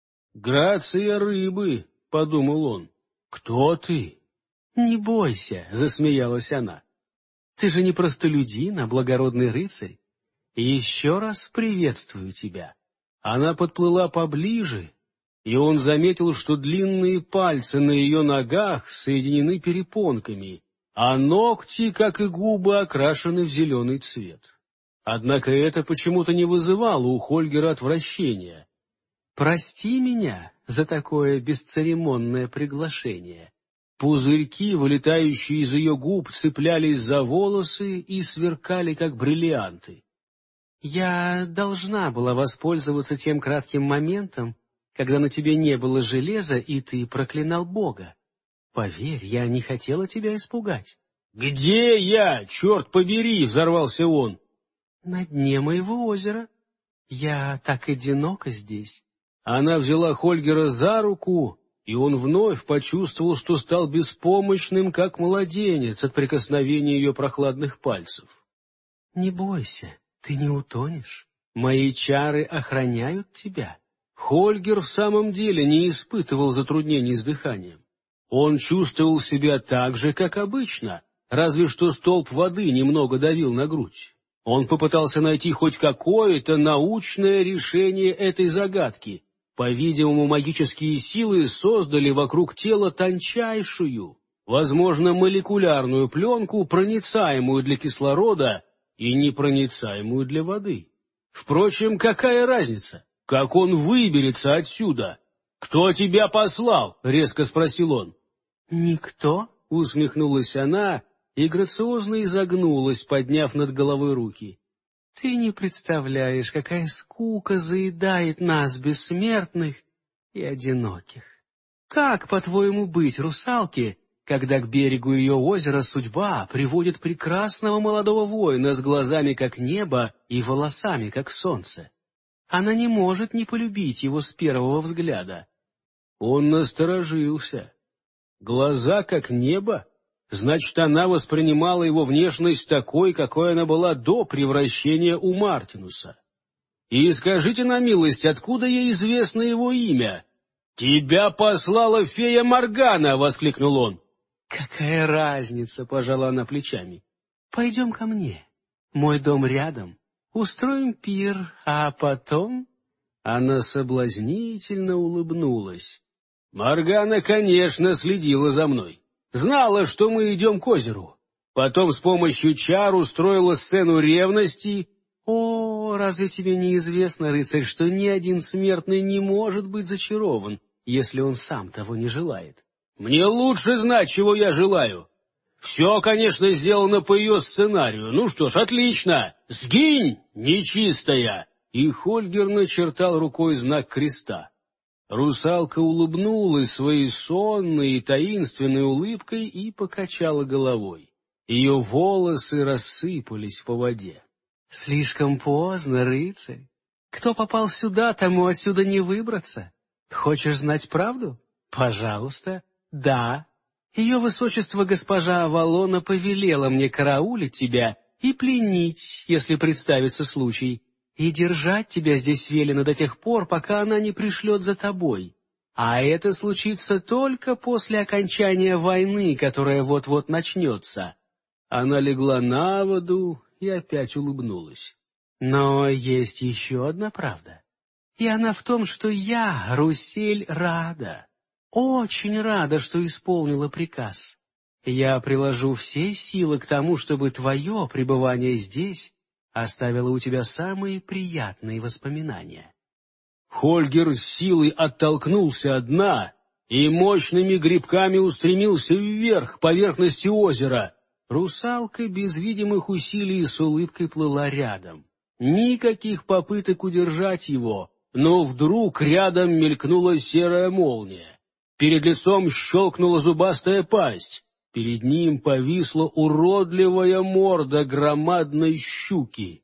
«Грация рыбы», — подумал он. «Кто ты?» «Не бойся», — засмеялась она. «Ты же не простолюдин, а благородный рыцарь. Еще раз приветствую тебя». Она подплыла поближе, и он заметил, что длинные пальцы на ее ногах соединены перепонками, а ногти, как и губы, окрашены в зеленый цвет. Однако это почему-то не вызывало у Хольгера отвращения. «Прости меня за такое бесцеремонное приглашение». Пузырьки, вылетающие из ее губ, цеплялись за волосы и сверкали, как бриллианты. «Я должна была воспользоваться тем кратким моментом, когда на тебе не было железа, и ты проклинал Бога. Поверь, я не хотела тебя испугать». «Где я, черт побери?» — взорвался он. «На дне моего озера. Я так одинока здесь». Она взяла Хольгера за руку, и он вновь почувствовал, что стал беспомощным, как младенец от прикосновения ее прохладных пальцев. «Не бойся. Ты не утонешь. Мои чары охраняют тебя». Хольгер в самом деле не испытывал затруднений с дыханием. Он чувствовал себя так же, как обычно, разве что столб воды немного давил на грудь. Он попытался найти хоть какое-то научное решение этой загадки. По-видимому, магические силы создали вокруг тела тончайшую, возможно, молекулярную пленку, проницаемую для кислорода и непроницаемую для воды. Впрочем, какая разница? Как он выберется отсюда? «Кто тебя послал?» — резко спросил он. «Никто», — усмехнулась она и грациозно изогнулась, подняв над головой руки. «Ты не представляешь, какая скука заедает нас, бессмертных и одиноких. Как, по-твоему, быть русалке, когда к берегу ее озера судьба приводит прекрасного молодого воина с глазами, как небо, и волосами, как солнце? Она не может не полюбить его с первого взгляда». Он насторожился. Глаза, как небо? Значит, она воспринимала его внешность такой, какой она была до превращения у Мартинуса. И скажите на милость, откуда ей известно его имя? «Тебя послала фея Моргана!» — воскликнул он. «Какая разница?» — пожала она плечами. «Пойдем ко мне. Мой дом рядом. Устроим пир, а потом...» Она соблазнительно улыбнулась. Моргана, конечно, следила за мной. Знала, что мы идем к озеру. Потом с помощью чар устроила сцену ревности. О, разве тебе не известно, рыцарь, что ни один смертный не может быть зачарован, если он сам того не желает? Мне лучше знать, чего я желаю. Все, конечно, сделано по ее сценарию. Ну что ж, отлично. Сгинь, нечистая. И Хольгер начертал рукой знак креста. Русалка улыбнулась своей сонной и таинственной улыбкой и покачала головой. Ее волосы рассыпались по воде. «Слишком поздно, рыцарь. Кто попал сюда, тому отсюда не выбраться. Хочешь знать правду? Пожалуйста, да. Ее высочество госпожа Авалона повелела мне караулить тебя и пленить, если представится случай. И держать тебя здесь велено до тех пор, пока она не пришлет за тобой. А это случится только после окончания войны, которая вот-вот начнется». Она легла на воду и опять улыбнулась. «Но есть еще одна правда. И она в том, что я, Русель, рада. Очень рада, что исполнила приказ. Я приложу все силы к тому, чтобы твое пребывание здесь оставила у тебя самые приятные воспоминания». Хольгер с силой оттолкнулся от дна и мощными грибками устремился вверх к поверхности озера. Русалка без видимых усилий с улыбкой плыла рядом. Никаких попыток удержать его, но вдруг рядом мелькнула серая молния. Перед лицом щелкнула зубастая пасть. Перед ним повисла уродливая морда громадной щуки.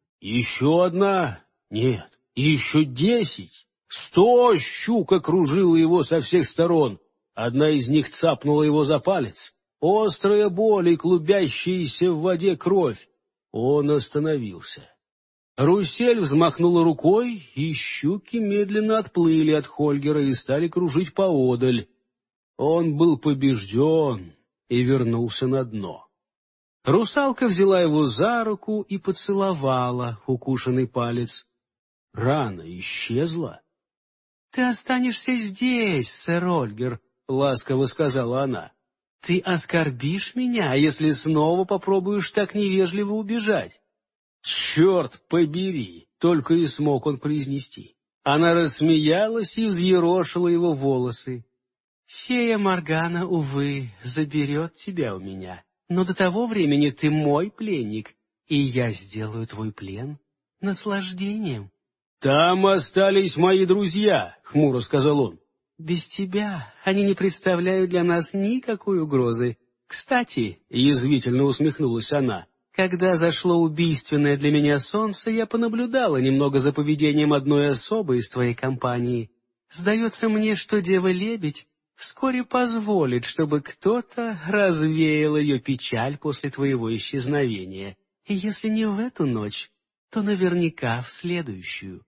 Еще одна? Нет, еще 10. 100 щук окружила его со всех сторон. Одна из них цапнула его за палец. Острая боль и клубящаяся в воде кровь. Он остановился. Русель взмахнула рукой, и щуки медленно отплыли от Хольгера и стали кружить поодаль. Он был побежден и вернулся на дно. Русалка взяла его за руку и поцеловала укушенный палец. Рана исчезла. — Ты останешься здесь, сэр Ольгер, — ласково сказала она. — Ты оскорбишь меня, если снова попробуешь так невежливо убежать. — Черт побери! — только и смог он произнести. Она рассмеялась и взъерошила его волосы. — Фея Моргана, увы, заберет тебя у меня. Но до того времени ты мой пленник, и я сделаю твой плен наслаждением. — Там остались мои друзья, — хмуро сказал он. — Без тебя они не представляют для нас никакой угрозы. Кстати, — язвительно усмехнулась она, — когда зашло убийственное для меня солнце, я понаблюдала немного за поведением одной особы из твоей компании. Сдается мне, что дева-лебедь вскоре позволит, чтобы кто-то развеял ее печаль после твоего исчезновения. И если не в эту ночь, то наверняка в следующую.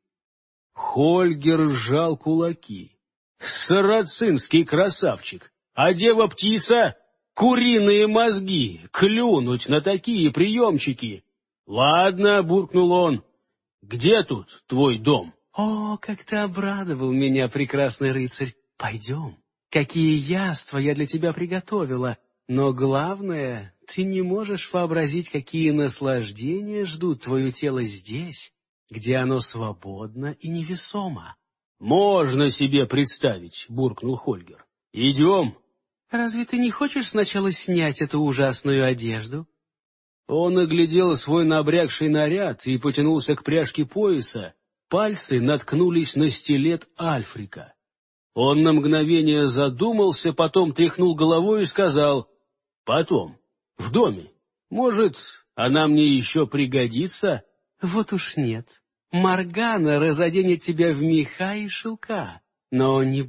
Хольгер сжал кулаки. Сарацинский красавчик! А дева-птица — куриные мозги! Клюнуть на такие приемчики! Ладно, буркнул он. Где тут твой дом? О, как ты обрадовал меня, прекрасный рыцарь! Пойдем. Какие яства я для тебя приготовила! Но главное, ты не можешь вообразить, какие наслаждения ждут твое тело здесь, где оно свободно и невесомо. — Можно себе представить, — буркнул Хольгер. — Идем. — Разве ты не хочешь сначала снять эту ужасную одежду? Он оглядел свой набрякший наряд и потянулся к пряжке пояса. Пальцы наткнулись на стилет Альфрика. Он на мгновение задумался, потом тряхнул головой и сказал: «Потом, в доме. Может, она мне еще пригодится?» «Вот уж нет. Моргана разоденет тебя в меха и шелка. Но не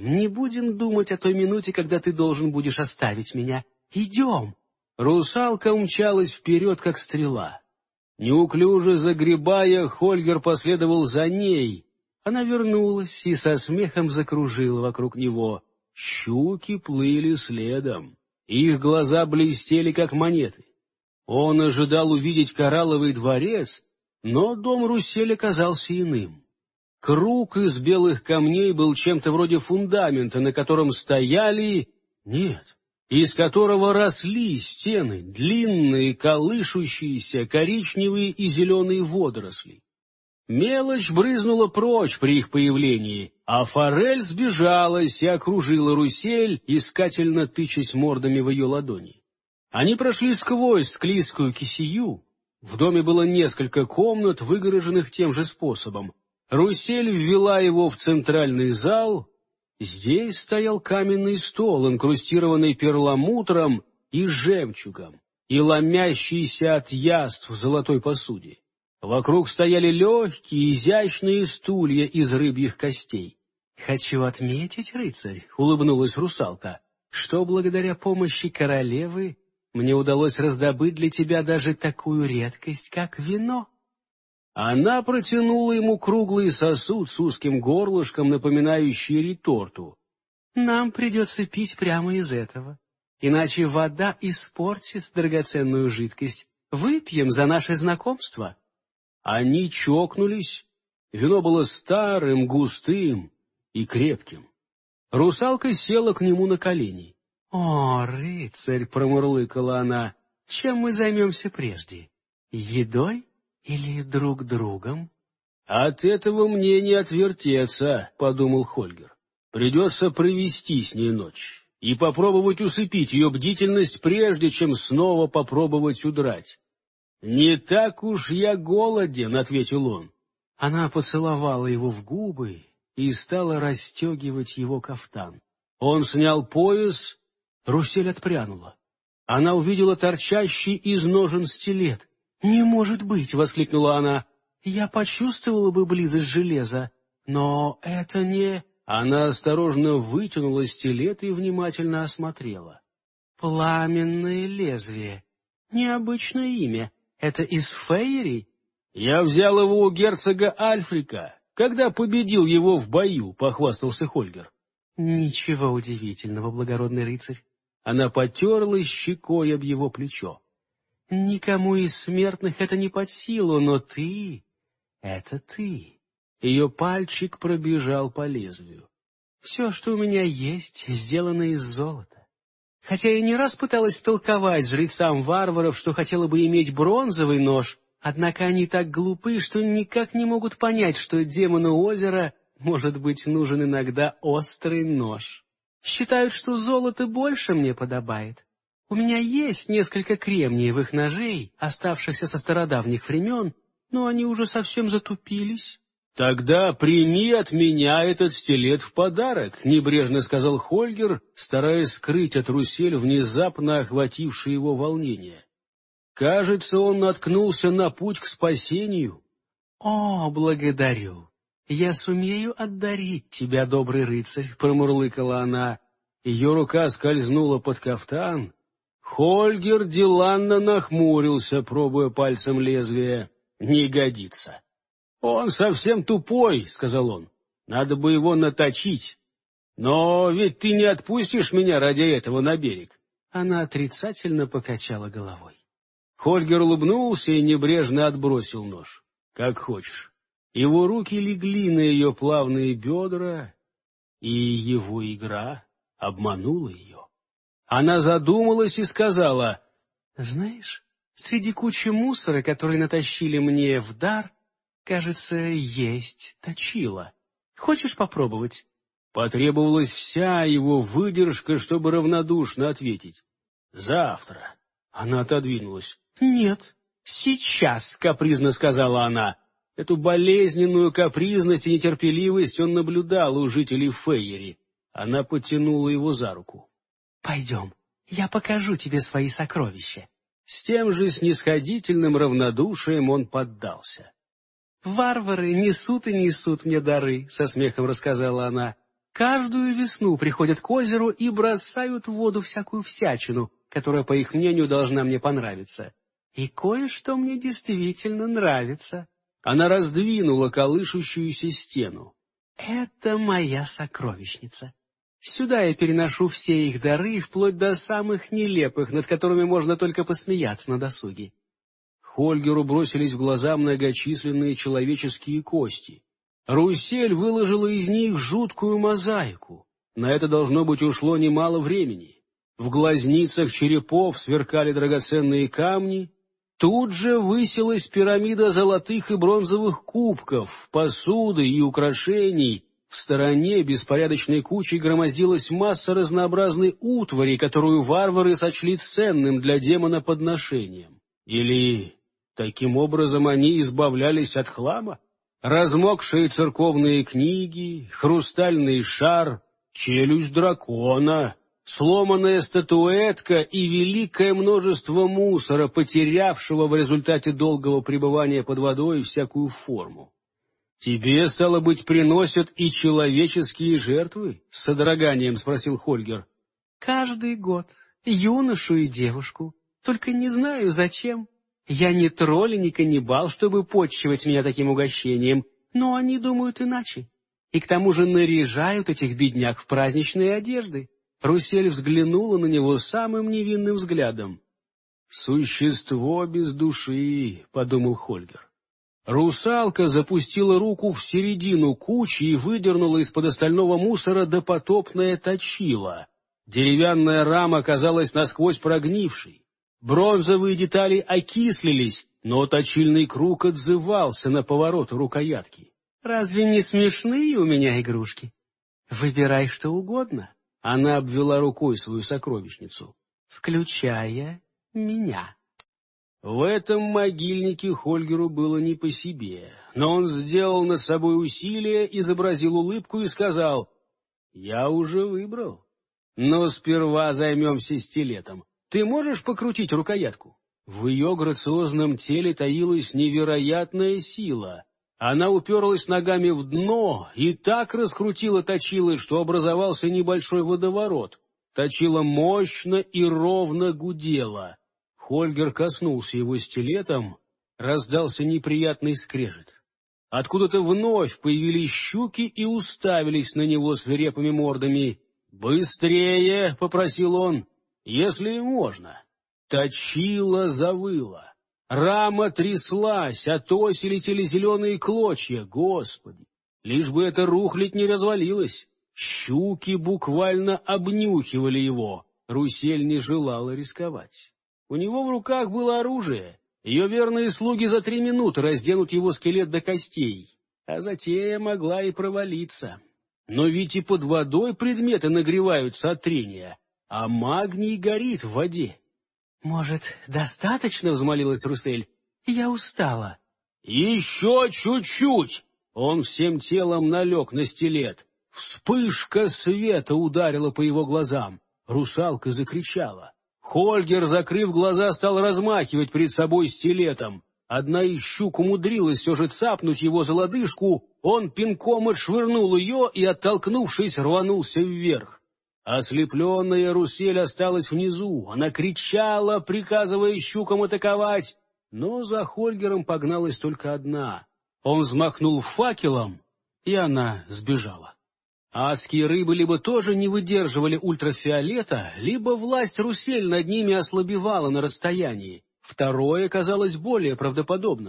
будем думать о той минуте, когда ты должен будешь оставить меня. Идем!» Русалка умчалась вперед, как стрела. Неуклюже загребая, Хольгер последовал за ней. Она вернулась и со смехом закружила вокруг него. Щуки плыли следом. Их глаза блестели, как монеты. Он ожидал увидеть коралловый дворец, но дом Русель оказался иным. Круг из белых камней был чем-то вроде фундамента, на котором стояли... Нет, из которого росли стены, длинные, колышущиеся, коричневые и зеленые водоросли. Мелочь брызнула прочь при их появлении, а форель сбежалась и окружила Русель, искательно тычась мордами в ее ладони. Они прошли сквозь склизкую кисею. В доме было несколько комнат, выгороженных тем же способом. Русель ввела его в центральный зал. Здесь стоял каменный стол, инкрустированный перламутром и жемчугом, и ломящийся от яств в золотой посуде. Вокруг стояли легкие, изящные стулья из рыбьих костей. — Хочу отметить, рыцарь, — улыбнулась русалка, — что благодаря помощи королевы мне удалось раздобыть для тебя даже такую редкость, как вино. Она протянула ему круглый сосуд с узким горлышком, напоминающий реторту. — Нам придется пить прямо из этого, иначе вода испортит драгоценную жидкость. Выпьем за наше знакомство. Они чокнулись. Вино было старым, густым и крепким. Русалка села к нему на колени. — О, рыцарь, — промурлыкала она, — чем мы займемся прежде? Едой или друг другом? — От этого мне не отвертеться, — подумал Хольгер. Придется провести с ней ночь и попробовать усыпить ее бдительность, прежде чем снова попробовать удрать. — Не так уж я голоден, — ответил он. Она поцеловала его в губы и стала расстегивать его кафтан. Он снял пояс. Русель отпрянула. Она увидела торчащий из ножен стилет. — Не может быть! — воскликнула она. — Я почувствовала бы близость железа, но это не... Она осторожно вытянула стилет и внимательно осмотрела. Пламенное лезвие. Необычное имя. Это из Фейри? Я взял его у герцога Альфрика, когда победил его в бою, — похвастался Хольгер. Ничего удивительного, благородный рыцарь. Она потерлась щекой об его плечо. Никому из смертных это не под силу, но ты — это ты. Ее пальчик пробежал по лезвию. Все, что у меня есть, сделано из золота. Хотя я не раз пыталась втолковать жрецам варваров, что хотела бы иметь бронзовый нож, однако они так глупы, что никак не могут понять, что демону озера может быть нужен иногда острый нож. Считают, что золото больше мне подобает. У меня есть несколько кремниевых ножей, оставшихся со стародавних времен, но они уже совсем затупились. — Тогда прими от меня этот стилет в подарок, — небрежно сказал Хольгер, стараясь скрыть от Русель внезапно охватившее его волнение. Кажется, он наткнулся на путь к спасению. — О, благодарю! Я сумею отдарить тебя, добрый рыцарь, — промурлыкала она. Ее рука скользнула под кафтан. Хольгер деланно нахмурился, пробуя пальцем лезвие. — Не годится. — Он совсем тупой, — сказал он. — Надо бы его наточить. Но ведь ты не отпустишь меня ради этого на берег. Она отрицательно покачала головой. Хольгер улыбнулся и небрежно отбросил нож. — Как хочешь. Его руки легли на ее плавные бедра, и его игра обманула ее. Она задумалась и сказала: «Знаешь, среди кучи мусора, который натащили мне в дар, кажется, есть точила. Хочешь попробовать?» Потребовалась вся его выдержка, чтобы равнодушно ответить: «Завтра». Она отодвинулась. «Нет, сейчас», — капризно сказала она. Эту болезненную капризность и нетерпеливость он наблюдал у жителей Фейери. Она потянула его за руку. «Пойдем, я покажу тебе свои сокровища». С тем же снисходительным равнодушием он поддался. «Варвары несут и несут мне дары», — со смехом рассказала она. «Каждую весну приходят к озеру и бросают в воду всякую всячину, которая, по их мнению, должна мне понравиться. И кое-что мне действительно нравится». Она раздвинула колышущуюся стену. «Это моя сокровищница. Сюда я переношу все их дары, вплоть до самых нелепых, над которыми можно только посмеяться на досуге». Хольгеру бросились в глаза многочисленные человеческие кости. Русель выложила из них жуткую мозаику. На это, должно быть, ушло немало времени. В глазницах черепов сверкали драгоценные камни. Тут же высилась пирамида золотых и бронзовых кубков, посуды и украшений. В стороне беспорядочной кучей громоздилась масса разнообразной утвари, которую варвары сочли ценным для демона подношением. Или таким образом они избавлялись от хлама? Размокшие церковные книги, хрустальный шар, челюсть дракона, сломанная статуэтка и великое множество мусора, потерявшего в результате долгого пребывания под водой всякую форму. «Тебе, стало быть, приносят и человеческие жертвы?» — с содроганием спросил Хольгер. «Каждый год. Юношу и девушку. Только не знаю, зачем. Я не тролль и не каннибал, чтобы почивать меня таким угощением, но они думают иначе. И к тому же наряжают этих бедняк в праздничные одежды». Русель взглянула на него самым невинным взглядом. «Существо без души», — подумал Хольгер. Русалка запустила руку в середину кучи и выдернула из-под остального мусора допотопное точило. Деревянная рама казалась насквозь прогнившей. Бронзовые детали окислились, но точильный круг отзывался на поворот рукоятки. «Разве не смешные у меня игрушки? Выбирай что угодно». Она обвела рукой свою сокровищницу, включая меня. В этом могильнике Хольгеру было не по себе, но он сделал над собой усилие, изобразил улыбку и сказал: «Я уже выбрал. Но сперва займемся стилетом. Ты можешь покрутить рукоятку?» В ее грациозном теле таилась невероятная сила. Она уперлась ногами в дно и так раскрутила точило, что образовался небольшой водоворот. Точило мощно и ровно гудело. Хольгер коснулся его стилетом, раздался неприятный скрежет. Откуда-то вновь появились щуки и уставились на него свирепыми мордами. «Быстрее!» — попросил он, — «если можно». Точило завыло. Рама тряслась, от оси летели зеленые клочья. Господи! Лишь бы эта рухлядь не развалилась. Щуки буквально обнюхивали его. Русель не желала рисковать. У него в руках было оружие. Ее верные слуги за 3 минуты разденут его скелет до костей. А затея могла и провалиться. Но ведь и под водой предметы нагреваются от трения, а магний горит в воде. «Может, достаточно?» — взмолилась Русель. «Я устала». «Еще чуть-чуть!» Он всем телом налег на стилет. Вспышка света ударила по его глазам. Русалка закричала. Хольгер, закрыв глаза, стал размахивать перед собой стилетом. Одна из щук умудрилась все же цапнуть его за лодыжку. Он пинком отшвырнул ее и, оттолкнувшись, рванулся вверх. Ослепленная Русель осталась внизу. Она кричала, приказывая щукам атаковать. Но за Хольгером погналась только одна. Он взмахнул факелом, и она сбежала. Адские рыбы либо тоже не выдерживали ультрафиолета, либо власть Русель над ними ослабевала на расстоянии. Второе казалось более правдоподобным.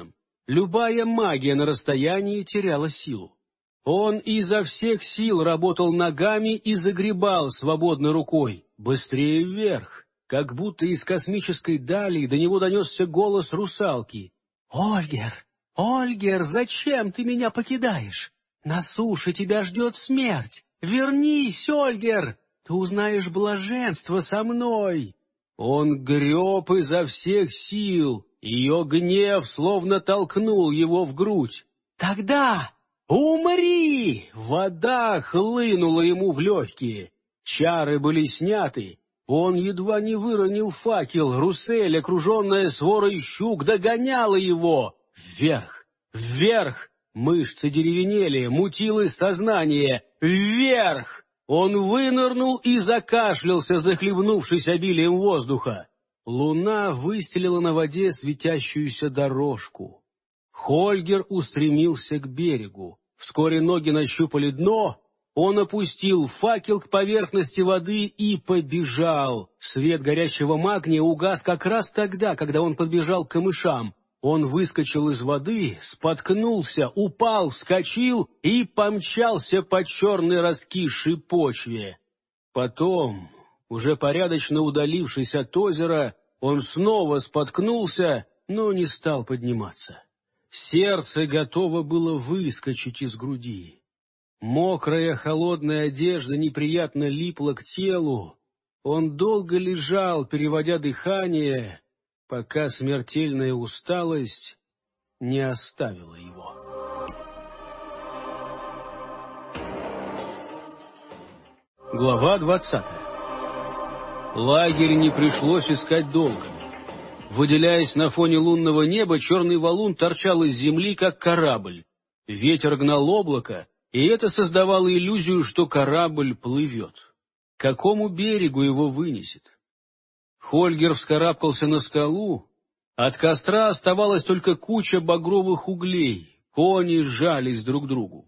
любая магия на расстоянии теряла силу. Он изо всех сил работал ногами и загребал свободной рукой, быстрее вверх, как будто из космической дали до него донесся голос русалки. «Ольгер, Ольгер, зачем ты меня покидаешь? На суше тебя ждет смерть. Вернись, Ольгер, ты узнаешь блаженство со мной». Он греб изо всех сил, ее гнев словно толкнул его в грудь. «Тогда умри!» Вода хлынула ему в легкие. Чары были сняты. Он едва не выронил факел. Русель, окруженная сворой щук, догоняла его. Вверх, вверх! Мышцы деревенели, мутилось сознание. Вверх! Он вынырнул и закашлялся, захлебнувшись обилием воздуха. Луна выстелила на воде светящуюся дорожку. Хольгер устремился к берегу. Вскоре ноги нащупали дно. Он опустил факел к поверхности воды и побежал. Свет горящего магния угас как раз тогда, когда он подбежал к камышам. Он выскочил из воды, споткнулся, упал, вскочил и помчался по черной раскисшей почве. Потом, уже порядочно удалившись от озера, он снова споткнулся, но не стал подниматься. Сердце готово было выскочить из груди. Мокрая холодная одежда неприятно липла к телу. Он долго лежал, переводя дыхание, пока смертельная усталость не оставила его. Глава 20. Лагерь не пришлось искать долго. Выделяясь на фоне лунного неба, черный валун торчал из земли, как корабль. Ветер гнал облако, и это создавало иллюзию, что корабль плывет. К какому берегу его вынесет? Хольгер вскарабкался на скалу. От костра оставалась только куча багровых углей. Кони сжались друг к другу.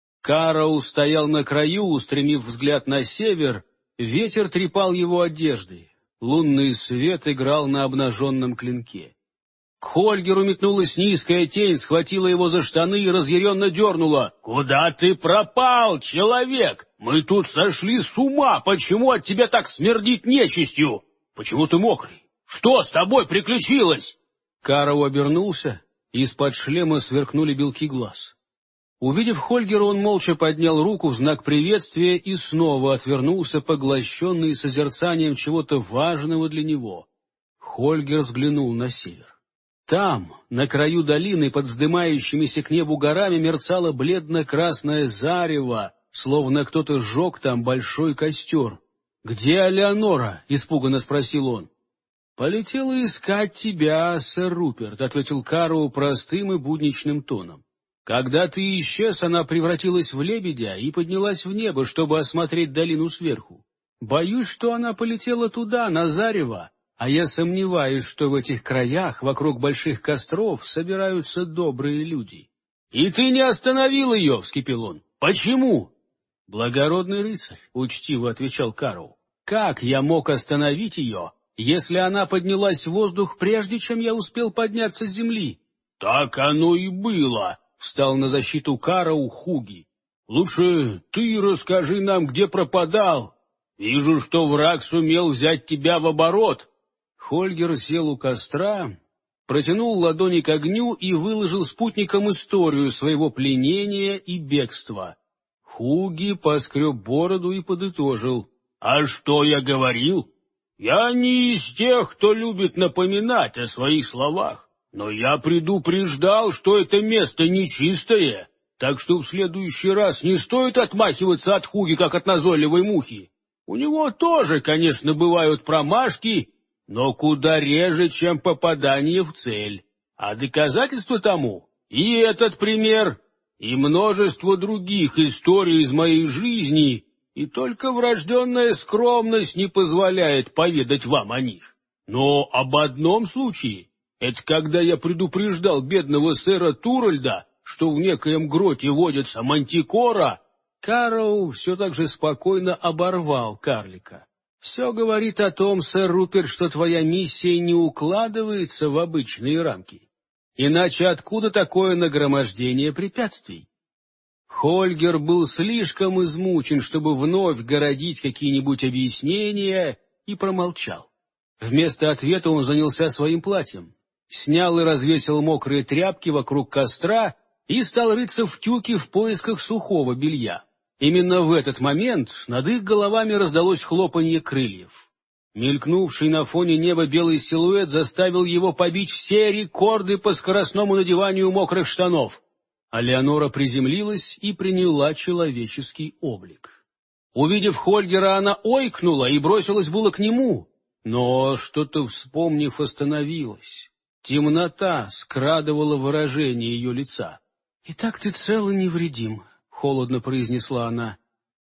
Карау стоял на краю, устремив взгляд на север. Ветер трепал его одежды. Лунный свет играл на обнаженном клинке. К Хольгеру метнулась низкая тень, схватила его за штаны и разъяренно дернула. «Куда ты пропал, человек? Мы тут сошли с ума! Почему от тебя так смердит нечистью? Почему ты мокрый? Что с тобой приключилось?» Карау обернулся, из-под шлема сверкнули белки глаз. Увидев Хольгера, он молча поднял руку в знак приветствия и снова отвернулся, поглощенный созерцанием чего-то важного для него. Хольгер взглянул на север. Там, на краю долины, под вздымающимися к небу горами, мерцало бледно-красное зарево, словно кто-то сжег там большой костер. «Где Алеонора?» — испуганно спросил он. «Полетела искать тебя, сэр Руперт», — ответил Карау простым и будничным тоном. «Когда ты исчез, она превратилась в лебедя и поднялась в небо, чтобы осмотреть долину сверху. Боюсь, что она полетела туда, на зарево, а я сомневаюсь, что в этих краях, вокруг больших костров, собираются добрые люди». «И ты не остановил ее?» — вскипел он. «Почему?» «Благородный рыцарь», — учтиво отвечал Карау. «Как я мог остановить ее, если она поднялась в воздух, прежде чем я успел подняться с земли?» «Так оно и было», — встал на защиту Карау Хуги. «Лучше ты расскажи нам, где пропадал. Вижу, что враг сумел взять тебя в оборот». Хольгер сел у костра, протянул ладони к огню и выложил спутникам историю своего пленения и бегства. Хуги поскреб бороду и подытожил. «А что я говорил? Я не из тех, кто любит напоминать о своих словах, но я предупреждал, что это место нечистое, так что в следующий раз не стоит отмахиваться от Хуги, как от назойливой мухи. У него тоже, конечно, бывают промашки, но куда реже, чем попадание в цель. А доказательство тому и этот пример, и множество других историй из моей жизни, и только врожденная скромность не позволяет поведать вам о них. Но об одном случае, это когда я предупреждал бедного сэра Туральда, что в некоем гроте водится мантикора». Карау все так же спокойно оборвал карлика. «Все говорит о том, сэр Руперт, что твоя миссия не укладывается в обычные рамки. Иначе откуда такое нагромождение препятствий? Хольгер был слишком измучен, чтобы вновь городить какие-нибудь объяснения, и промолчал. Вместо ответа он занялся своим платьем, снял и развесил мокрые тряпки вокруг костра и стал рыться в тюке в поисках сухого белья. Именно в этот момент над их головами раздалось хлопанье крыльев. Мелькнувший на фоне неба белый силуэт заставил его побить все рекорды по скоростному надеванию мокрых штанов. А Леонора приземлилась и приняла человеческий облик. Увидев Хольгера, она ойкнула и бросилась было к нему, но, что-то вспомнив, остановилась. Темнота скрадывала выражение ее лица. «Итак, ты цел и невредим», — холодно произнесла она.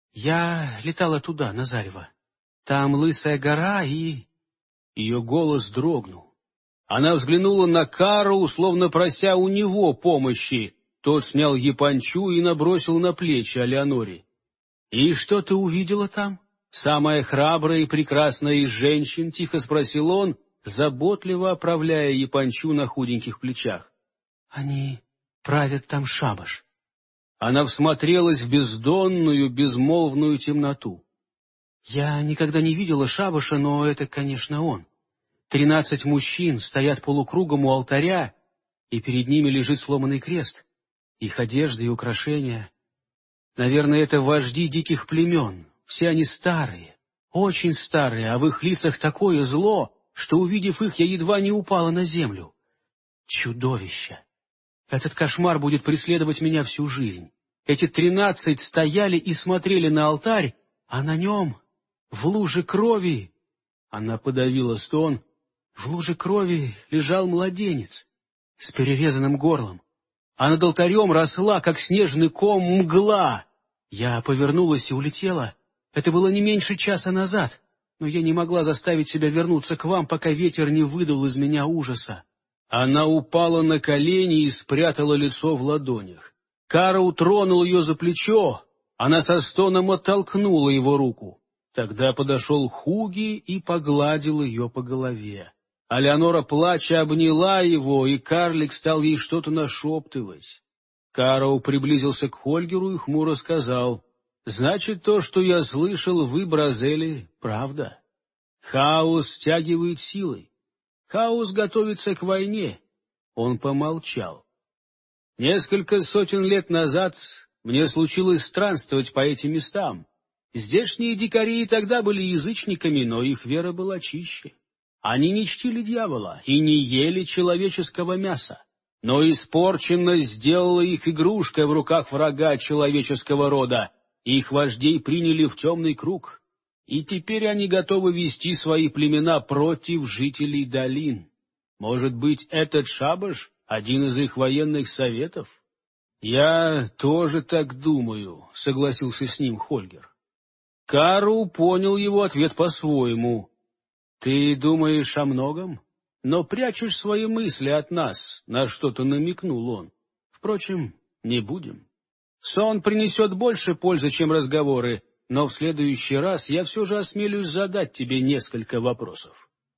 «Я летала туда, на зарево. Там лысая гора и...» Ее голос дрогнул. Она взглянула на Кару, словно прося у него помощи. Тот снял япончу и набросил на плечи Алеоноре. «И что ты увидела там? Самая храбрая и прекрасная из женщин?» — тихо спросил он, заботливо оправляя япончу на худеньких плечах. «Они правят там шабаш». Она всмотрелась в бездонную, безмолвную темноту. «Я никогда не видела шабаша, но это, конечно, он. 13 мужчин стоят полукругом у алтаря, и перед ними лежит сломанный крест. Их одежда и украшения. Наверное, это вожди диких племен. Все они старые, очень старые, а в их лицах такое зло, что, увидев их, я едва не упала на землю. Чудовище! Этот кошмар будет преследовать меня всю жизнь. Эти 13 стояли и смотрели на алтарь, а на нем, в луже крови...» Она подавила стон. «В луже крови лежал младенец с перерезанным горлом, а над алтарем росла, как снежный ком, мгла. Я повернулась и улетела. Это было не меньше часа назад, но я не могла заставить себя вернуться к вам, пока ветер не выдул из меня ужаса». Она упала на колени и спрятала лицо в ладонях. Кара утронул ее за плечо. Она со стоном оттолкнула его руку. Тогда подошел Хуги и погладил ее по голове. А Леонора, плача, обняла его, и карлик стал ей что-то нашептывать. Кароу приблизился к Хольгеру и хмуро сказал: «Значит, то, что я слышал, вы, Бразели, правда. Хаос стягивает силой. Хаос готовится к войне». Он помолчал. «Несколько сотен лет назад мне случилось странствовать по этим местам. Здешние дикари и тогда были язычниками, но их вера была чище. Они не чтили дьявола и не ели человеческого мяса, но испорченность сделала их игрушкой в руках врага человеческого рода. Их вождей приняли в темный круг, и теперь они готовы вести свои племена против жителей долин. Может быть, этот шабаш — один из их военных советов?» «Я тоже так думаю», — согласился с ним Хольгер. Кару понял его ответ по-своему. «Ты думаешь о многом, но прячешь свои мысли от нас», — на что-то намекнул он. «Впрочем, не будем. Сон принесет больше пользы, чем разговоры, но в следующий раз я все же осмелюсь задать тебе несколько вопросов».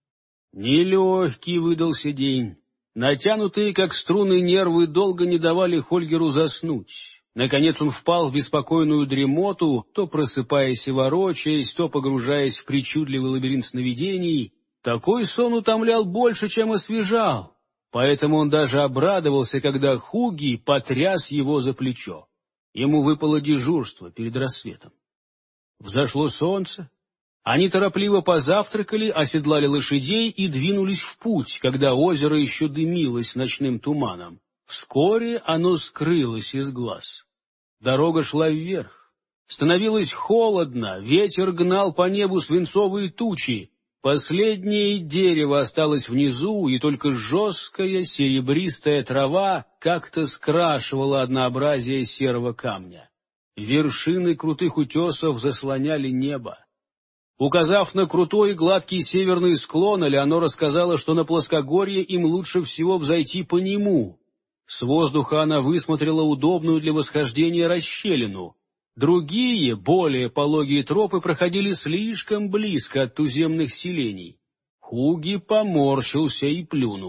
Нелегкий выдался день. Натянутые, как струны, нервы долго не давали Хольгеру заснуть. Наконец он впал в беспокойную дремоту, то просыпаясь и ворочаясь, то погружаясь в причудливый лабиринт сновидений. Такой сон утомлял больше, чем освежал, поэтому он даже обрадовался, когда Хуги потряс его за плечо. Ему выпало дежурство перед рассветом. Взошло солнце. Они торопливо позавтракали, оседлали лошадей и двинулись в путь, когда озеро еще дымилось ночным туманом. Вскоре оно скрылось из глаз. Дорога шла вверх. Становилось холодно, ветер гнал по небу свинцовые тучи. Последнее дерево осталось внизу, и только жесткая серебристая трава как-то скрашивала однообразие серого камня. Вершины крутых утесов заслоняли небо. Указав на крутой и гладкий северный склон, Элеонора сказала, что на плоскогорье им лучше всего взойти по нему. С воздуха она высмотрела удобную для восхождения расщелину. Другие, более пологие тропы проходили слишком близко от туземных селений. Хуги поморщился и плюнул.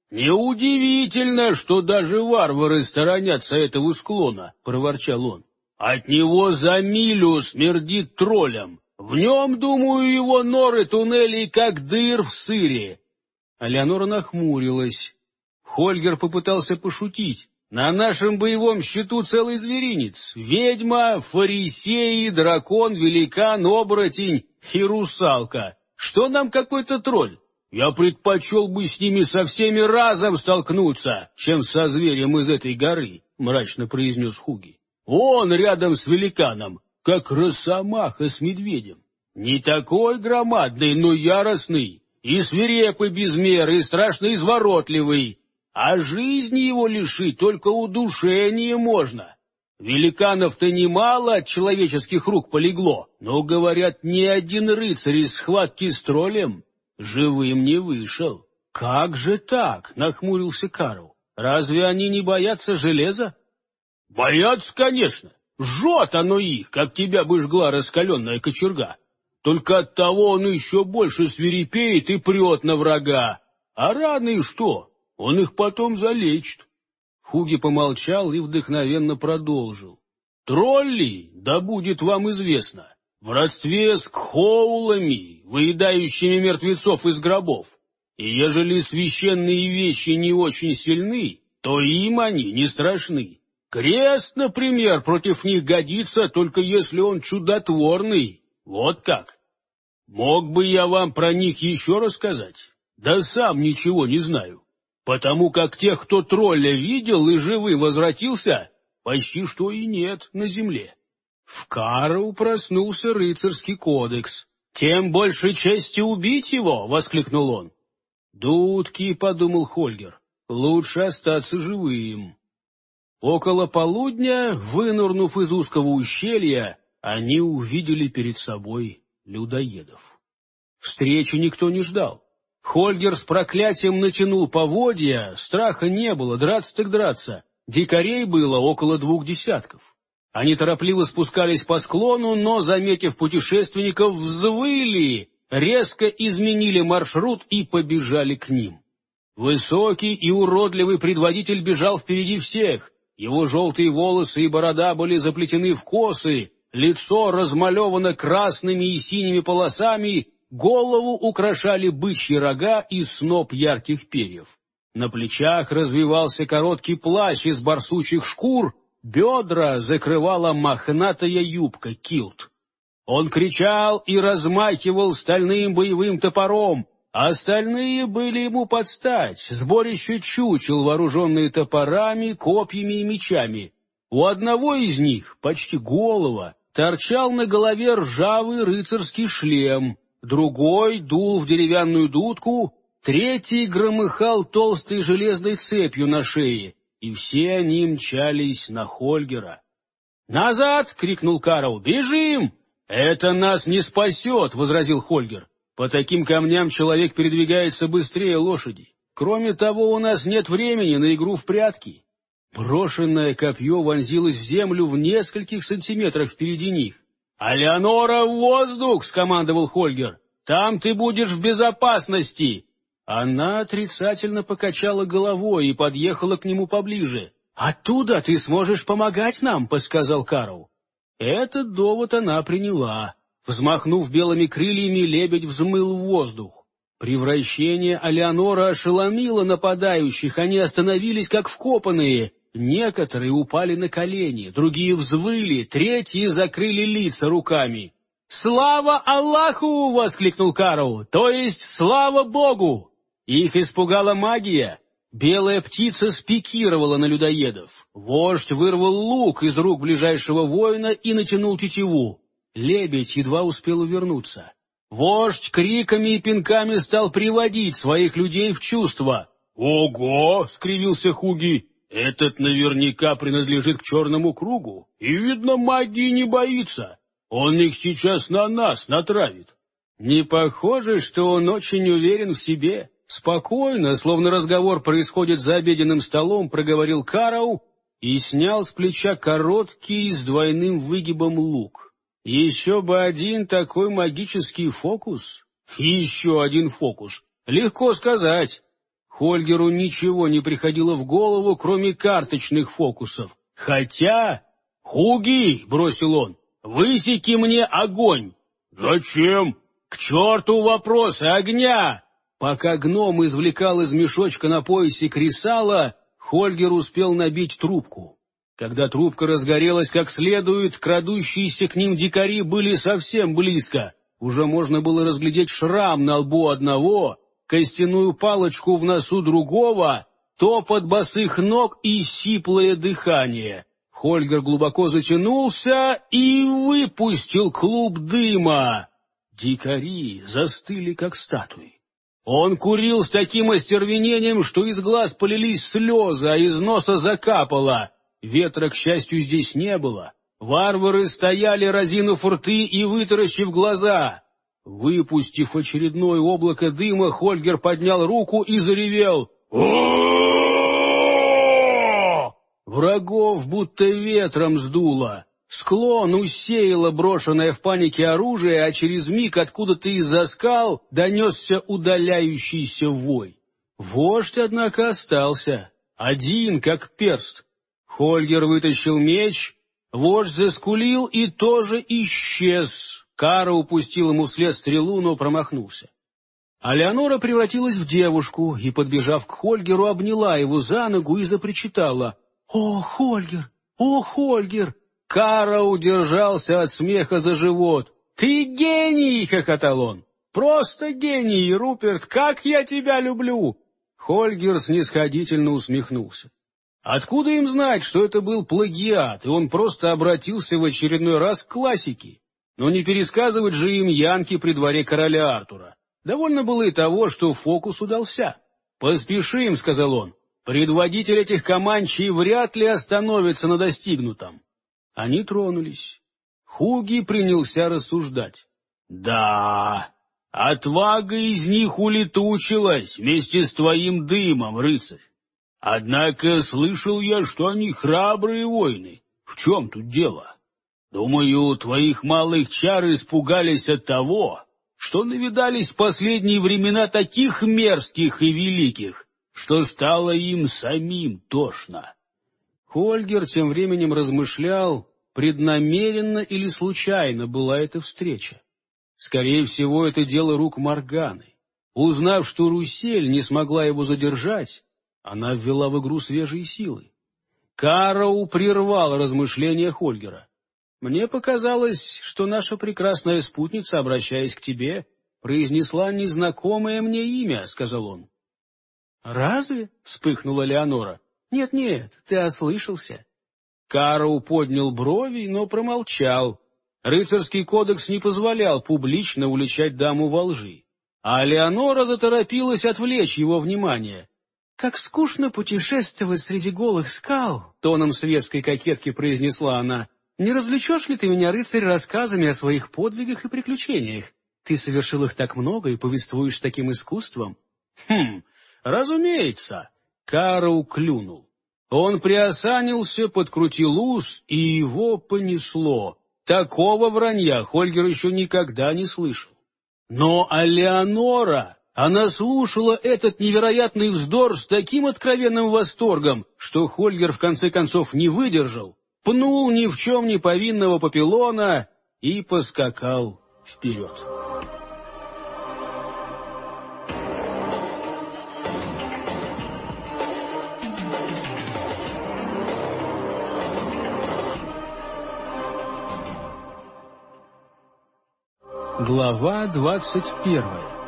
«Неудивительно, что даже варвары сторонятся этого склона», — проворчал он. «От него за милю смердит троллем. В нем, думаю, его норы туннелей, как дыр в сыре». Алеонора нахмурилась. Хольгер попытался пошутить. «На нашем боевом счету целый зверинец. Ведьма, фарисей, дракон, великан, оборотень и русалка. Что нам какой-то тролль? Я предпочел бы с ними со всеми разом столкнуться, чем со зверем из этой горы», — мрачно произнес Хуги. «Он рядом с великаном, как росомаха с медведем. Не такой громадный, но яростный, и свирепый без меры, и страшно изворотливый. А жизни его лишить только удушение можно. Великанов-то немало от человеческих рук полегло, но, говорят, ни один рыцарь из схватки с троллем живым не вышел». «Как же так?» — нахмурился Карл. «Разве они не боятся железа?» «Боятся, конечно. Жжет оно их, как тебя бы жгла раскаленная кочерга. Только оттого он еще больше свирепеет и прет на врага. А раны что? Он их потом залечит». Хуги помолчал и вдохновенно продолжил. «Тролли, да будет вам известно, в родстве с кхоулами, выедающими мертвецов из гробов. И ежели священные вещи не очень сильны, то им они не страшны. Крест, например, против них годится, только если он чудотворный. Вот как. Мог бы я вам про них еще рассказать? Да сам ничего не знаю. Потому как тех, кто тролля видел и живый возвратился, почти что и нет на земле». В Кару проснулся рыцарский кодекс. «Тем больше чести убить его!» — воскликнул он. «Дудки», — подумал Хольгер, — «лучше остаться живым». Около полудня, вынырнув из узкого ущелья, они увидели перед собой людоедов. Встречи никто не ждал. Хольгер с проклятием натянул поводья, страха не было, драться так драться. Дикарей было около 20. Они торопливо спускались по склону, но, заметив путешественников, взвыли, резко изменили маршрут и побежали к ним. Высокий и уродливый предводитель бежал впереди всех. Его желтые волосы и борода были заплетены в косы, лицо размалевано красными и синими полосами, голову украшали бычьи рога и сноп ярких перьев. На плечах развивался короткий плащ из барсучьих шкур, бедра закрывала мохнатая юбка килт. Он кричал и размахивал стальным боевым топором, а остальные были ему подстать, сборище чучел, вооруженные топорами, копьями и мечами. У одного из них, почти голого, торчал на голове ржавый рыцарский шлем, другой дул в деревянную дудку, третий громыхал толстой железной цепью на шее, и все они мчались на Хольгера. «Назад!» — крикнул Карл. «Бежим!» «Это нас не спасет!» — возразил Хольгер. «По таким камням человек передвигается быстрее лошади. Кроме того, у нас нет времени на игру в прятки». Брошенное копье вонзилось в землю в нескольких сантиметрах впереди них. «Алеонора, в воздух!» — скомандовал Хольгер. «Там ты будешь в безопасности!» Она отрицательно покачала головой и подъехала к нему поближе. «Оттуда ты сможешь помогать нам», — подсказал Карл. Этот довод она приняла. Взмахнув белыми крыльями, лебедь взмыл в воздух. Превращение Алеонора ошеломило нападающих, они остановились как вкопанные. Некоторые упали на колени, другие взвыли, третьи закрыли лица руками. «Слава Аллаху!» — воскликнул Карл. «То есть слава Богу!» Их испугала магия. Белая птица спикировала на людоедов. Вождь вырвал лук из рук ближайшего воина и натянул тетиву. Лебедь едва успел увернуться. Вождь криками и пинками стал приводить своих людей в чувство. «Ого!» — скривился Хуги. «Этот наверняка принадлежит к черному кругу, и, видно, магии не боится. Он их сейчас на нас натравит». Не похоже, что он очень уверен в себе. Спокойно, словно разговор происходит за обеденным столом, проговорил Карл и снял с плеча короткий с двойным выгибом лук. Еще бы один такой магический фокус. Еще один фокус. Легко сказать. Хольгеру ничего не приходило в голову, кроме карточных фокусов. Хотя... «Хуги!» — бросил он. «Высеки мне огонь!» «Зачем?» «К черту вопросы огня!» Пока гном извлекал из мешочка на поясе кресало, Хольгер успел набить трубку. Когда трубка разгорелась как следует, крадущиеся к ним дикари были совсем близко. Уже можно было разглядеть шрам на лбу одного, костяную палочку в носу другого, топот босых ног и сиплое дыхание. Хольгер глубоко затянулся и выпустил клуб дыма. Дикари застыли, как статуи. Он курил с таким остервенением, что из глаз полились слезы, а из носа закапало. Ветра, к счастью, здесь не было. Варвары стояли, разинув рты и вытаращив глаза. Выпустив очередное облако дыма, Хольгер поднял руку и заревел. Врагов будто ветром сдуло. Склон усеяло брошенное в панике оружие, а через миг откуда-то из-за скал донесся удаляющийся вой. Вождь, однако, остался, один, как перст. Хольгер вытащил меч, вождь заскулил и тоже исчез. Кара упустил ему вслед стрелу, но промахнулся. А Леонора превратилась в девушку и, подбежав к Хольгеру, обняла его за ногу и запричитала. «О, Хольгер! О, Хольгер!» Кара удержался от смеха за живот. «Ты гений!» — хохотал он. «Просто гений, Руперт! Как я тебя люблю!» Хольгер снисходительно усмехнулся. Откуда им знать, что это был плагиат, и он просто обратился в очередной раз к классике? Но не пересказывать же им янки при дворе короля Артура. Довольно было и того, что фокус удался. «Поспешим», — сказал он. «Предводитель этих команчей вряд ли остановится на достигнутом». Они тронулись. Хуги принялся рассуждать. «Да, отвага из них улетучилась вместе с твоим дымом, рыцарь. Однако слышал я, что они храбрые воины. В чем тут дело? Думаю, твоих малых чар испугались от того, что навидались в последние времена таких мерзких и великих, что стало им самим тошно». Хольгер тем временем размышлял, преднамеренно или случайно была эта встреча. Скорее всего, это дело рук Морганы. Узнав, что Русель не смогла его задержать, она ввела в игру свежие силы. Кароу прервал размышления Хольгера. «Мне показалось, что наша прекрасная спутница, обращаясь к тебе, произнесла незнакомое мне имя», — сказал он. «Разве?» — вспыхнула Леонора. «Нет-нет, ты ослышался». Кароу поднял брови, но промолчал. Рыцарский кодекс не позволял публично уличать даму во лжи. А Леонора заторопилась отвлечь его внимание. «Как скучно путешествовать среди голых скал», — тоном светской кокетки произнесла она. «Не развлечешь ли ты меня, рыцарь, рассказами о своих подвигах и приключениях? Ты совершил их так много и повествуешь таким искусством». Разумеется», — Кароу клюнул. Он приосанился, подкрутил ус, и его понесло. Такого вранья Хольгер еще никогда не слышал. Но Леонора, она слушала этот невероятный вздор с таким откровенным восторгом, что Хольгер в конце концов не выдержал, пнул ни в чем не повинного Папиллона и поскакал вперед. Глава 21.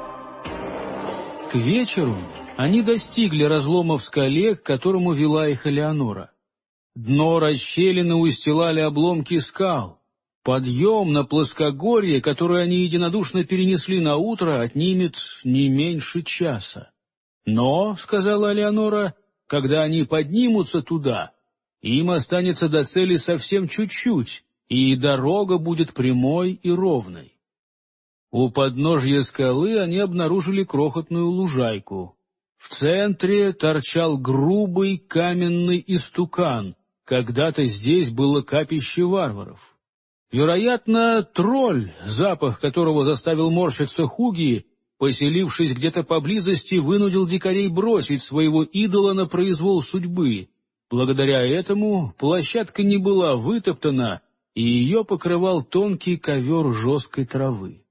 К вечеру они достигли разлома в скале, к которому вела их Элеонора. Дно расщелины устилали обломки скал. Подъем на плоскогорье, которое они единодушно перенесли на утро, отнимет не меньше часа. Но, — сказала Элеонора, — когда они поднимутся туда, им останется до цели совсем чуть-чуть, и дорога будет прямой и ровной. У подножья скалы они обнаружили крохотную лужайку. В центре торчал грубый каменный истукан. Когда-то здесь было капище варваров. Вероятно, тролль, запах которого заставил морщиться Хуги, поселившись где-то поблизости, вынудил дикарей бросить своего идола на произвол судьбы. Благодаря этому площадка не была вытоптана, и ее покрывал тонкий ковер жесткой травы.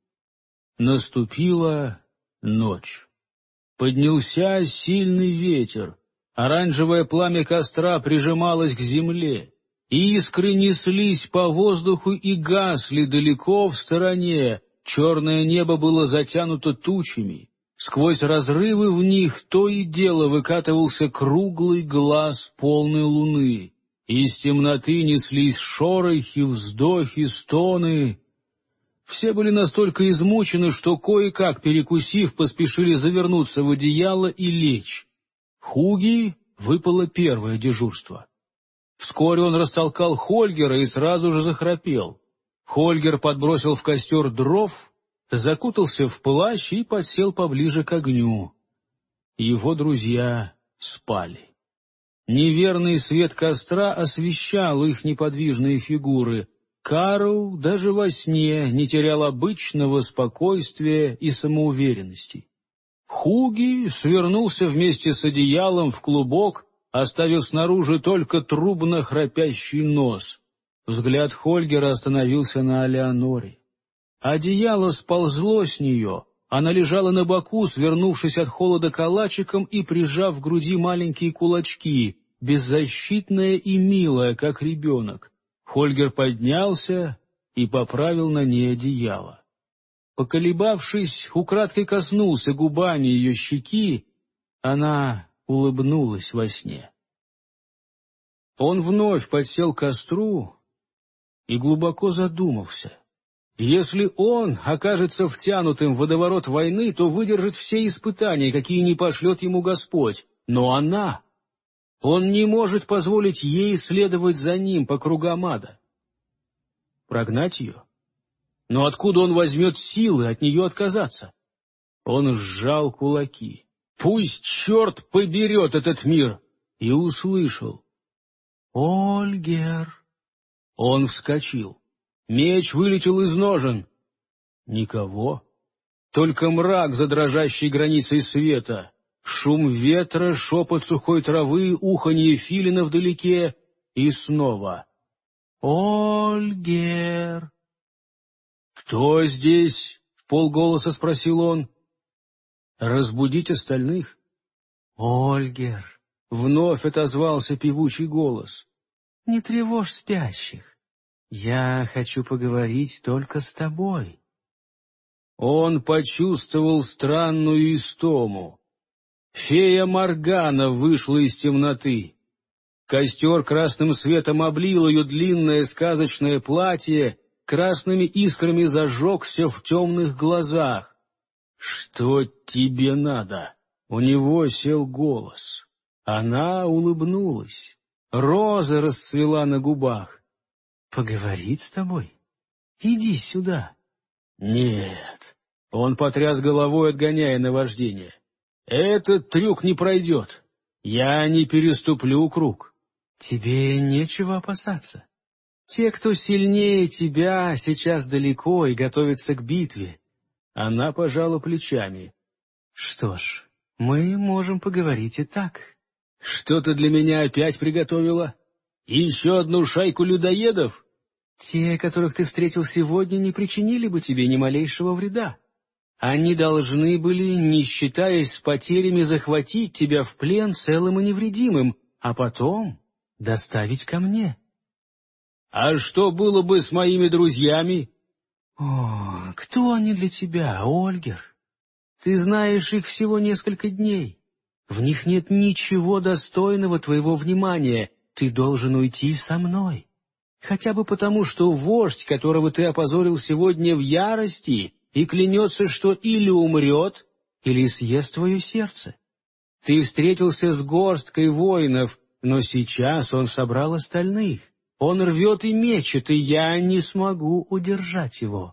Наступила ночь. Поднялся сильный ветер. Оранжевое пламя костра прижималось к земле. Искры неслись по воздуху и гасли далеко в стороне. Черное небо было затянуто тучами. Сквозь разрывы в них то и дело выкатывался круглый глаз полной луны. Из темноты неслись шорохи, вздохи, стоны. Все были настолько измучены, что, кое-как перекусив, поспешили завернуться в одеяло и лечь. Хуги выпало первое дежурство. Вскоре он растолкал Хольгера и сразу же захрапел. Хольгер подбросил в костер дров, закутался в плащ и подсел поближе к огню. Его друзья спали. Неверный свет костра освещал их неподвижные фигуры. Карл даже во сне не терял обычного спокойствия и самоуверенности. Хуги свернулся вместе с одеялом в клубок, оставив снаружи только трубно храпящий нос. Взгляд Хольгера остановился на Алеоноре. Одеяло сползло с нее, она лежала на боку, свернувшись от холода калачиком и прижав к груди маленькие кулачки, беззащитная и милая, как ребенок. Хольгер поднялся и поправил на ней одеяло. Поколебавшись, украдкой коснулся губами ее щеки, она улыбнулась во сне. Он вновь подсел к костру и глубоко задумался. Если он окажется втянутым в водоворот войны, то выдержит все испытания, какие не пошлет ему Господь. Но она... Он не может позволить ей следовать за ним по кругам ада. Прогнать ее? Но откуда он возьмет силы от нее отказаться? Он сжал кулаки. Пусть черт поберет этот мир! И услышал. «Ольгер!» Он вскочил. Меч вылетел из ножен. Никого. Только мрак за дрожащей границей света. Шум ветра, шепот сухой травы, уханье филина вдалеке. И снова. «Ольгер!» «Кто здесь?» — вполголоса спросил он. «Разбудить остальных?» «Ольгер!» — вновь отозвался певучий голос. «Не тревожь спящих. Я хочу поговорить только с тобой». Он почувствовал странную истому. Фея Моргана вышла из темноты. Костер красным светом облил ее длинное сказочное платье, красными искрами зажегся в темных глазах. «Что тебе надо?» У него сел голос. Она улыбнулась. Роза расцвела на губах. «Поговорить с тобой? Иди сюда». «Нет». Он потряс головой, отгоняя наваждение. «Этот трюк не пройдет. Я не переступлю круг». «Тебе нечего опасаться. Те, кто сильнее тебя, сейчас далеко и готовятся к битве». Она пожала плечами. «Что ж, мы можем поговорить и так». «Что ты для меня опять приготовила? Еще одну шайку людоедов?» «Те, которых ты встретил сегодня, не причинили бы тебе ни малейшего вреда. Они должны были, не считаясь с потерями, захватить тебя в плен целым и невредимым, а потом доставить ко мне». «А что было бы с моими друзьями?» «О, кто они для тебя, Ольгер? Ты знаешь их всего несколько дней. В них нет ничего достойного твоего внимания. Ты должен уйти со мной. Хотя бы потому, что вождь, которого ты опозорил сегодня, в ярости и клянется, что или умрет, или съест твое сердце. Ты встретился с горсткой воинов, но сейчас он собрал остальных. Он рвет и мечет, и я не смогу удержать его».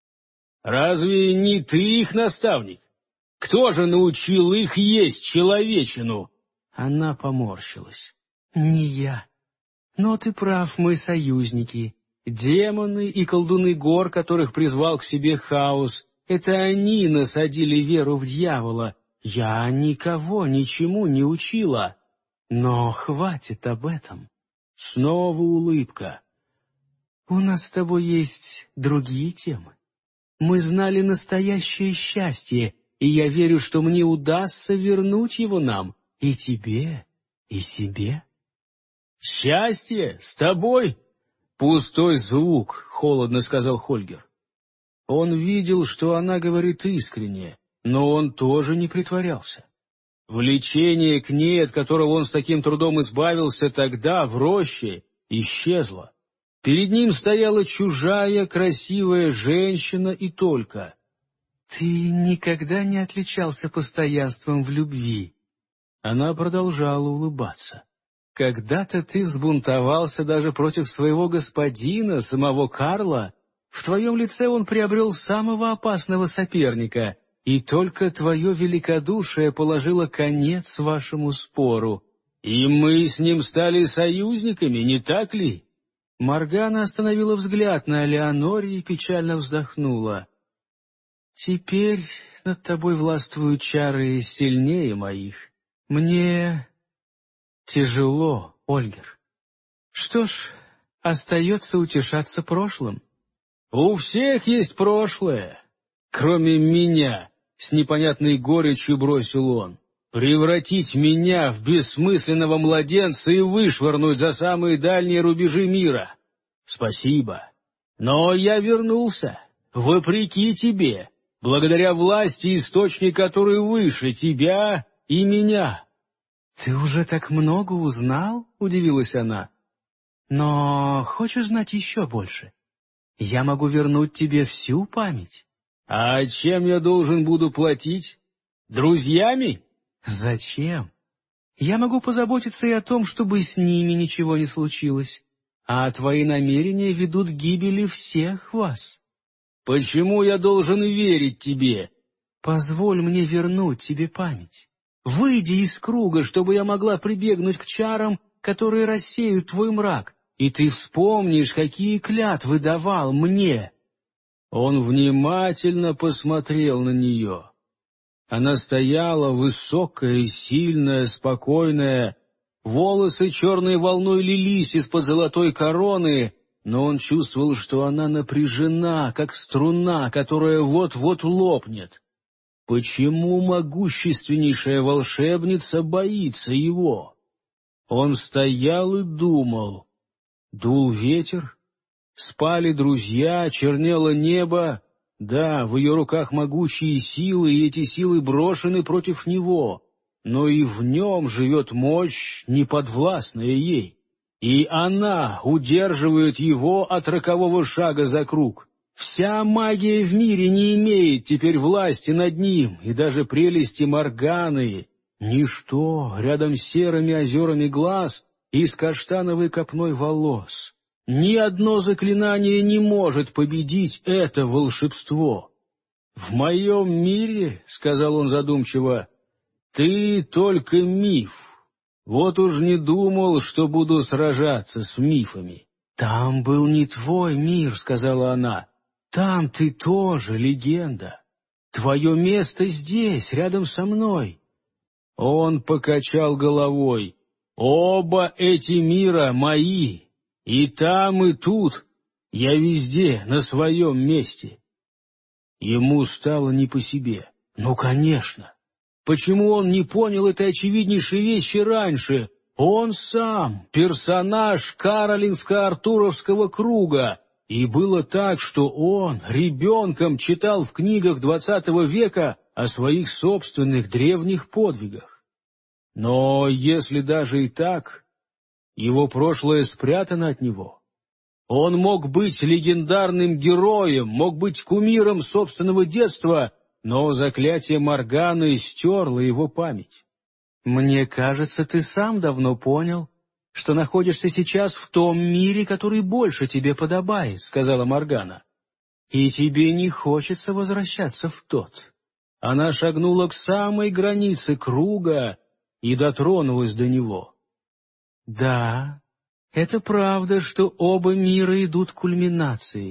«Разве не ты их наставник? Кто же научил их есть человечину?» Она поморщилась. «Не я. Но ты прав, мы союзники. Демоны и колдуны гор, которых призвал к себе хаос, Это они насадили веру в дьявола. Я никого ничему не учила. Но хватит об этом. Снова улыбка. У нас с тобой есть другие темы. Мы знали настоящее счастье, и я верю, что мне удастся вернуть его нам, и тебе, и себе. «Счастье? С тобой?» «Пустой звук», — холодно сказал Хольгер. Он видел, что она говорит искренне, но он тоже не притворялся. Влечение к ней, от которого он с таким трудом избавился тогда, в роще, исчезло. Перед ним стояла чужая, красивая женщина и только. «Ты никогда не отличался постоянством в любви». Она продолжала улыбаться. «Когда-то ты взбунтовался даже против своего господина, самого Карла. В твоем лице он приобрел самого опасного соперника, и только твое великодушие положило конец вашему спору. И мы с ним стали союзниками, не так ли?» Моргана остановила взгляд на Элеоноре и печально вздохнула. «Теперь над тобой властвуют чары сильнее моих. Мне тяжело, Ольгер. Что ж, остается утешаться прошлым». «У всех есть прошлое, кроме меня», — с непонятной горечью бросил он. «Превратить меня в бессмысленного младенца и вышвырнуть за самые дальние рубежи мира. Спасибо. Но я вернулся, вопреки тебе, благодаря власти, источник которой выше тебя и меня». «Ты уже так много узнал?» — удивилась она. «Но хочешь знать еще больше? Я могу вернуть тебе всю память». «А чем я должен буду платить? Друзьями?» «Зачем? Я могу позаботиться и о том, чтобы с ними ничего не случилось, а твои намерения ведут к гибели всех вас». «Почему я должен верить тебе?» «Позволь мне вернуть тебе память. Выйди из круга, чтобы я могла прибегнуть к чарам, которые рассеют твой мрак, и ты вспомнишь, какие клятвы давал мне». Он внимательно посмотрел на нее. Она стояла высокая, сильная, спокойная. Волосы черной волной лились из-под золотой короны, но он чувствовал, что она напряжена, как струна, которая вот-вот лопнет. Почему могущественнейшая волшебница боится его? Он стоял и думал. Дул ветер, спали друзья, чернело небо. Да, в ее руках могучие силы, и эти силы брошены против него, но и в нем живет мощь, неподвластная ей. И она удерживает его от рокового шага за круг. Вся магия в мире не имеет теперь власти над ним, и даже прелести Морганы — ничто рядом с серыми озерами глаз и с каштановой копной волос. Ни одно заклинание не может победить это волшебство. «В моем мире, — сказал он задумчиво, — ты только миф. Вот уж не думал, что буду сражаться с мифами». «Там был не твой мир, — сказала она, — там ты тоже легенда. Твое место здесь, рядом со мной». Он покачал головой. «Оба эти мира мои. И там, и тут, я везде, на своем месте». Ему стало не по себе. Ну, конечно. Почему он не понял этой очевиднейшей вещи раньше? Он сам персонаж Каролинско-Артуровского круга. И было так, что он ребенком читал в книгах XX века о своих собственных древних подвигах. Но если даже и так, его прошлое спрятано от него. Он мог быть легендарным героем, мог быть кумиром собственного детства, но заклятие Морганы стерло его память. «Мне кажется, ты сам давно понял, что находишься сейчас в том мире, который больше тебе подобает», — сказала Моргана. «И тебе не хочется возвращаться в тот». Она шагнула к самой границе круга и дотронулась до него. «Да, это правда, что оба мира идут к кульминации,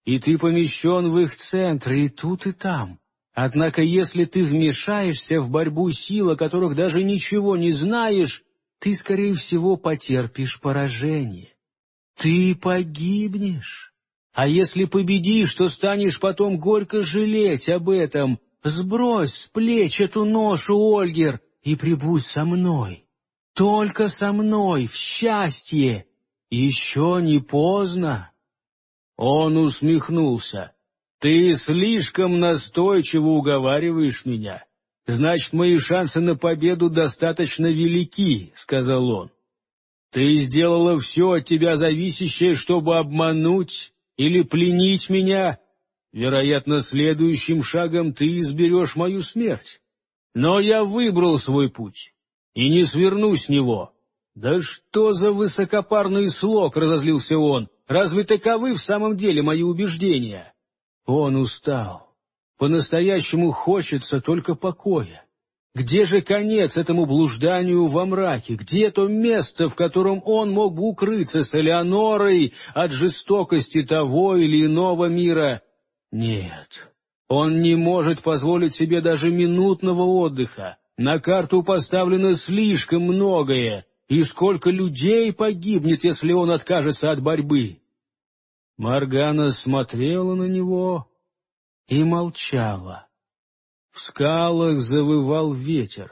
и ты помещен в их центр и тут, и там. Однако если ты вмешаешься в борьбу сил, о которых даже ничего не знаешь, ты, скорее всего, потерпишь поражение. Ты погибнешь. А если победишь, то станешь потом горько жалеть об этом. Сбрось с плеч эту ношу, Ольгер, и прибудь со мной. Только со мной, в счастье. Еще не поздно. Он усмехнулся. «Ты слишком настойчиво уговариваешь меня. Значит, мои шансы на победу достаточно велики», — сказал он. «Ты сделала все от тебя зависящее, чтобы обмануть или пленить меня. Вероятно, следующим шагом ты изберешь мою смерть. Но я выбрал свой путь и не сверну с него». «Да что за высокопарный слог!» — разозлился он. «Разве таковы в самом деле мои убеждения?» Он устал. По-настоящему хочется только покоя. Где же конец этому блужданию во мраке? Где то место, в котором он мог бы укрыться с Элеонорой от жестокости того или иного мира? Нет, он не может позволить себе даже минутного отдыха. На карту поставлено слишком многое. И сколько людей погибнет, если он откажется от борьбы? Моргана смотрела на него и молчала. В скалах завывал ветер.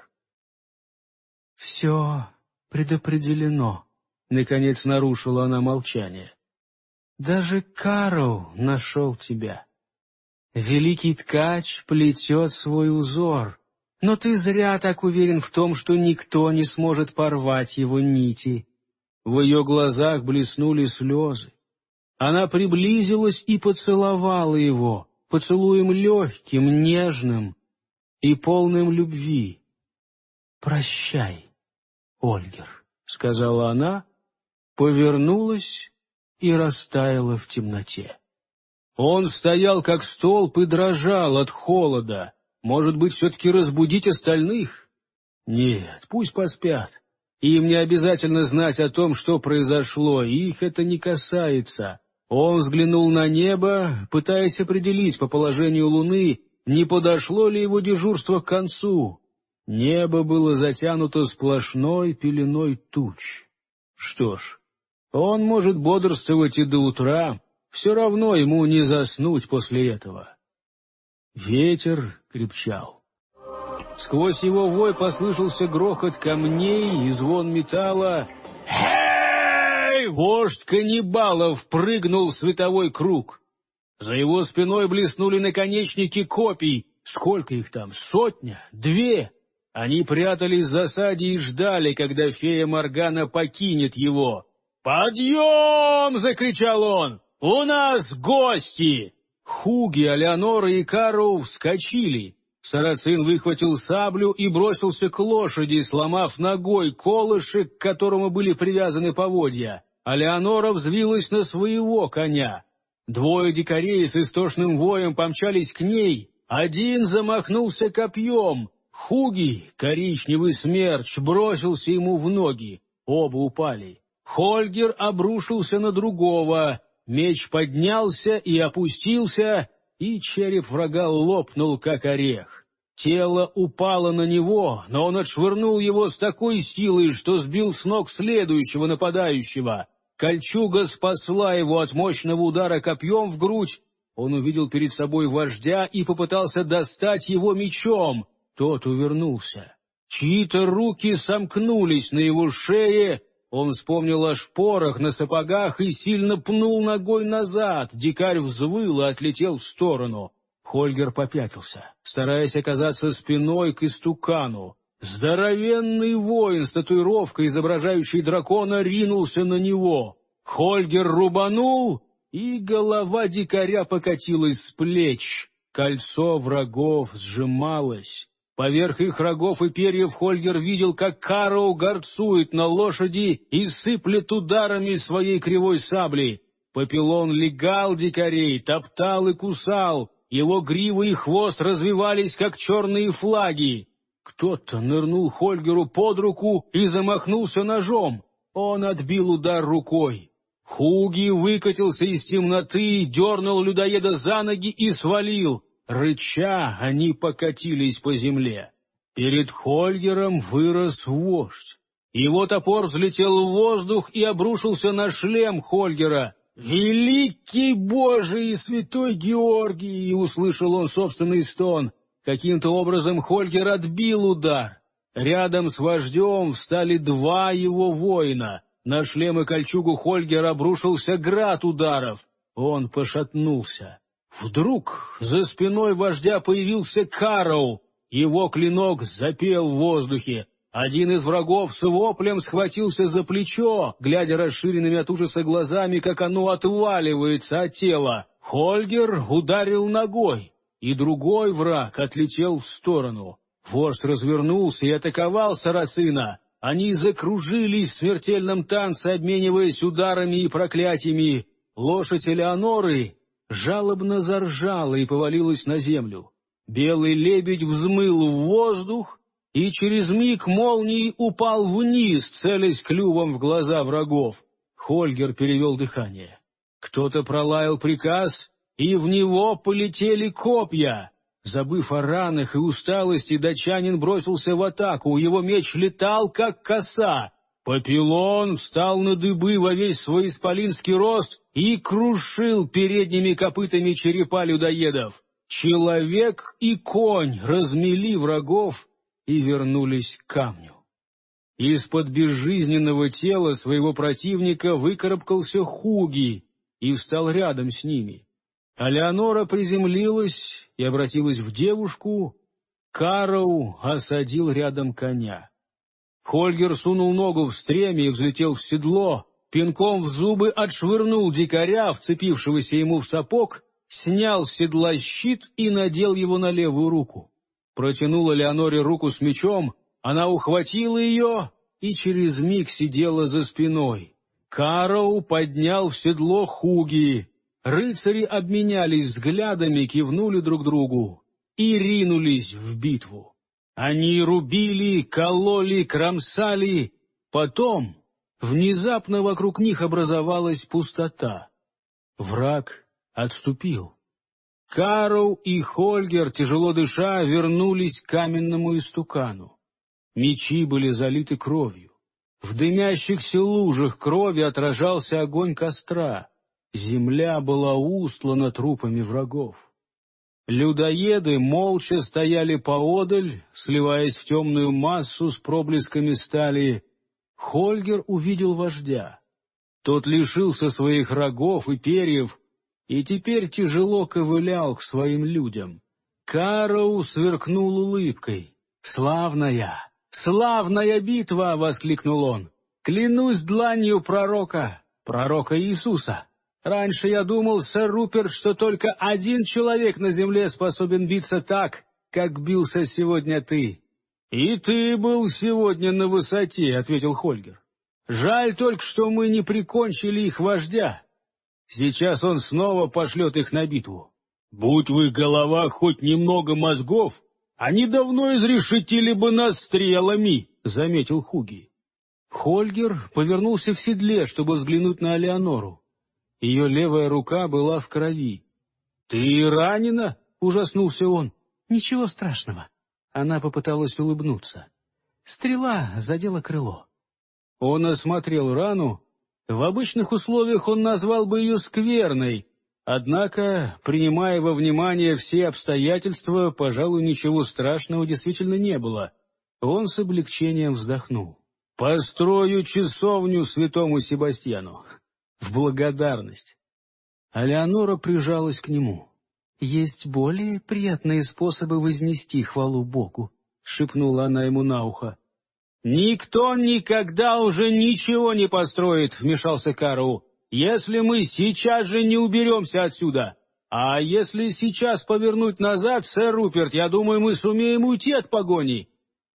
«Все предопределено», — наконец нарушила она молчание. «Даже Карл нашел тебя. Великий ткач плетет свой узор, но ты зря так уверен в том, что никто не сможет порвать его нити». В ее глазах блеснули слезы. Она приблизилась и поцеловала его, поцелуем легким, нежным и полным любви. «Прощай, Ольгер», — сказала она, повернулась и растаяла в темноте. Он стоял как столб и дрожал от холода. Может быть, все-таки разбудить остальных? Нет, пусть поспят. Им не обязательно знать о том, что произошло, их это не касается. Он взглянул на небо, пытаясь определить по положению луны, не подошло ли его дежурство к концу. Небо было затянуто сплошной пеленой туч. Что ж, он может бодрствовать и до утра, все равно ему не заснуть после этого. Ветер крепчал. Сквозь его вой послышался грохот камней и звон металла. «Эй!» Вождь каннибалов прыгнул в световой круг. За его спиной блеснули наконечники копий. Сколько их там? 100? 2? Они прятались в засаде и ждали, когда фея Моргана покинет его. «Подъем!» — закричал он. «У нас гости!» Хуги, Элеонора и Карл вскочили. Сарацин выхватил саблю и бросился к лошади, сломав ногой колышек, к которому были привязаны поводья. Элеонора взвилась на своего коня. 2 дикарей с истошным воем помчались к ней. Один замахнулся копьем. Хуги, коричневый смерч, бросился ему в ноги. Оба упали. Хольгер обрушился на другого. Меч поднялся и опустился, и череп врага лопнул, как орех. Тело упало на него, но он отшвырнул его с такой силой, что сбил с ног следующего нападающего. Кольчуга спасла его от мощного удара копьем в грудь. Он увидел перед собой вождя и попытался достать его мечом. Тот увернулся. Чьи-то руки сомкнулись на его шее. Он вспомнил о шпорах на сапогах и сильно пнул ногой назад. Дикарь взвыл и отлетел в сторону. Хольгер попятился, стараясь оказаться спиной к истукану. Здоровенный воин с татуировкой, изображающей дракона, ринулся на него. Хольгер рубанул, и голова дикаря покатилась с плеч. Кольцо врагов сжималось. Поверх их рогов и перьев Хольгер видел, как Карл горцует на лошади и сыплет ударами своей кривой сабли. Папилон легал дикарей, топтал и кусал. Его грива и хвост развивались, как черные флаги. Кто-то нырнул Хольгеру под руку и замахнулся ножом. Он отбил удар рукой. Хуги выкатился из темноты, дернул людоеда за ноги и свалил. Рыча, они покатились по земле. Перед Хольгером вырос вождь. Его топор взлетел в воздух и обрушился на шлем Хольгера. «Великий Божий и святой Георгий!» — услышал он собственный стон. Каким-то образом Хольгер отбил удар. Рядом с вождем встали два его воина. На шлем и кольчугу Хольгера обрушился град ударов. Он пошатнулся. Вдруг за спиной вождя появился Кароу. Его клинок запел в воздухе. Один из врагов с воплем схватился за плечо, глядя расширенными от ужаса глазами, как оно отваливается от тела. Хольгер ударил ногой, и другой враг отлетел в сторону. Вождь развернулся и атаковал сарацина. Они закружились в смертельном танце, обмениваясь ударами и проклятиями. Лошадь Элеоноры жалобно заржала и повалилась на землю. Белый лебедь взмыл в воздух и через миг молнией упал вниз, целясь клювом в глаза врагов. Хольгер перевел дыхание. Кто-то пролаял приказ, и в него полетели копья. Забыв о ранах и усталости, датчанин бросился в атаку. Его меч летал, как коса. Папилон встал на дыбы во весь свой исполинский рост и крушил передними копытами черепа людоедов. Человек и конь размели врагов и вернулись к камню. Из-под безжизненного тела своего противника выкарабкался Хуги и встал рядом с ними. А Леонора приземлилась и обратилась в девушку. Кароу осадил рядом коня. Хольгер сунул ногу в стремя и взлетел в седло, пинком в зубы отшвырнул дикаря, вцепившегося ему в сапог, снял с седла щит и надел его на левую руку. Протянула Леоноре руку с мечом, она ухватила ее и через миг сидела за спиной. Кароу поднял в седло Хуги. Рыцари обменялись взглядами, кивнули друг другу и ринулись в битву. Они рубили, кололи, кромсали. Потом внезапно вокруг них образовалась пустота. Враг отступил. Кароу и Хольгер, тяжело дыша, вернулись к каменному истукану. Мечи были залиты кровью. В дымящихся лужах крови отражался огонь костра. Земля была устлана трупами врагов. Людоеды молча стояли поодаль, сливаясь в темную массу с проблесками стали. Хольгер увидел вождя. Тот лишился своих рогов и перьев, и теперь тяжело ковылял к своим людям. Кароу сверкнул улыбкой. «Славная, славная битва!» — воскликнул он. «Клянусь дланью пророка Иисуса! Раньше я думал, сэр Руперт, что только один человек на земле способен биться так, как бился сегодня ты». «И ты был сегодня на высоте», — ответил Хольгер. «Жаль только, что мы не прикончили их вождя. Сейчас он снова пошлет их на битву. Будь в их головах хоть немного мозгов, они давно изрешетили бы нас стрелами», — заметил Хуги. Хольгер повернулся в седле, чтобы взглянуть на Элеонору. Ее левая рука была в крови. «Ты ранена?» — ужаснулся он. «Ничего страшного». Она попыталась улыбнуться. Стрела задела крыло. Он осмотрел рану. В обычных условиях он назвал бы ее скверной, однако, принимая во внимание все обстоятельства, пожалуй, ничего страшного действительно не было. Он с облегчением вздохнул. «Построю часовню святому Себастьяну в благодарность». А Леонора прижалась к нему. «Есть более приятные способы вознести хвалу Богу», — шепнула она ему на ухо. «Никто никогда уже ничего не построит», — вмешался Кароу, «если мы сейчас же не уберемся отсюда. А если сейчас повернуть назад, сэр Руперт, я думаю, мы сумеем уйти от погони».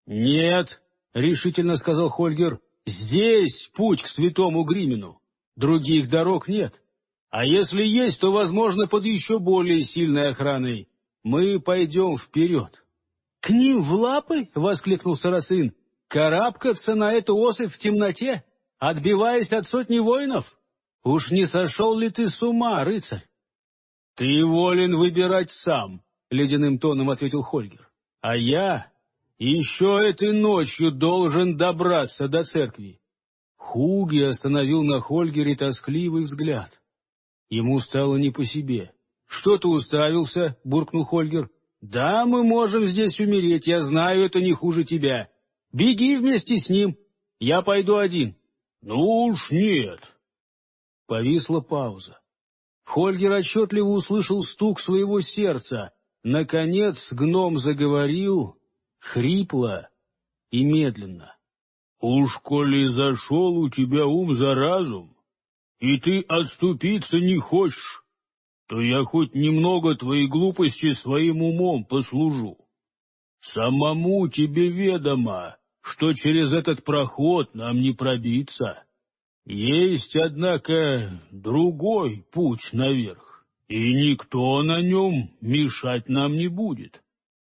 «Нет», — решительно сказал Хольгер, — «здесь путь к святому Гримину. Других дорог нет. А если есть, то, возможно, под еще более сильной охраной. Мы пойдем вперед». «К ним в лапы?» — воскликнул сарацин. «Карабкаться на эту особь в темноте, отбиваясь от сотни воинов? Уж не сошел ли ты с ума, рыцарь? — Ты волен выбирать сам, — ледяным тоном ответил Хольгер. — А я еще этой ночью должен добраться до церкви. Хуги остановил на Хольгере тоскливый взгляд. Ему стало не по себе. — Что ты уставился? — буркнул Хольгер. — Да, мы можем здесь умереть, я знаю, это не хуже тебя. Беги вместе с ним, я пойду один. — Ну уж нет. Повисла пауза. Хольгер отчетливо услышал стук своего сердца. Наконец гном заговорил, хрипло и медленно. — Уж коли зашел у тебя ум за разум, и ты отступиться не хочешь, то я хоть немного твоей глупости своим умом послужу. Самому тебе ведомо, что через этот проход нам не пробиться. Есть, однако, другой путь наверх, и никто на нем мешать нам не будет.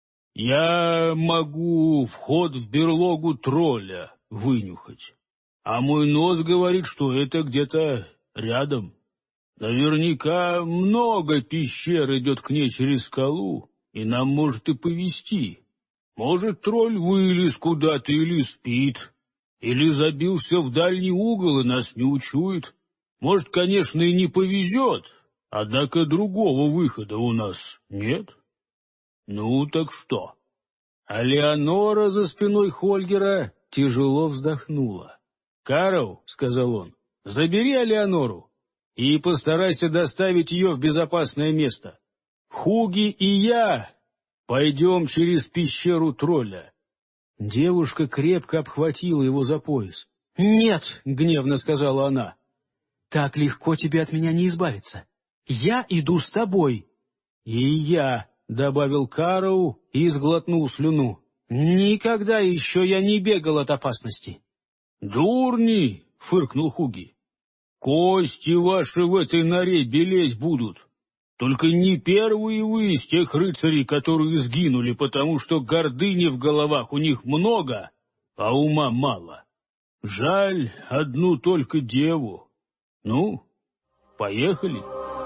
Я могу вход в берлогу тролля вынюхать, а мой нос говорит, что это где-то рядом. Наверняка много пещер идет к ней через скалу, и нам может и повезти. Может, тролль вылез куда-то или спит, или забился в дальний угол и нас не учует. Может, конечно, и не повезет, однако другого выхода у нас нет. Ну, так что? А Леонора за спиной Хольгера тяжело вздохнула. — Карл, — сказал он, — забери Леонору и постарайся доставить ее в безопасное место. Хуги и я пойдем через пещеру тролля. Девушка крепко обхватила его за пояс. — Нет, — гневно сказала она, — так легко тебе от меня не избавиться. Я иду с тобой. — И я, — добавил Карл и сглотнул слюну. — Никогда еще я не бегал от опасности. — Дурни, — фыркнул Хуги. — Кости ваши в этой норе белеть будут. Только не первые вы из тех рыцарей, которые сгинули, потому что гордыни в головах у них много, а ума мало. Жаль одну только деву. Ну, поехали.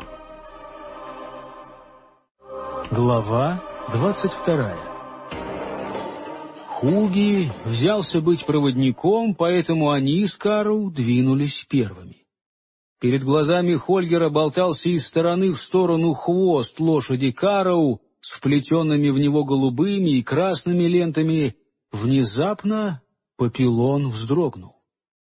Глава 22. Хуги взялся быть проводником, поэтому они с Карл двинулись первыми. Перед глазами Хольгера болтался из стороны в сторону хвост лошади Карл с вплетенными в него голубыми и красными лентами. Внезапно Папилон вздрогнул.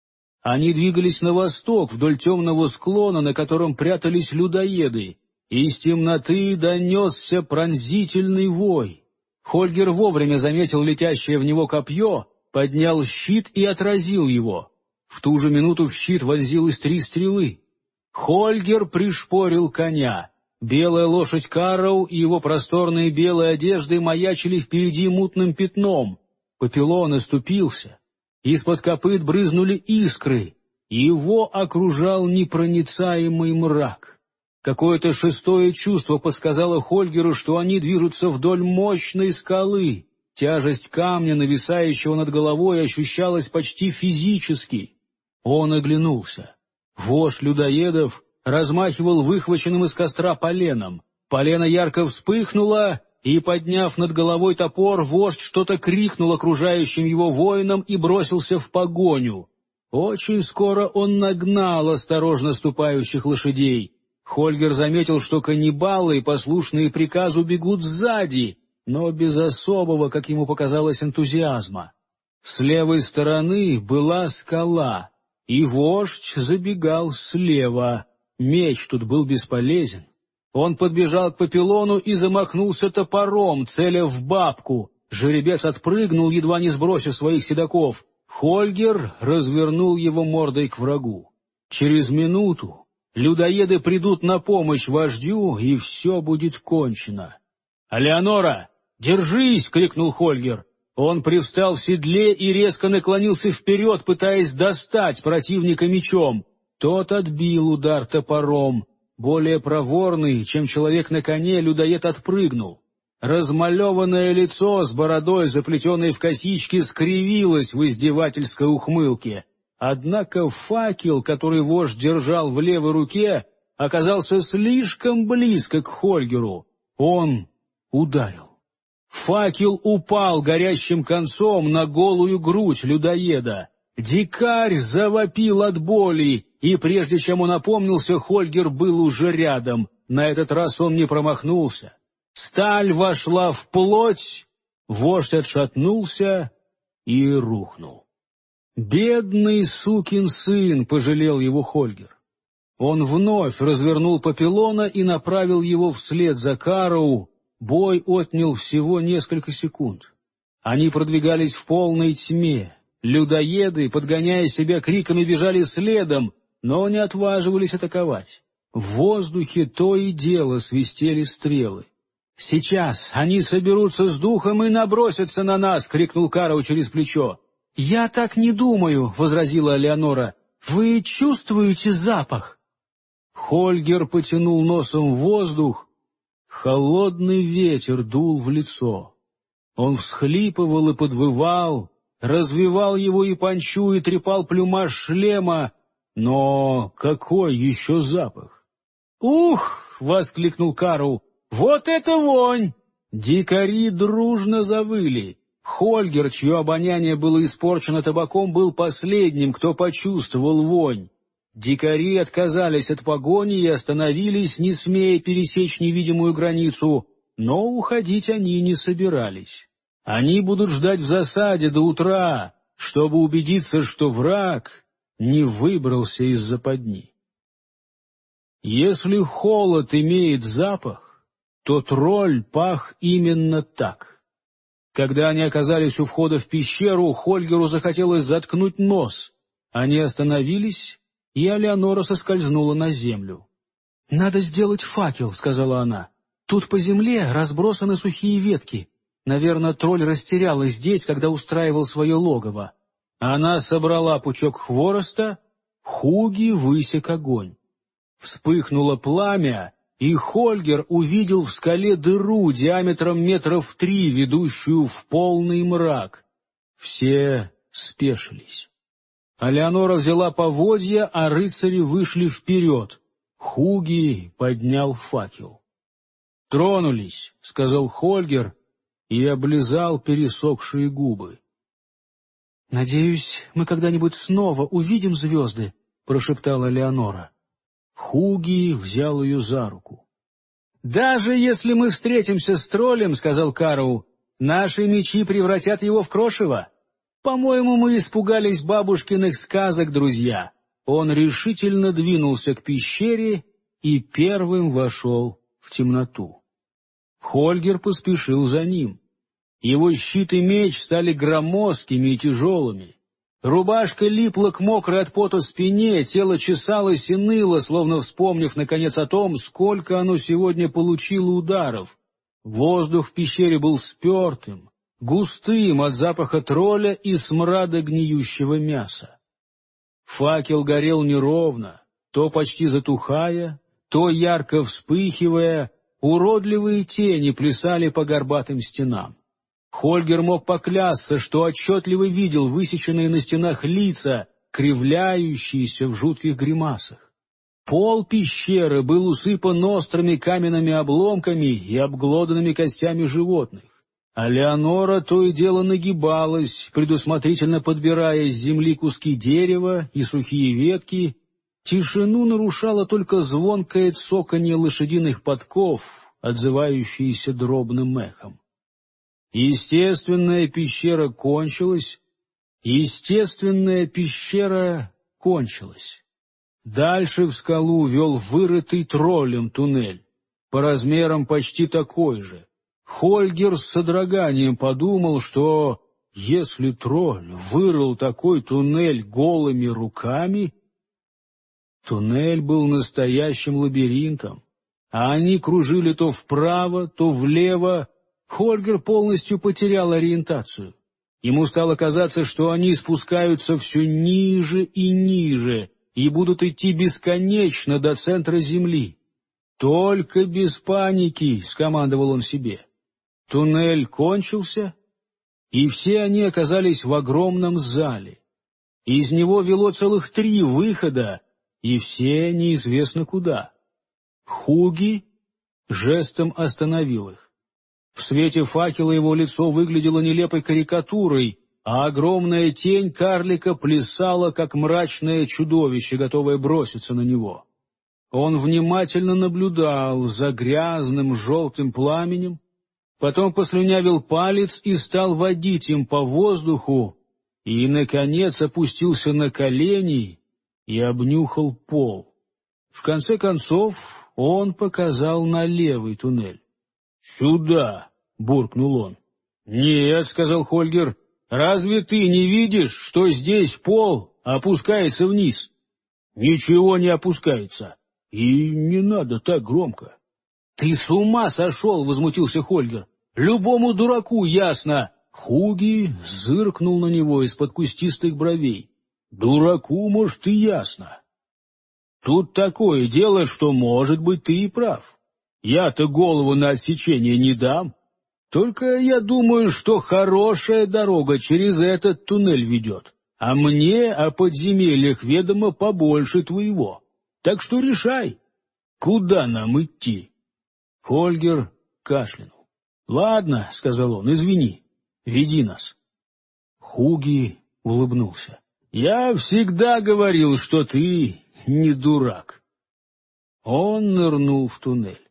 Они двигались на восток, вдоль темного склона, на котором прятались людоеды, и из темноты донесся пронзительный вой. Хольгер вовремя заметил летящее в него копье, поднял щит и отразил его. В ту же минуту в щит вонзилось 3 стрелы. Хольгер пришпорил коня. Белая лошадь Карл и его просторные белые одежды маячили впереди мутным пятном. Папилон оступился. Из-под копыт брызнули искры. Его окружал непроницаемый мрак. Какое-то шестое чувство подсказало Хольгеру, что они движутся вдоль мощной скалы. Тяжесть камня, нависающего над головой, ощущалась почти физически. Он оглянулся. Вождь людоедов размахивал выхваченным из костра поленом. Полено ярко вспыхнуло, и, подняв над головой топор, вождь что-то крикнул окружающим его воинам и бросился в погоню. Очень скоро он нагнал осторожно ступающих лошадей. Хольгер заметил, что каннибалы, послушные приказу, бегут сзади, но без особого, как ему показалось, энтузиазма. С левой стороны была скала, и вождь забегал слева. Меч тут был бесполезен. Он подбежал к Папилону и замахнулся топором, целя в бабку. Жеребец отпрыгнул, едва не сбросив своих седаков. Хольгер развернул его мордой к врагу. Через минуту людоеды придут на помощь вождю, и все будет кончено. — Леонора, держись! — крикнул Хольгер. Он привстал в седле и резко наклонился вперед, пытаясь достать противника мечом. Тот отбил удар топором. Более проворный, чем человек на коне, людоед отпрыгнул. Размалеванное лицо с бородой, заплетенной в косички, скривилось в издевательской ухмылке. Однако факел, который вождь держал в левой руке, оказался слишком близко к Хольгеру. Он ударил. Факел упал горящим концом на голую грудь людоеда. Дикарь завопил от боли, и прежде чем он опомнился, Хольгер был уже рядом. На этот раз он не промахнулся. Сталь вошла в плоть, вождь отшатнулся и рухнул. «Бедный сукин сын!» — пожалел его Хольгер. Он вновь развернул Папилона и направил его вслед за Кароу. Бой отнял всего несколько секунд. Они продвигались в полной тьме. Людоеды, подгоняя себя криками, бежали следом, но не отваживались атаковать. В воздухе то и дело свистели стрелы. «Сейчас они соберутся с духом и набросятся на нас!» — крикнул Кароу через плечо. «Я так не думаю», — возразила Элеонора. «Вы чувствуете запах?» Хольгер потянул носом в воздух. Холодный ветер дул в лицо. Он всхлипывал и подвывал, развивал его и панчу, и трепал плюмаж шлема. Но какой еще запах? «Ух!» — воскликнул Кароу. «Вот это вонь!» Дикари дружно завыли. Хольгер, чье обоняние было испорчено табаком, был последним, кто почувствовал вонь. Дикари отказались от погони и остановились, не смея пересечь невидимую границу, но уходить они не собирались. Они будут ждать в засаде до утра, чтобы убедиться, что враг не выбрался из западни. Если холод имеет запах, то тролль пах именно так. Когда они оказались у входа в пещеру, Хольгеру захотелось заткнуть нос. Они остановились, и Элеонора соскользнула на землю. «Надо сделать факел», — сказала она. «Тут по земле разбросаны сухие ветки. Наверное, тролль растерял их здесь, когда устраивал свое логово». Она собрала пучок хвороста, Хуги высек огонь. Вспыхнуло пламя, и Хольгер увидел в скале дыру диаметром 3 метров, ведущую в полный мрак. Все спешились. Элеонора взяла поводья, а рыцари вышли вперед. Хуги поднял факел. «Тронулись», — сказал Хольгер и облизал пересохшие губы. «Надеюсь, мы когда-нибудь снова увидим звезды», — прошептала Элеонора. Хуги взял ее за руку. «Даже если мы встретимся с троллем, — сказал Кароу, — наши мечи превратят его в крошево. По-моему, мы испугались бабушкиных сказок, друзья». Он решительно двинулся к пещере и первым вошел в темноту. Хольгер поспешил за ним. Его щит и меч стали громоздкими и тяжелыми. Рубашка липла к мокрой от пота спине, тело чесалось и ныло, словно вспомнив, наконец, о том, сколько оно сегодня получило ударов. Воздух в пещере был спертым, густым от запаха тролля и смрада гниющего мяса. Факел горел неровно, то почти затухая, то ярко вспыхивая, уродливые тени плясали по горбатым стенам. Хольгер мог поклясться, что отчетливо видел высеченные на стенах лица, кривляющиеся в жутких гримасах. Пол пещеры был усыпан острыми каменными обломками и обглоданными костями животных. А Элеонора то и дело нагибалась, предусмотрительно подбирая с земли куски дерева и сухие ветки. Тишину нарушало только звонкое цоканье лошадиных подков, отзывающееся дробным эхом. Естественная пещера кончилась. Дальше в скалу вел вырытый троллем туннель, по размерам почти такой же. Хольгер с содроганием подумал, что если тролль вырыл такой туннель голыми руками, туннель был настоящим лабиринтом, а они кружили то вправо, то влево. Хольгер полностью потерял ориентацию. Ему стало казаться, что они спускаются все ниже и ниже и будут идти бесконечно до центра земли. «Только без паники», — скомандовал он себе. Туннель кончился, и все они оказались в огромном зале. Из него вело целых 3 выхода, и все неизвестно куда. Хуги жестом остановил их. В свете факела его лицо выглядело нелепой карикатурой, а огромная тень карлика плясала, как мрачное чудовище, готовое броситься на него. Он внимательно наблюдал за грязным желтым пламенем, потом послюнявил палец и стал водить им по воздуху, и, наконец, опустился на колени и обнюхал пол. В конце концов, он показал на левый туннель. «Сюда!» — буркнул он. «Нет», — сказал Хольгер, — «разве ты не видишь, что здесь пол опускается вниз?» «Ничего не опускается. И не надо так громко». «Ты с ума сошел!» — возмутился Хольгер. «Любому дураку ясно!» Хуги зыркнул на него из-под кустистых бровей. «Дураку, может, и ясно. Тут такое дело, что, может быть, ты и прав. Я-то голову на отсечение не дам. Только я думаю, что хорошая дорога через этот туннель ведет, а мне о подземельях ведомо побольше твоего. Так что решай, куда нам идти?» Хольгер кашлянул. «Ладно», — сказал он, — «извини, веди нас». Хуги улыбнулся. «Я всегда говорил, что ты не дурак». Он нырнул в туннель.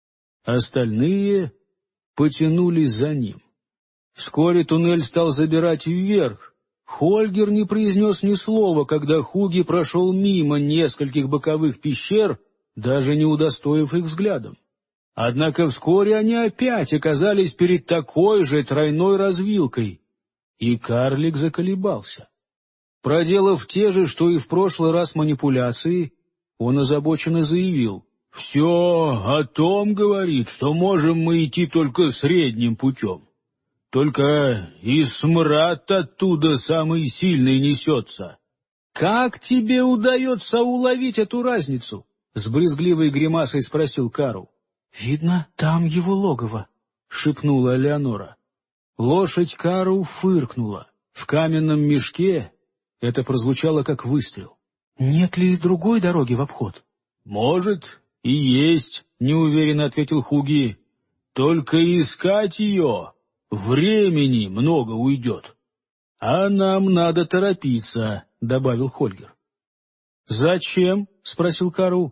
Остальные потянулись за ним. Вскоре туннель стал забирать вверх. Хольгер не произнес ни слова, когда Хуги прошел мимо нескольких боковых пещер, даже не удостоив их взглядом. Однако вскоре они опять оказались перед такой же тройной развилкой, и карлик заколебался. Проделав те же, что и в прошлый раз манипуляции, он озабоченно заявил: «Все о том говорит, что можем мы идти только средним путем. Только и смрад оттуда самый сильный несется». «Как тебе удается уловить эту разницу?» — с брезгливой гримасой спросил Карл. «Видно, там его логово», — шепнула Элеонора. Лошадь Кару фыркнула. В каменном мешке это прозвучало как выстрел. «Нет ли другой дороги в обход?» «Может, и есть», — неуверенно ответил Хуги. «Только искать ее времени много уйдет». «А нам надо торопиться», — добавил Хольгер. «Зачем?» — спросил Кару.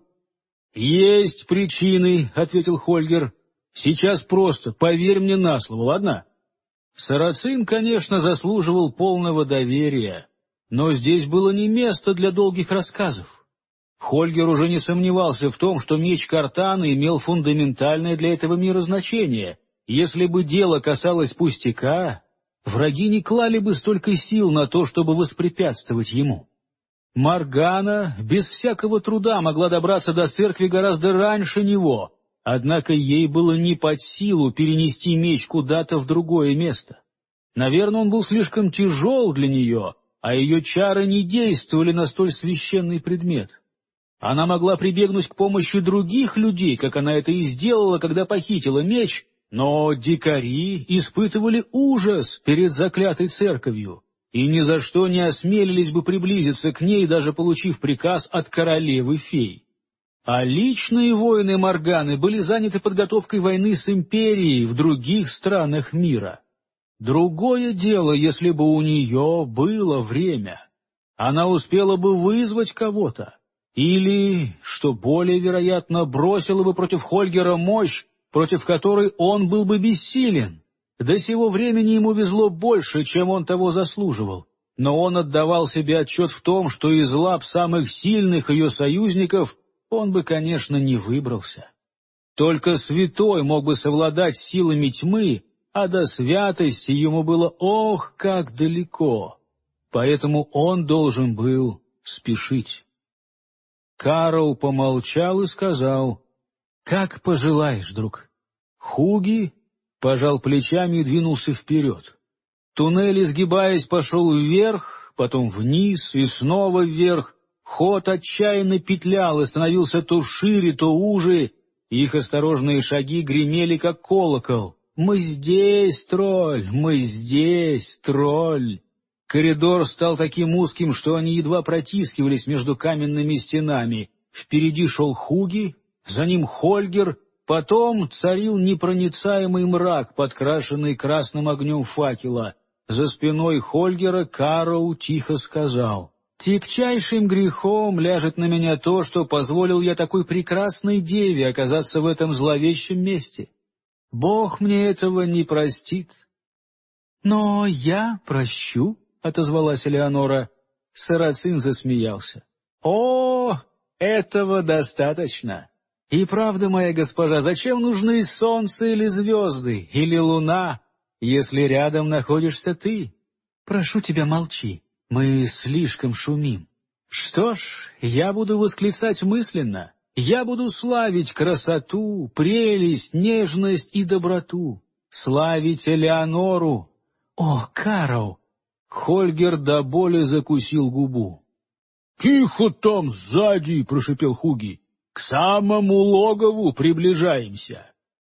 «Есть причины», — ответил Хольгер. «Сейчас просто, поверь мне на слово, ладно?» Сарацин, конечно, заслуживал полного доверия, но здесь было не место для долгих рассказов. Хольгер уже не сомневался в том, что меч Картана имел фундаментальное для этого мира значение. Если бы дело касалось пустяка, враги не клали бы столько сил на то, чтобы воспрепятствовать ему. Моргана без всякого труда могла добраться до церкви гораздо раньше него, однако ей было не под силу перенести меч куда-то в другое место. Наверное, он был слишком тяжел для нее, а ее чары не действовали на столь священный предмет. Она могла прибегнуть к помощи других людей, как она это и сделала, когда похитила меч, но дикари испытывали ужас перед заклятой церковью и ни за что не осмелились бы приблизиться к ней, даже получив приказ от королевы-фей. А личные воины Морганы были заняты подготовкой войны с империей в других странах мира. Другое дело, если бы у нее было время. Она успела бы вызвать кого-то. Или, что более вероятно, бросила бы против Хольгера мощь, против которой он был бы бессилен. До сего времени ему везло больше, чем он того заслуживал, но он отдавал себе отчет в том, что из лап самых сильных ее союзников он бы, конечно, не выбрался. Только святой мог бы совладать с силами тьмы, а до святости ему было ох, как далеко, поэтому он должен был спешить. Карл помолчал и сказал: «Как пожелаешь, друг». Хуги пожал плечами и двинулся вперед. Туннель, изгибаясь, пошел вверх, потом вниз и снова вверх. Ход отчаянно петлял и становился то шире, то уже. Их осторожные шаги гремели, как колокол. «Мы здесь, тролль! Мы здесь, тролль!» Коридор стал таким узким, что они едва протискивались между каменными стенами. Впереди шел Хуги, за ним Хольгер, потом царил непроницаемый мрак, подкрашенный красным огнем факела. За спиной Хольгера Кароу тихо сказал: «Тягчайшим грехом ляжет на меня то, что позволил я такой прекрасной деве оказаться в этом зловещем месте. Бог мне этого не простит». «Но я прощу», — отозвалась Элеонора. Сарацин засмеялся. «О, этого достаточно. И правда, моя госпожа, зачем нужны солнце или звезды, или луна, если рядом находишься ты? Прошу тебя, молчи, мы слишком шумим. Что ж, я буду восклицать мысленно, я буду славить красоту, прелесть, нежность и доброту, славить Элеонору. О, Кароу!» Хольгер до боли закусил губу. «Тихо там сзади!» — прошипел Хуги. «К самому логову приближаемся!»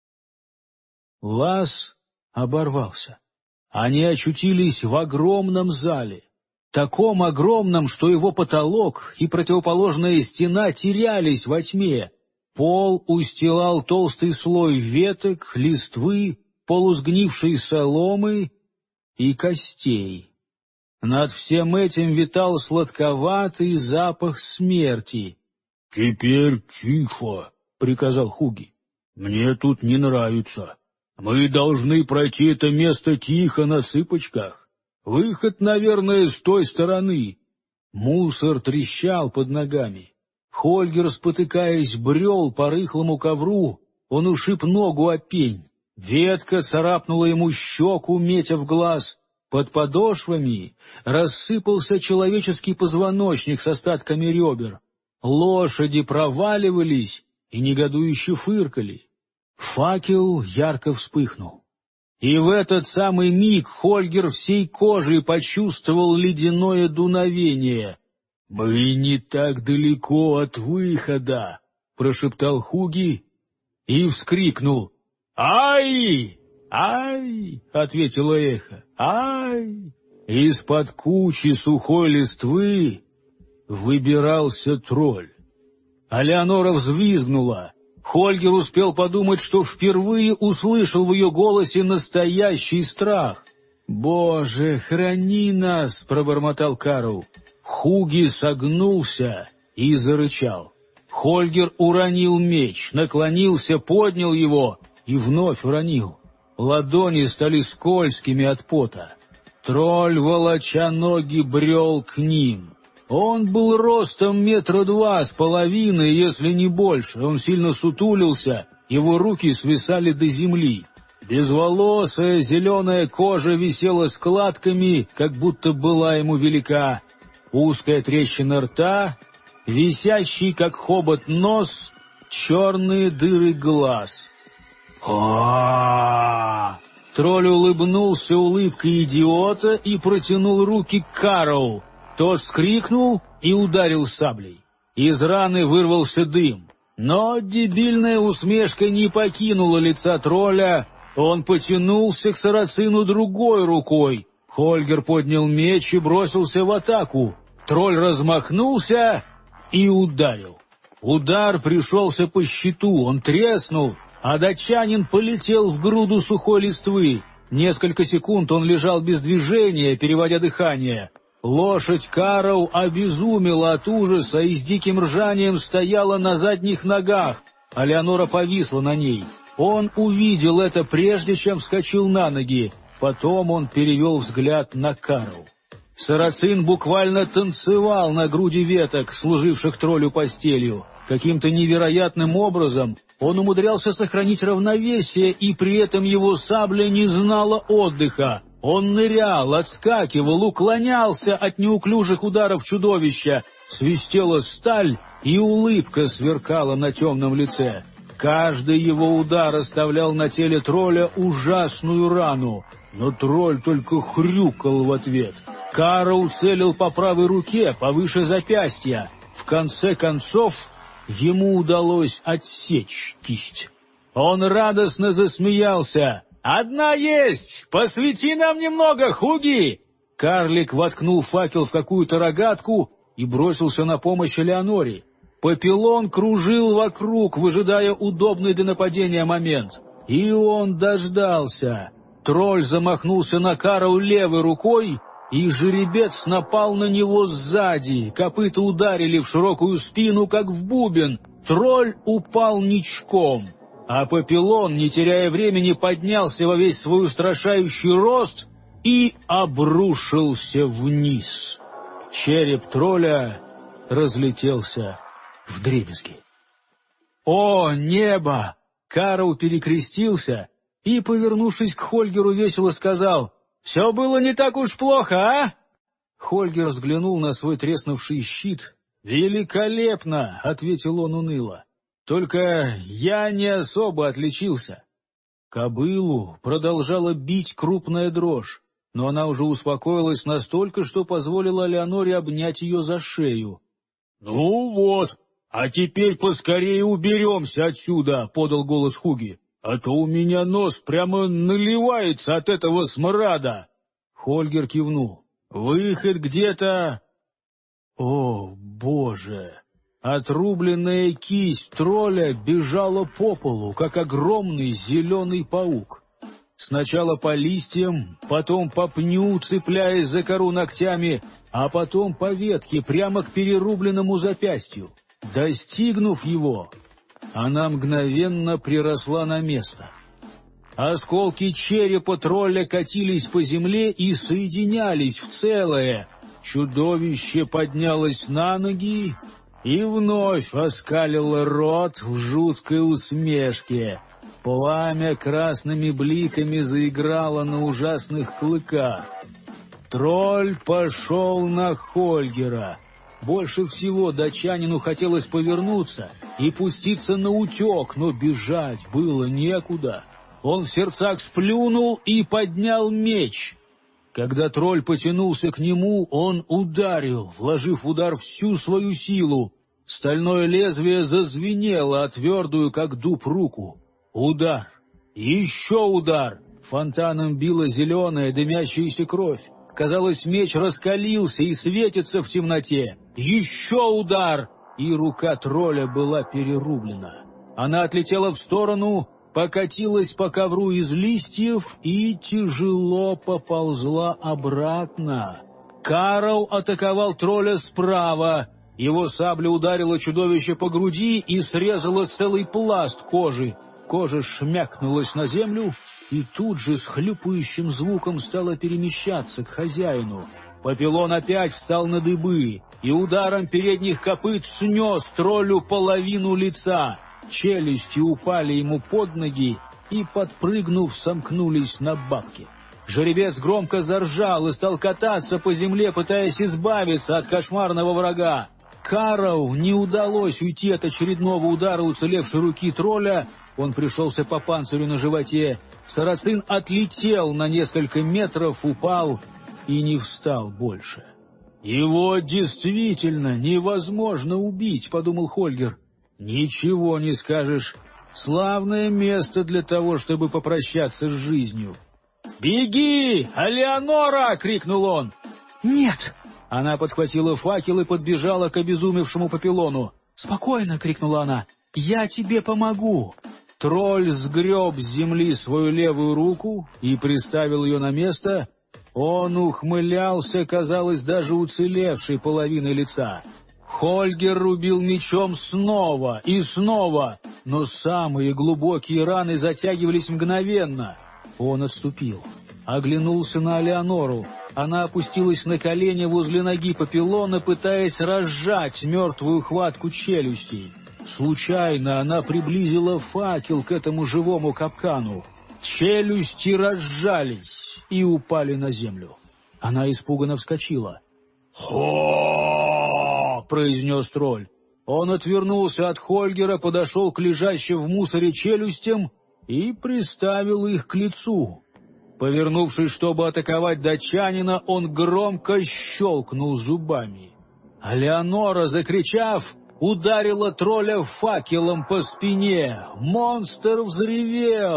Лаз оборвался. Они очутились в огромном зале, таком огромном, что его потолок и противоположная стена терялись во тьме. Пол устилал толстый слой веток, листвы, полусгнившей соломы и костей. Над всем этим витал сладковатый запах смерти. — Теперь тихо, — приказал Хуги. — Мне тут не нравится. Мы должны пройти это место тихо на цыпочках. Выход, наверное, с той стороны. Мусор трещал под ногами. Хольгер, спотыкаясь, брел по рыхлому ковру. Он ушиб ногу о пень. Ветка царапнула ему щеку, метя в глаз. Под подошвами рассыпался человеческий позвоночник с остатками ребер. Лошади проваливались и негодующе фыркали. Факел ярко вспыхнул. И в этот самый миг Хольгер всей кожей почувствовал ледяное дуновение. — «Мы не так далеко от выхода», — прошептал Хуги и вскрикнул. «Ай! Ай!» — ответило эхо. «Ай!» Из-под кучи сухой листвы выбирался тролль. А Леонора взвизгнула. Хольгер успел подумать, что впервые услышал в ее голосе настоящий страх. «Боже, храни нас!» — пробормотал Карл. Хуги согнулся и зарычал. Хольгер уронил меч, наклонился, поднял его и вновь уронил. Ладони стали скользкими от пота. Тролль, волоча ноги, брел к ним. Он был ростом 2.2 метра, если не больше. Он сильно сутулился, его руки свисали до земли. Безволосая зеленая кожа висела складками, как будто была ему велика. Узкая трещина рта, висящий, как хобот, нос, черные дыры глаз. «А-а-а!» Тролль улыбнулся улыбкой идиота и протянул руки к Кароу. Тот вскрикнул и ударил саблей. Из раны вырвался дым. Но дебильная усмешка не покинула лица тролля. Он потянулся к Сарацину другой рукой. Хольгер поднял меч и бросился в атаку. Тролль размахнулся и ударил. Удар пришелся по щиту, он треснул, а датчанин полетел в груду сухой листвы. Несколько секунд он лежал без движения, переводя дыхание. Лошадь Кароу обезумела от ужаса и с диким ржанием стояла на задних ногах, а Леонора повисла на ней. Он увидел это, прежде чем вскочил на ноги. Потом он перевел взгляд на Кароу. Сарацин буквально танцевал на груди веток, служивших троллю постелью. Каким-то невероятным образом он умудрялся сохранить равновесие, и при этом его сабля не знала отдыха. Он нырял, отскакивал, уклонялся от неуклюжих ударов чудовища. Свистела сталь, и улыбка сверкала на темном лице. Каждый его удар оставлял на теле тролля ужасную рану, но тролль только хрюкал в ответ. Кароу целил по правой руке, повыше запястья. В конце концов, ему удалось отсечь кисть. Он радостно засмеялся. «Одна есть! Посвети нам немного, Хуги!» Карлик воткнул факел в какую-то рогатку и бросился на помощь Элеоноре. Папилон кружил вокруг, выжидая удобный для нападения момент. И он дождался. Тролль замахнулся на Карау левой рукой, и жеребец напал на него сзади. Копыта ударили в широкую спину, как в бубен. Тролль упал ничком, а Папилон, не теряя времени, поднялся во весь свой устрашающий рост и обрушился вниз. Череп тролля разлетелся вдребезги. «О, небо!» Карл перекрестился и, повернувшись к Хольгеру, весело сказал: «Все было не так уж плохо, а?» Хольгер взглянул на свой треснувший щит. «Великолепно!» — ответил он уныло. «Только я не особо отличился». Кобылу продолжала бить крупная дрожь, но она уже успокоилась настолько, что позволила Леоноре обнять ее за шею. «Ну вот, а теперь поскорее уберемся отсюда», — подал голос Хуги. «А то у меня нос прямо наливается от этого смрада». Хольгер кивнул. «Выход где-то...» О, Боже! Отрубленная кисть тролля бежала по полу, как огромный зеленый паук. Сначала по листьям, потом по пню, цепляясь за кору ногтями, а потом по ветке прямо к перерубленному запястью. Достигнув его, она мгновенно приросла на место. Осколки черепа тролля катились по земле и соединялись в целое. Чудовище поднялось на ноги и вновь оскалило рот в жуткой усмешке. Пламя красными бликами заиграло на ужасных клыках. Тролль пошел на Хольгера. Больше всего датчанину хотелось повернуться и пуститься наутек, но бежать было некуда. Он в сердцах сплюнул и поднял меч. Когда тролль потянулся к нему, он ударил, вложив в удар всю свою силу. Стальное лезвие зазвенело о твердую, как дуб, руку. Удар. Еще удар. Фонтаном била зеленая дымящаяся кровь. Казалось, меч раскалился и светится в темноте. Еще удар, и рука тролля была перерублена. Она отлетела в сторону, покатилась по ковру из листьев и тяжело поползла обратно. Карл атаковал тролля справа. Его сабля ударила чудовище по груди и срезала целый пласт кожи. Кожа шмякнулась на землю и тут же с хлюпающим звуком стала перемещаться к хозяину. Папилон опять встал на дыбы и ударом передних копыт снес троллю половину лица. Челюсти упали ему под ноги и, подпрыгнув, сомкнулись на бабке. Жеребец громко заржал и стал кататься по земле, пытаясь избавиться от кошмарного врага. Карл не удалось уйти от очередного удара уцелевшей руки тролля. Он пришелся по панцирю на животе. Сарацин отлетел на несколько метров, упал и не встал больше. «Его действительно невозможно убить», — подумал Хольгер. «Ничего не скажешь. Славное место для того, чтобы попрощаться с жизнью». «Беги, Элеонора!» — крикнул он. «Нет!» Она подхватила факел и подбежала к обезумевшему Папилону. «Спокойно!» — крикнула она. «Я тебе помогу!» Тролль сгреб с земли свою левую руку и приставил ее на место. Он ухмылялся, казалось, даже уцелевшей половиной лица. Хольгер рубил мечом снова и снова, но самые глубокие раны затягивались мгновенно. Он отступил, оглянулся на Элеонору. Она опустилась на колени возле ноги Папилона, пытаясь разжать мертвую хватку челюстей. Случайно она приблизила факел к этому живому капкану. Челюсти разжались и упали на землю. Она испуганно вскочила. «Хо!» — произнес тролль. Он отвернулся от Хольгера, подошел к лежащим в мусоре челюстям и приставил их к лицу. Повернувшись, чтобы атаковать датчанина, он громко щелкнул зубами. Элеонора, закричав, ударила тролля факелом по спине. Монстр взревел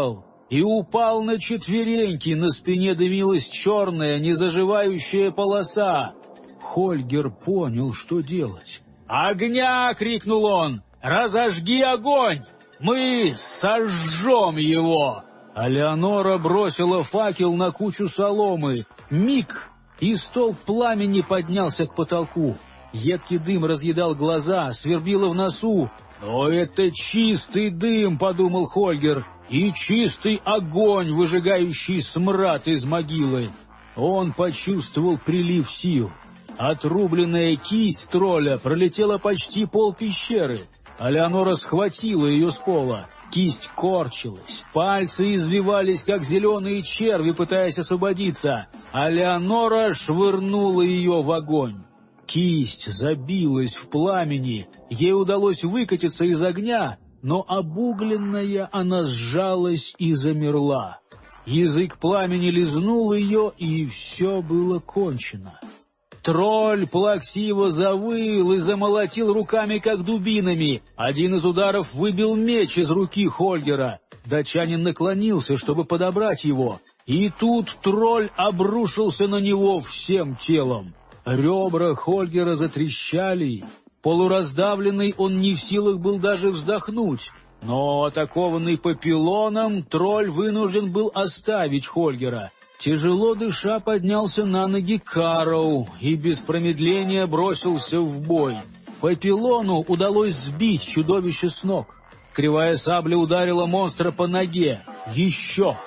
и упал на четвереньки. На спине дымилась черная, незаживающая полоса. Хольгер понял, что делать. «Огня!» — крикнул он. «Разожги огонь! Мы сожжем его!» А Леонора бросила факел на кучу соломы. Миг, и столб пламени поднялся к потолку. Едкий дым разъедал глаза, свербило в носу. «Но это чистый дым», — подумал Хольгер, — «и чистый огонь, выжигающий смрад из могилы». Он почувствовал прилив сил. Отрубленная кисть тролля пролетела почти пол пещеры. А Леонора схватила ее с пола. Кисть корчилась, пальцы извивались, как зеленые черви, пытаясь освободиться, а Леонора швырнула ее в огонь. Кисть забилась в пламени, ей удалось выкатиться из огня, но обугленная она сжалась и замерла. Язык пламени лизнул ее, и все было кончено. Тролль плаксиво завыл и замолотил руками, как дубинами. Один из ударов выбил меч из руки Хольгера. Датчанин наклонился, чтобы подобрать его. И тут тролль обрушился на него всем телом. Ребра Хольгера затрещали. Полураздавленный он не в силах был даже вздохнуть. Но, атакованный Папиллоном, тролль вынужден был оставить Хольгера. Тяжело дыша поднялся на ноги Кароу и без промедления бросился в бой. Папиллону удалось сбить чудовище с ног. Кривая сабля ударила монстра по ноге. Еще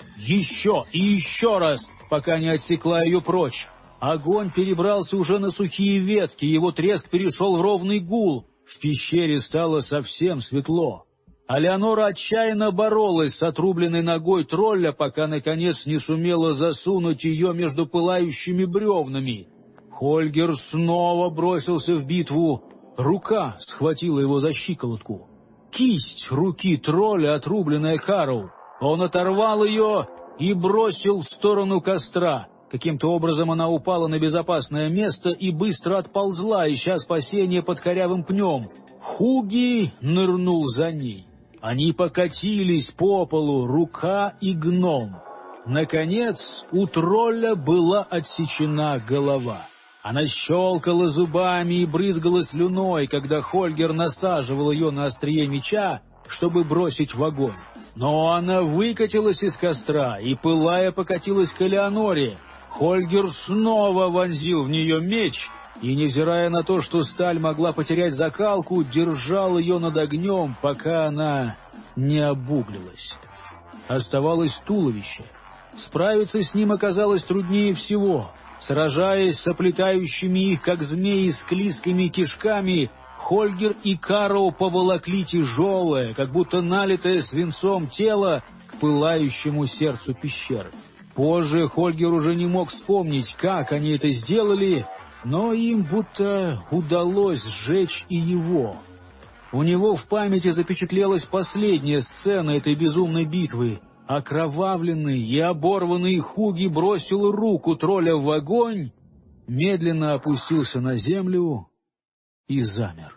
и еще раз, пока не отсекла ее прочь. Огонь перебрался уже на сухие ветки, его треск перешел в ровный гул. В пещере стало совсем светло. А Леонора отчаянно боролась с отрубленной ногой тролля, пока, наконец, не сумела засунуть ее между пылающими бревнами. Хольгер снова бросился в битву. Рука схватила его за щиколотку. Кисть руки тролля, отрубленная Кароу. Он оторвал ее и бросил в сторону костра. Каким-то образом она упала на безопасное место и быстро отползла, ища спасения под корявым пнем. Хуги нырнул за ней. Они покатились по полу, рука и гном. Наконец, у тролля была отсечена голова. Она щелкала зубами и брызгала слюной, когда Хольгер насаживал ее на острие меча, чтобы бросить в огонь. Но она выкатилась из костра и, пылая, покатилась к Элеоноре. Хольгер снова вонзил в нее меч и, невзирая на то, что сталь могла потерять закалку, держал ее над огнем, пока она не обуглилась. Оставалось туловище. Справиться с ним оказалось труднее всего. Сражаясь с оплетающими их, как змеи, склизкими кишками, Хольгер и Кароу поволокли тяжелое, как будто налитое свинцом тело, к пылающему сердцу пещеры. Позже Хольгер уже не мог вспомнить, как они это сделали, но им будто удалось сжечь и его. У него в памяти запечатлелась последняя сцена этой безумной битвы. Окровавленный и оборванный Хуги бросил руку тролля в огонь, медленно опустился на землю и замер.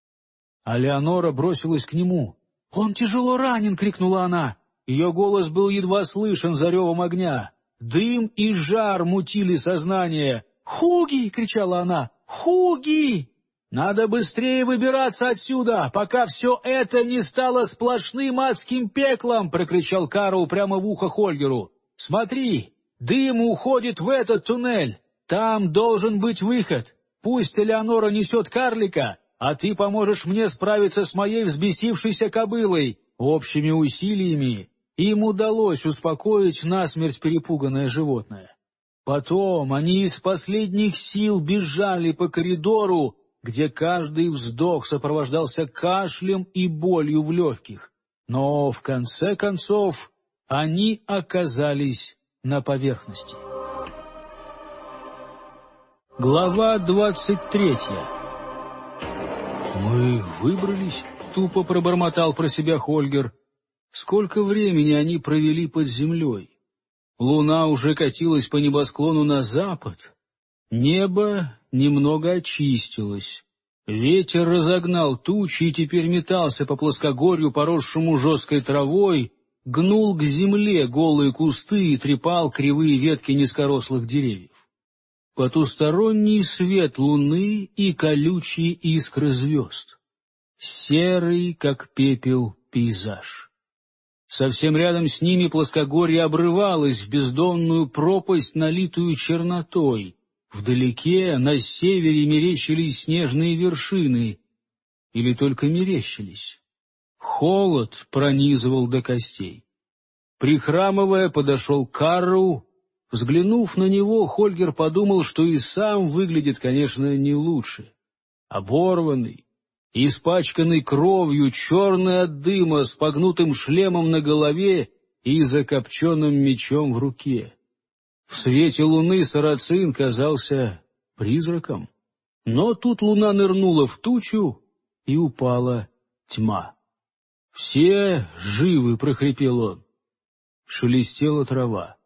А Леонора бросилась к нему. «Он тяжело ранен!» — крикнула она. Ее голос был едва слышен за ревом огня. Дым и жар мутили сознание. «Хуги!» — кричала она. «Хуги! Надо быстрее выбираться отсюда, пока все это не стало сплошным адским пеклом!» — прокричал Карл прямо в ухо Хольгеру. «Смотри, дым уходит в этот туннель. Там должен быть выход. Пусть Элеонора несет карлика, а ты поможешь мне справиться с моей взбесившейся кобылой». Общими усилиями им удалось успокоить насмерть перепуганное животное. Потом они из последних сил бежали по коридору, где каждый вздох сопровождался кашлем и болью в легких. Но, в конце концов, они оказались на поверхности. Глава 23. «Мы выбрались?» — тупо пробормотал про себя Хольгер. Сколько времени они провели под землей? Луна уже катилась по небосклону на запад. Небо немного очистилось. Ветер разогнал тучи и теперь метался по плоскогорью, поросшему жесткой травой, гнул к земле голые кусты и трепал кривые ветки низкорослых деревьев. Потусторонний свет луны и колючие искры звезд. Серый, как пепел, пейзаж. Совсем рядом с ними плоскогорье обрывалось в бездонную пропасть, налитую чернотой. Вдалеке, на севере, мерещились снежные вершины. Или только мерещились. Холод пронизывал до костей. Прихрамывая, подошел Карроу. Взглянув на него, Хольгер подумал, что и сам выглядит, конечно, не лучше. Оборванный, испачканный кровью, черный от дыма, с погнутым шлемом на голове и закопченным мечом в руке. В свете луны сарацин казался призраком. Но тут луна нырнула в тучу, и упала тьма. «Все живы!» — прохрипел он. Шелестела трава.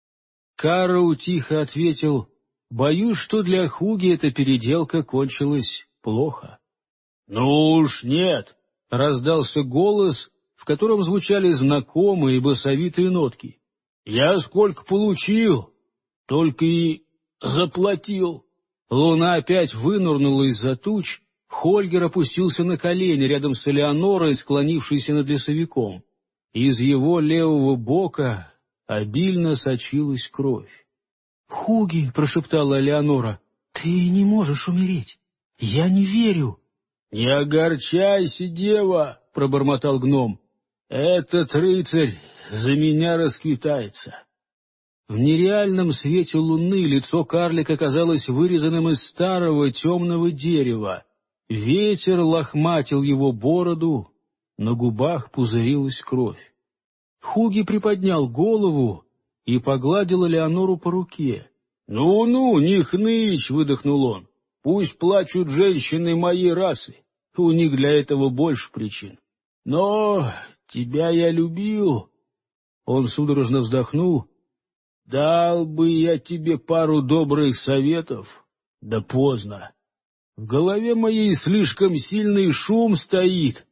Карроу тихо ответил: «Боюсь, что для Хуги эта переделка кончилась плохо». «Ну уж нет!» — раздался голос, в котором звучали знакомые басовитые нотки. «Я сколько получил, только и заплатил». Луна опять вынырнула из-за туч. Хольгер опустился на колени рядом с Элеонорой, склонившейся над лесовиком. Из его левого бока обильно сочилась кровь. «Хуги!» — прошептала Элеонора. «Ты не можешь умереть! Я не верю!» «Не огорчайся, дева!» — пробормотал гном. «Этот рыцарь за меня расквитается». В нереальном свете луны лицо карлика казалось вырезанным из старого темного дерева. Ветер лохматил его бороду, на губах пузырилась кровь. Хуги приподнял голову и погладил Элеонору по руке. «Ну-ну, не хнычь!» — выдохнул он. «Пусть плачут женщины моей расы, у них для этого больше причин. Но тебя я любил». Он судорожно вздохнул. «Дал бы я тебе пару добрых советов, да поздно. В голове моей слишком сильный шум стоит».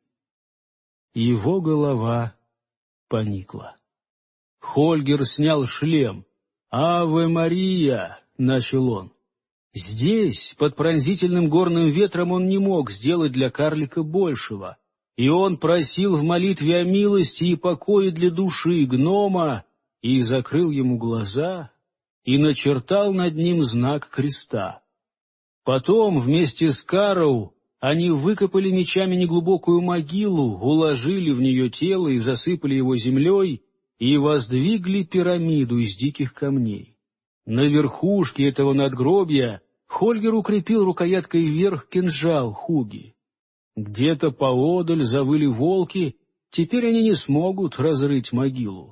Его голова поникла. Хольгер снял шлем. «Аве Мария!» — начал он. Здесь, под пронзительным горным ветром, он не мог сделать для карлика большего, и он просил в молитве о милости и покое для души гнома, и закрыл ему глаза, и начертал над ним знак креста. Потом, вместе с Карроу, они выкопали мечами неглубокую могилу, уложили в нее тело и засыпали его землей, и воздвигли пирамиду из диких камней. На верхушке этого надгробья Хольгер укрепил рукояткой вверх кинжал Хуги. Где-то поодаль завыли волки, теперь они не смогут разрыть могилу.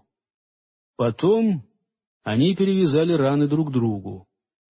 Потом они перевязали раны друг другу.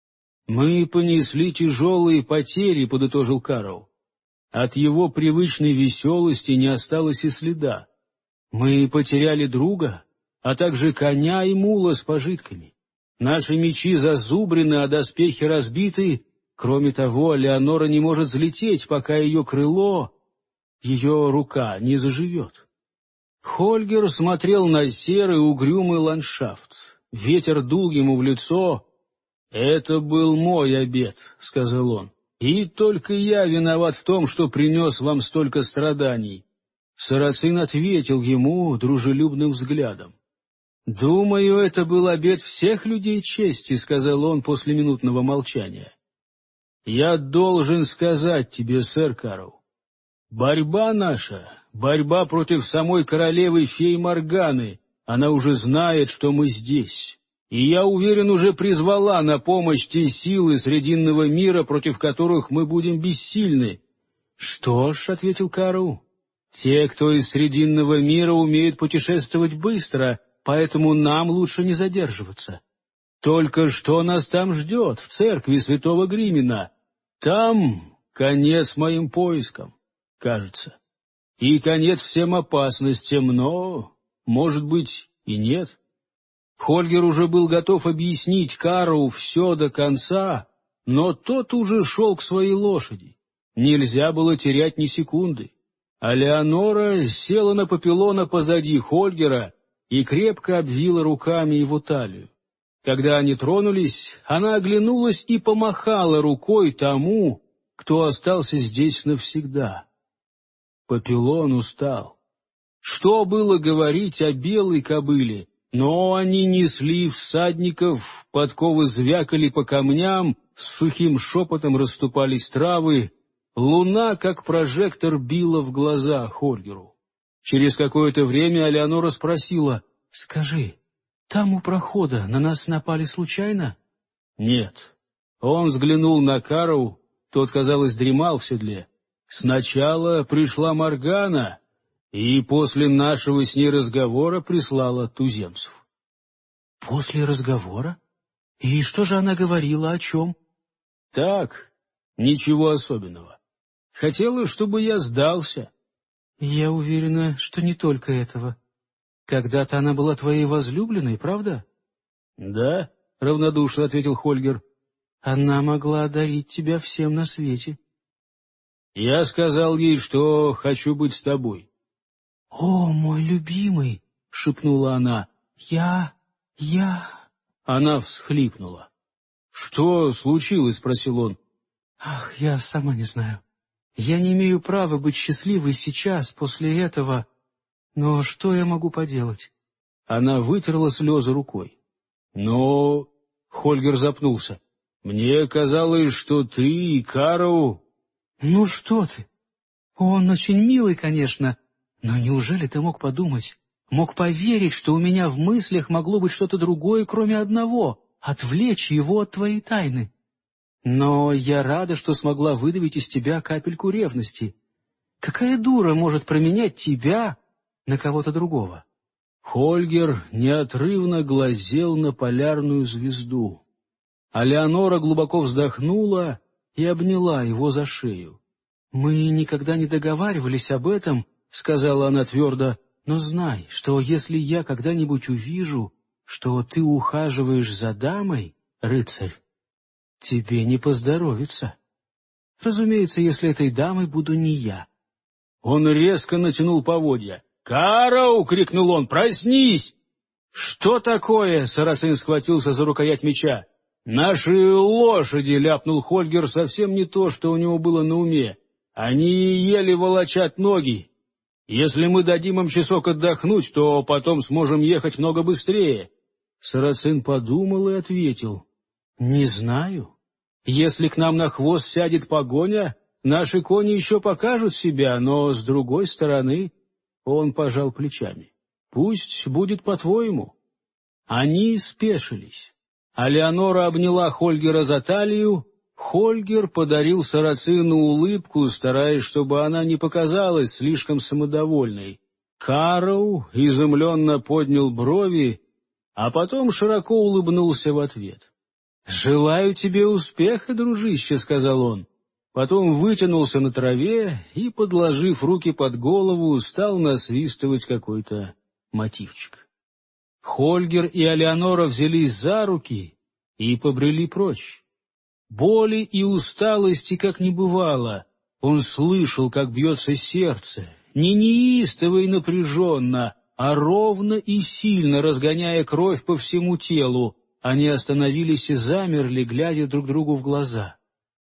«Мы понесли тяжелые потери», — подытожил Карроу. «От его привычной веселости не осталось и следа. Мы потеряли друга, а также коня и мула с пожитками. Наши мечи зазубрены, а доспехи разбиты. Кроме того, Леонора не может взлететь, пока ее крыло, ее рука не заживет». Хольгер смотрел на серый угрюмый ландшафт. Ветер дул ему в лицо. «Это был мой обет», — сказал он, — «и только я виноват в том, что принес вам столько страданий». Сарацин ответил ему дружелюбным взглядом. «Думаю, это был обет всех людей чести», — сказал он после минутного молчания. «Я должен сказать тебе, сэр Карроу, борьба наша, борьба против самой королевы фей Морганы, она уже знает, что мы здесь, и, я уверен, уже призвала на помощь те силы Срединного мира, против которых мы будем бессильны». «Что ж», — ответил Карроу, — «те, кто из Срединного мира, умеют путешествовать быстро, поэтому нам лучше не задерживаться. Только что нас там ждет, в церкви святого Гримина? Там конец моим поискам, кажется, и конец всем опасностям, но, может быть, и нет». Хольгер уже был готов объяснить Карроу все до конца, но тот уже шел к своей лошади. Нельзя было терять ни секунды. А Леонора села на Папиллона позади Хольгера и крепко обвила руками его талию. Когда они тронулись, она оглянулась и помахала рукой тому, кто остался здесь навсегда. Папиллон устал. Что было говорить о белой кобыле, но они несли всадников, подковы звякали по камням, с сухим шепотом расступались травы, луна, как прожектор, била в глаза Хольгеру. Через какое-то время Алеонора спросила: «Скажи, там у прохода на нас напали случайно?» «Нет». Он взглянул на Кару, тот, казалось, дремал в седле. «Сначала пришла Моргана, и после нашего с ней разговора прислала туземцев». «После разговора? И что же она говорила, о чем?» «Так, ничего особенного. Хотела, чтобы я сдался». «Я уверена, что не только этого. Когда-то она была твоей возлюбленной, правда?» «Да», — равнодушно ответил Хольгер. «Она могла одарить тебя всем на свете». «Я сказал ей, что хочу быть с тобой». «О, мой любимый!» — шепнула она. «Я... Она всхлипнула. «Что случилось?» — спросил он. «Ах, я сама не знаю. Я не имею права быть счастливой сейчас, после этого. Но что я могу поделать?» Она вытерла слезы рукой. «Но...» — Хольгер запнулся. «Мне казалось, что ты и Кару...» «Ну что ты? Он очень милый, конечно, но неужели ты мог подумать, мог поверить, что у меня в мыслях могло быть что-то другое, кроме одного — отвлечь его от твоей тайны? Но я рада, что смогла выдавить из тебя капельку ревности. Какая дура может променять тебя на кого-то другого?» Хольгер неотрывно глазел на полярную звезду. А Леонора глубоко вздохнула и обняла его за шею. «Мы никогда не договаривались об этом», — сказала она твердо, «но знай, что если я когда-нибудь увижу, что ты ухаживаешь за дамой, рыцарь, тебе не поздоровится. Разумеется, если этой дамой буду не я». Он резко натянул поводья. «Карау!» — крикнул он. «Проснись!» «Что такое?» — Сарацин схватился за рукоять меча. «Наши лошади!» — ляпнул Хольгер совсем не то, что у него было на уме. «Они еле волочат ноги. Если мы дадим им часок отдохнуть, то потом сможем ехать много быстрее». Сарацин подумал и ответил: «Не знаю. Если к нам на хвост сядет погоня, наши кони еще покажут себя, но с другой стороны...» Он пожал плечами. «Пусть будет по-твоему». Они спешились. А Леонора обняла Хольгера за талию. Хольгер подарил Сарацину улыбку, стараясь, чтобы она не показалась слишком самодовольной. Карау изумленно поднял брови, а потом широко улыбнулся в ответ. «Желаю тебе успеха, дружище», — сказал он. Потом вытянулся на траве и, подложив руки под голову, стал насвистывать какой-то мотивчик. Хольгер и Алеонора взялись за руки и побрели прочь. Боли и усталости как не бывало. Он слышал, как бьется сердце, не неистово и напряженно, а ровно и сильно разгоняя кровь по всему телу. Они остановились и замерли, глядя друг другу в глаза.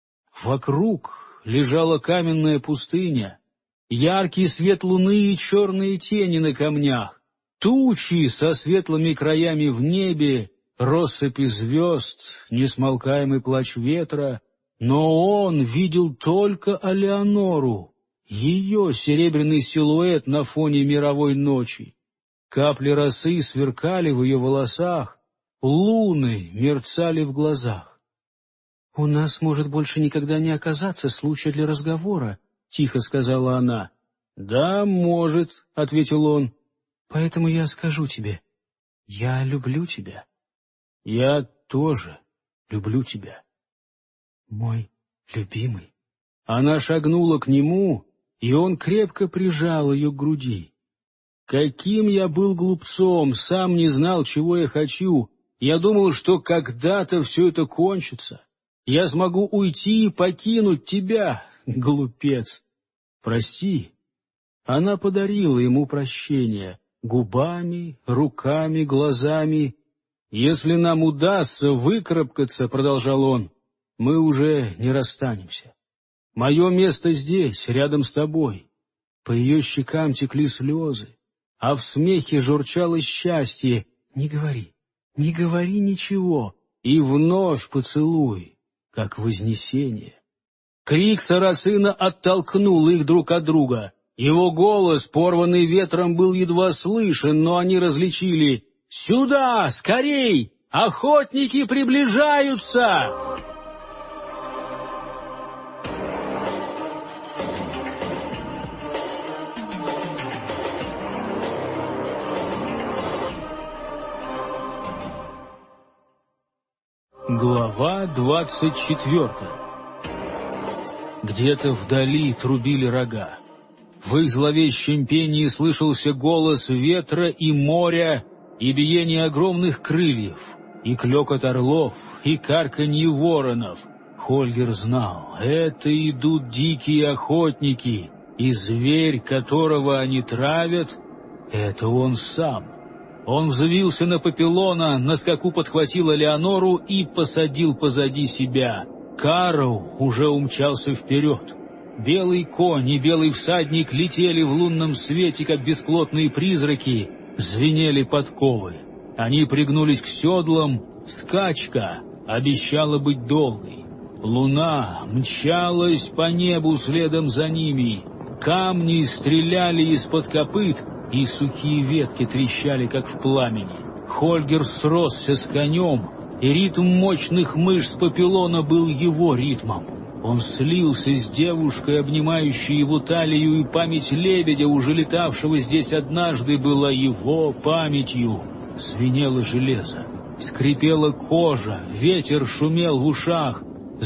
Вокруг лежала каменная пустыня, яркий свет луны и черные тени на камнях, тучи со светлыми краями в небе, россыпи звезд, несмолкаемый плач ветра. Но он видел только Алеонору, ее серебряный силуэт на фоне мировой ночи. Капли росы сверкали в ее волосах, луны мерцали в глазах. «У нас может больше никогда не оказаться случая для разговора», — тихо сказала она. «Да, может», — ответил он. «Поэтому я скажу тебе, я люблю тебя». «Я тоже люблю тебя». «Мой любимый». Она шагнула к нему, и он крепко прижал ее к груди. «Каким я был глупцом, сам не знал, чего я хочу. Я думал, что когда-то все это кончится. Я смогу уйти и покинуть тебя, глупец. Прости». Она подарила ему прощение. губами, руками, глазами. «Если нам удастся выкарабкаться, — продолжал он, — мы уже не расстанемся. Мое место здесь, рядом с тобой». По ее щекам текли слезы, а в смехе журчало счастье. «Не говори, не говори ничего, и вновь поцелуй, как вознесение». Крик сарацина оттолкнул их друг от друга. Его голос, порванный ветром, был едва слышен, но они различили: «Сюда, скорей! Охотники приближаются!» Глава 24. Где-то вдали трубили рога. В их зловещем пении слышался голос ветра и моря, и биение огромных крыльев, и клёкот орлов, и карканье воронов. Хольгер знал, это идут дикие охотники, и зверь, которого они травят, это он сам. Он взвился на Папиллона, на скаку подхватил Элеонору и посадил позади себя. Карл уже умчался вперед. Белый конь и белый всадник летели в лунном свете, как бесплотные призраки, звенели подковы. Они пригнулись к седлам, скачка обещала быть долгой. Луна мчалась по небу следом за ними, камни стреляли из-под копыт, и сухие ветки трещали, как в пламени. Хольгер сросся с конем, и ритм мощных мышц Папиллона был его ритмом. Он слился с девушкой, обнимающей его талию, и память лебедя, уже летавшего здесь однажды, была его памятью. Звенело железо, скрипела кожа, ветер шумел в ушах,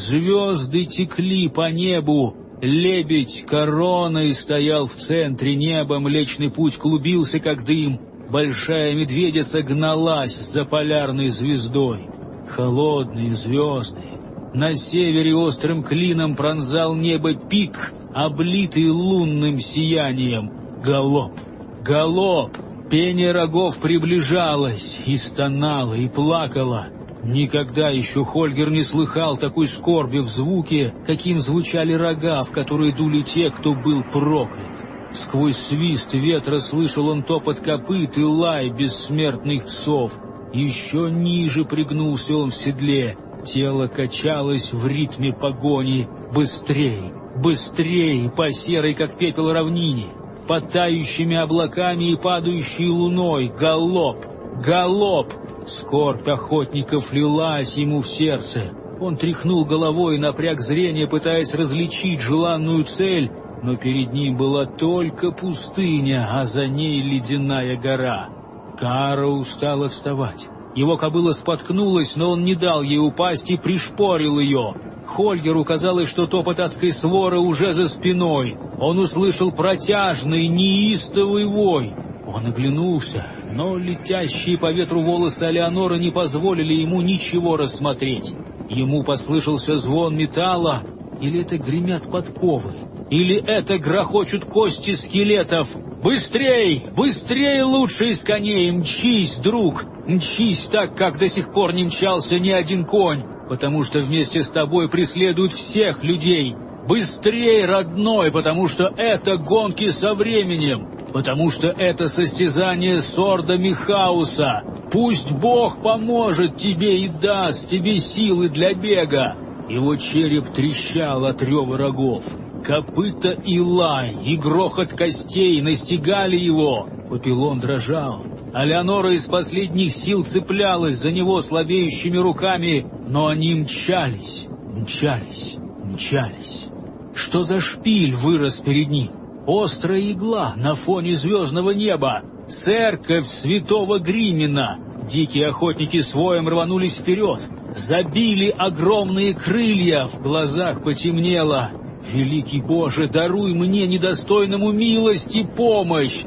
звезды текли по небу. Лебедь короной стоял в центре неба, Млечный Путь клубился, как дым. Большая медведица гналась за полярной звездой. Холодные звезды. На севере острым клином пронзал небо пик, облитый лунным сиянием. Галоп! Галоп! Пение рогов приближалось, и стонало, и плакало. Никогда еще Хольгер не слыхал такой скорби в звуке, каким звучали рога, в которые дули те, кто был проклят. Сквозь свист ветра слышал он топот копыт и лай бессмертных псов. Еще ниже пригнулся он в седле, тело качалось в ритме погони. Быстрей, быстрей по серой, как пепел, равнине, под тающими облаками и падающей луной. Галоп, галоп! Скорбь охотников лилась ему в сердце. Он тряхнул головой и напряг зрение, пытаясь различить желанную цель, но перед ним была только пустыня, а за ней ледяная гора. Карл стал отставать. Его кобыла споткнулась, но он не дал ей упасть и пришпорил ее. Хольгеру казалось, что топот адской своры уже за спиной. Он услышал протяжный, неистовый вой. Он оглянулся, но летящие по ветру волосы Элеоноры не позволили ему ничего рассмотреть. Ему послышался звон металла, или это гремят подковы, или это грохочут кости скелетов. «Быстрей! Быстрей, лучший из коней! Мчись, друг! Мчись так, как до сих пор не мчался ни один конь, потому что вместе с тобой преследуют всех людей! Быстрей, родной, потому что это гонки со временем! Потому что это состязание с ордами хаоса. Пусть Бог поможет тебе и даст тебе силы для бега». Его череп трещал от рева рогов. Копыта и лай, и грохот костей настигали его. Папиллон дрожал. Элеонора из последних сил цеплялась за него слабеющими руками, но они мчались, мчались, мчались. Что за шпиль вырос перед ним? Острая игла на фоне звездного неба. Церковь святого Гримина. Дикие охотники с воем рванулись вперед. Забили огромные крылья. В глазах потемнело. «Великий Боже, даруй мне, недостойному, милость и помощь!»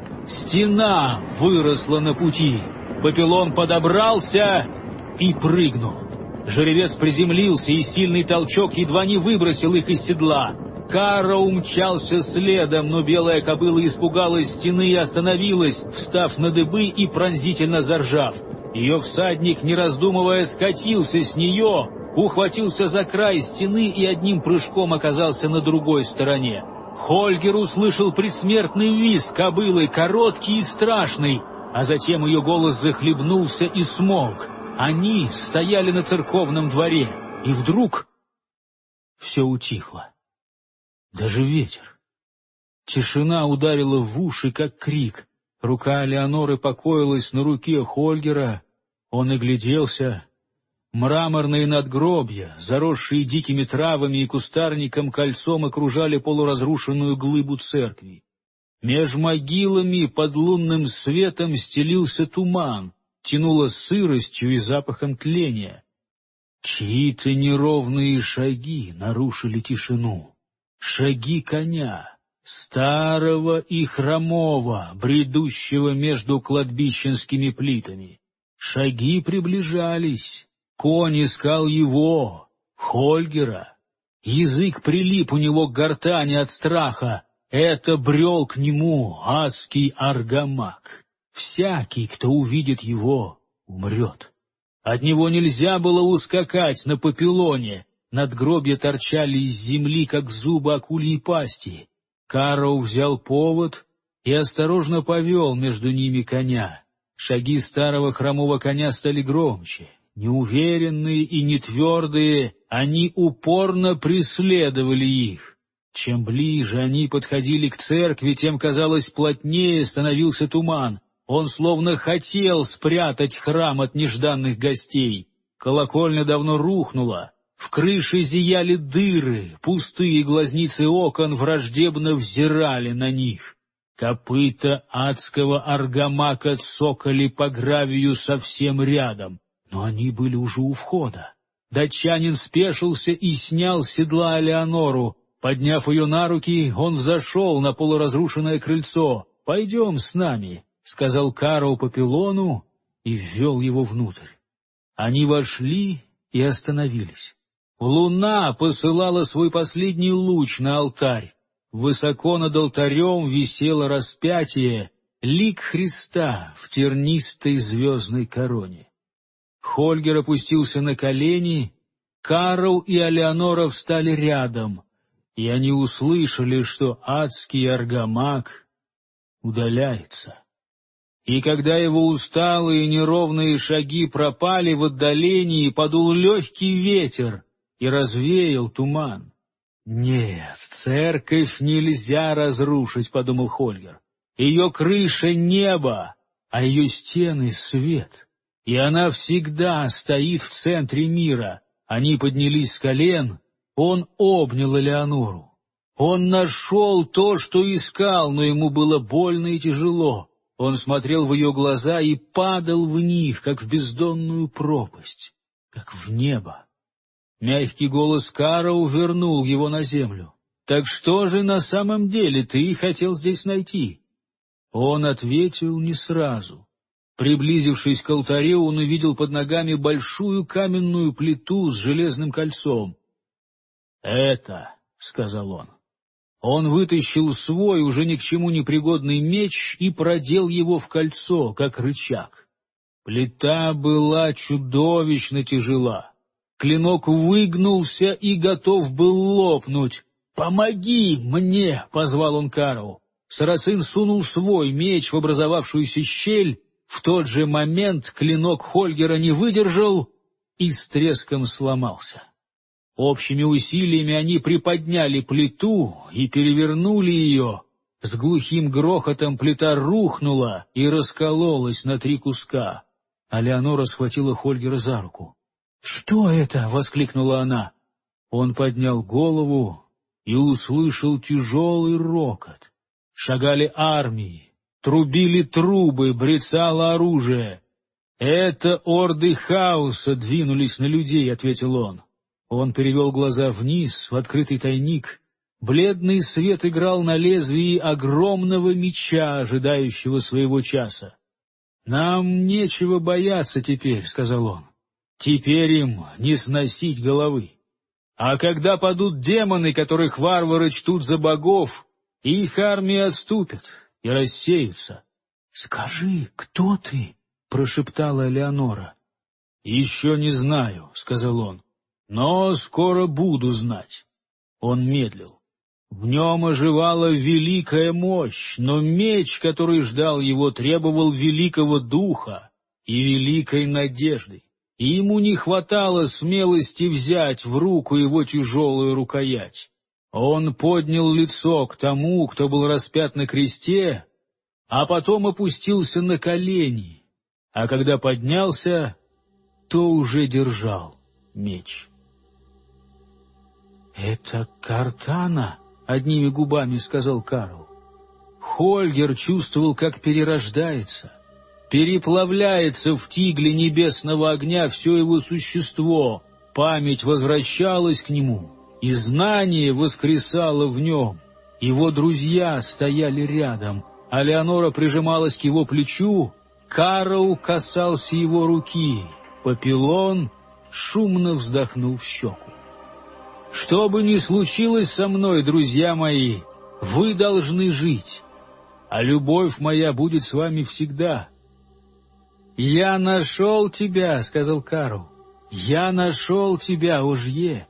Стена выросла на пути. Папиллон подобрался и прыгнул. Жеребец приземлился, и сильный толчок едва не выбросил их из седла. Кара умчался следом, но белая кобыла испугалась стены и остановилась, встав на дыбы и пронзительно заржав. Ее всадник, не раздумывая, скатился с нее, ухватился за край стены и одним прыжком оказался на другой стороне. Хольгер услышал предсмертный визг кобылы, короткий и страшный, а затем ее голос захлебнулся и смолк. Они стояли на церковном дворе, и вдруг все утихло. Даже ветер. Тишина ударила в уши, как крик. Рука Элеоноры покоилась на руке Хольгера. Он огляделся. Мраморные надгробья, заросшие дикими травами и кустарником, кольцом окружали полуразрушенную глыбу церкви. Меж могилами под лунным светом стелился туман, тянуло сыростью и запахом тления. Чьи-то неровные шаги нарушили тишину. Шаги коня, старого и хромого, бредущего между кладбищенскими плитами. Шаги приближались. Конь искал его, Хольгера. Язык прилип у него к гортани от страха. Это брел к нему адский аргамак. Всякий, кто увидит его, умрет. От него нельзя было ускакать на Папилоне. Надгробья торчали из земли, как зубы акульей пасти. Карроу взял повод и осторожно повел между ними коня. Шаги старого хромого коня стали громче. Неуверенные и нетвердые, они упорно преследовали их. Чем ближе они подходили к церкви, тем, казалось, плотнее становился туман. Он словно хотел спрятать храм от нежданных гостей. Колокольня давно рухнула. В крыше зияли дыры, пустые глазницы окон враждебно взирали на них. Копыта адского аргамака цокали по гравию совсем рядом. Но они были уже у входа. Датчанин спешился и снял с седла Элеонору. Подняв ее на руки, он взошел на полуразрушенное крыльцо. «Пойдем с нами», — сказал Карроу Папилону и ввел его внутрь. Они вошли и остановились. Луна посылала свой последний луч на алтарь. Высоко над алтарем висело распятие, лик Христа в тернистой звездной короне. Хольгер опустился на колени, Карроу и Элеонора встали рядом, и они услышали, что адский аргамак удаляется. И когда его усталые неровные шаги пропали в отдалении, подул легкий ветер и развеял туман. «Нет, церковь нельзя разрушить», — подумал Хольгер. «Ее крыша — небо, а ее стены — свет. И она всегда стоит в центре мира». Они поднялись с колен, он обнял Элеонору. Он нашел то, что искал, но ему было больно и тяжело. Он смотрел в ее глаза и падал в них, как в бездонную пропасть, как в небо. Мягкий голос Карроу вернул его на землю. «Так что же на самом деле ты хотел здесь найти?» Он ответил не сразу. Приблизившись к алтарю, он увидел под ногами большую каменную плиту с железным кольцом. «Это», — сказал он. Он вытащил свой, уже ни к чему не пригодный меч и продел его в кольцо, как рычаг. Плита была чудовищно тяжела. Клинок выгнулся и готов был лопнуть. «Помоги мне!» — позвал он Карроу. Сарацин сунул свой меч в образовавшуюся щель. В тот же момент клинок Хольгера не выдержал и с треском сломался. Общими усилиями они приподняли плиту и перевернули ее. С глухим грохотом плита рухнула и раскололась на 3 куска. А Элеонора схватила Хольгера за руку. «Что это?» — воскликнула она. Он поднял голову и услышал тяжелый рокот. Шагали армии. Трубили трубы, брецало оружие. «Это орды хаоса двинулись на людей», — ответил он. Он перевел глаза вниз, в открытый тайник. Бледный свет играл на лезвии огромного меча, ожидающего своего часа. «Нам нечего бояться теперь», — сказал он. «Теперь им не сносить головы». А когда падут демоны, которых варвары чтут за богов, их армии отступят и рассеются. — Скажи, кто ты? — прошептала Элеонора. — Еще не знаю, — сказал он, — но скоро буду знать. Он медлил. В нем оживала великая мощь, но меч, который ждал его, требовал великого духа и великой надежды, и ему не хватало смелости взять в руку его тяжелую рукоять. Он поднял лицо к тому, кто был распят на кресте, а потом опустился на колени, а когда поднялся, то уже держал меч. — Это Картана, — одними губами сказал Карл. Хольгер чувствовал, как перерождается, переплавляется в тигле небесного огня все его существо, память возвращалась к нему, и знание воскресало в нем. Его друзья стояли рядом, а Леонора прижималась к его плечу, Карл касался его руки, Папиллон шумно вздохнул в щеку. «Что бы ни случилось со мной, друзья мои, вы должны жить, а любовь моя будет с вами всегда». «Я нашел тебя», — сказал Карл. «Я нашел тебя, Ожье».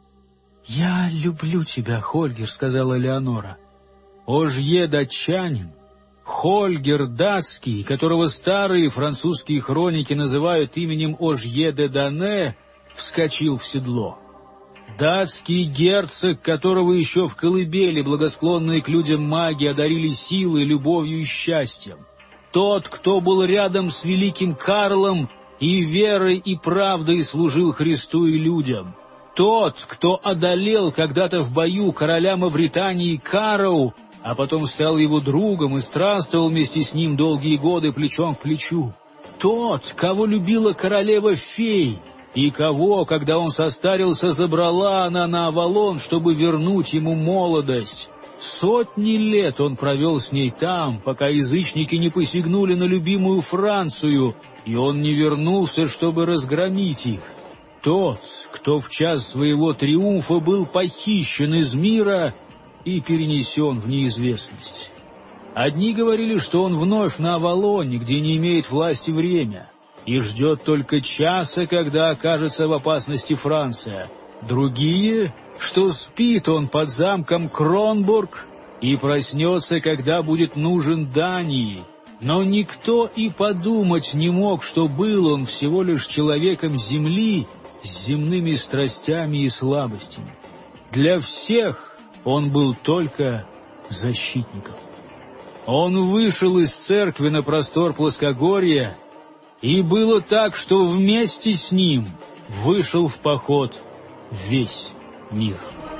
«Я люблю тебя, Хольгер», — сказала Леонора. Ожье датчанин, Хольгер датский, которого старые французские хроники называют именем Ожье де Дане, вскочил в седло. Датский герцог, которого еще в колыбели благосклонные к людям маги одарили силой, любовью и счастьем. Тот, кто был рядом с великим Карлом и верой и правдой служил Христу и людям. Тот, кто одолел когда-то в бою короля Мавритании Карау, а потом стал его другом и странствовал вместе с ним долгие годы плечом к плечу. Тот, кого любила королева-фей, и кого, когда он состарился, забрала она на Авалон, чтобы вернуть ему молодость. Сотни лет он провел с ней там, пока язычники не посягнули на любимую Францию, и он не вернулся, чтобы разгромить их. Тот, кто в час своего триумфа был похищен из мира и перенесен в неизвестность. Одни говорили, что он вновь на Авалоне, где не имеет власти время, и ждет только часа, когда окажется в опасности Франция. Другие, что спит он под замком Кронбург и проснется, когда будет нужен Дании. Но никто и подумать не мог, что был он всего лишь человеком земли с земными страстями и слабостями. Для всех он был только защитником. Он вышел из церкви на простор плоскогорья, и было так, что вместе с ним вышел в поход весь мир.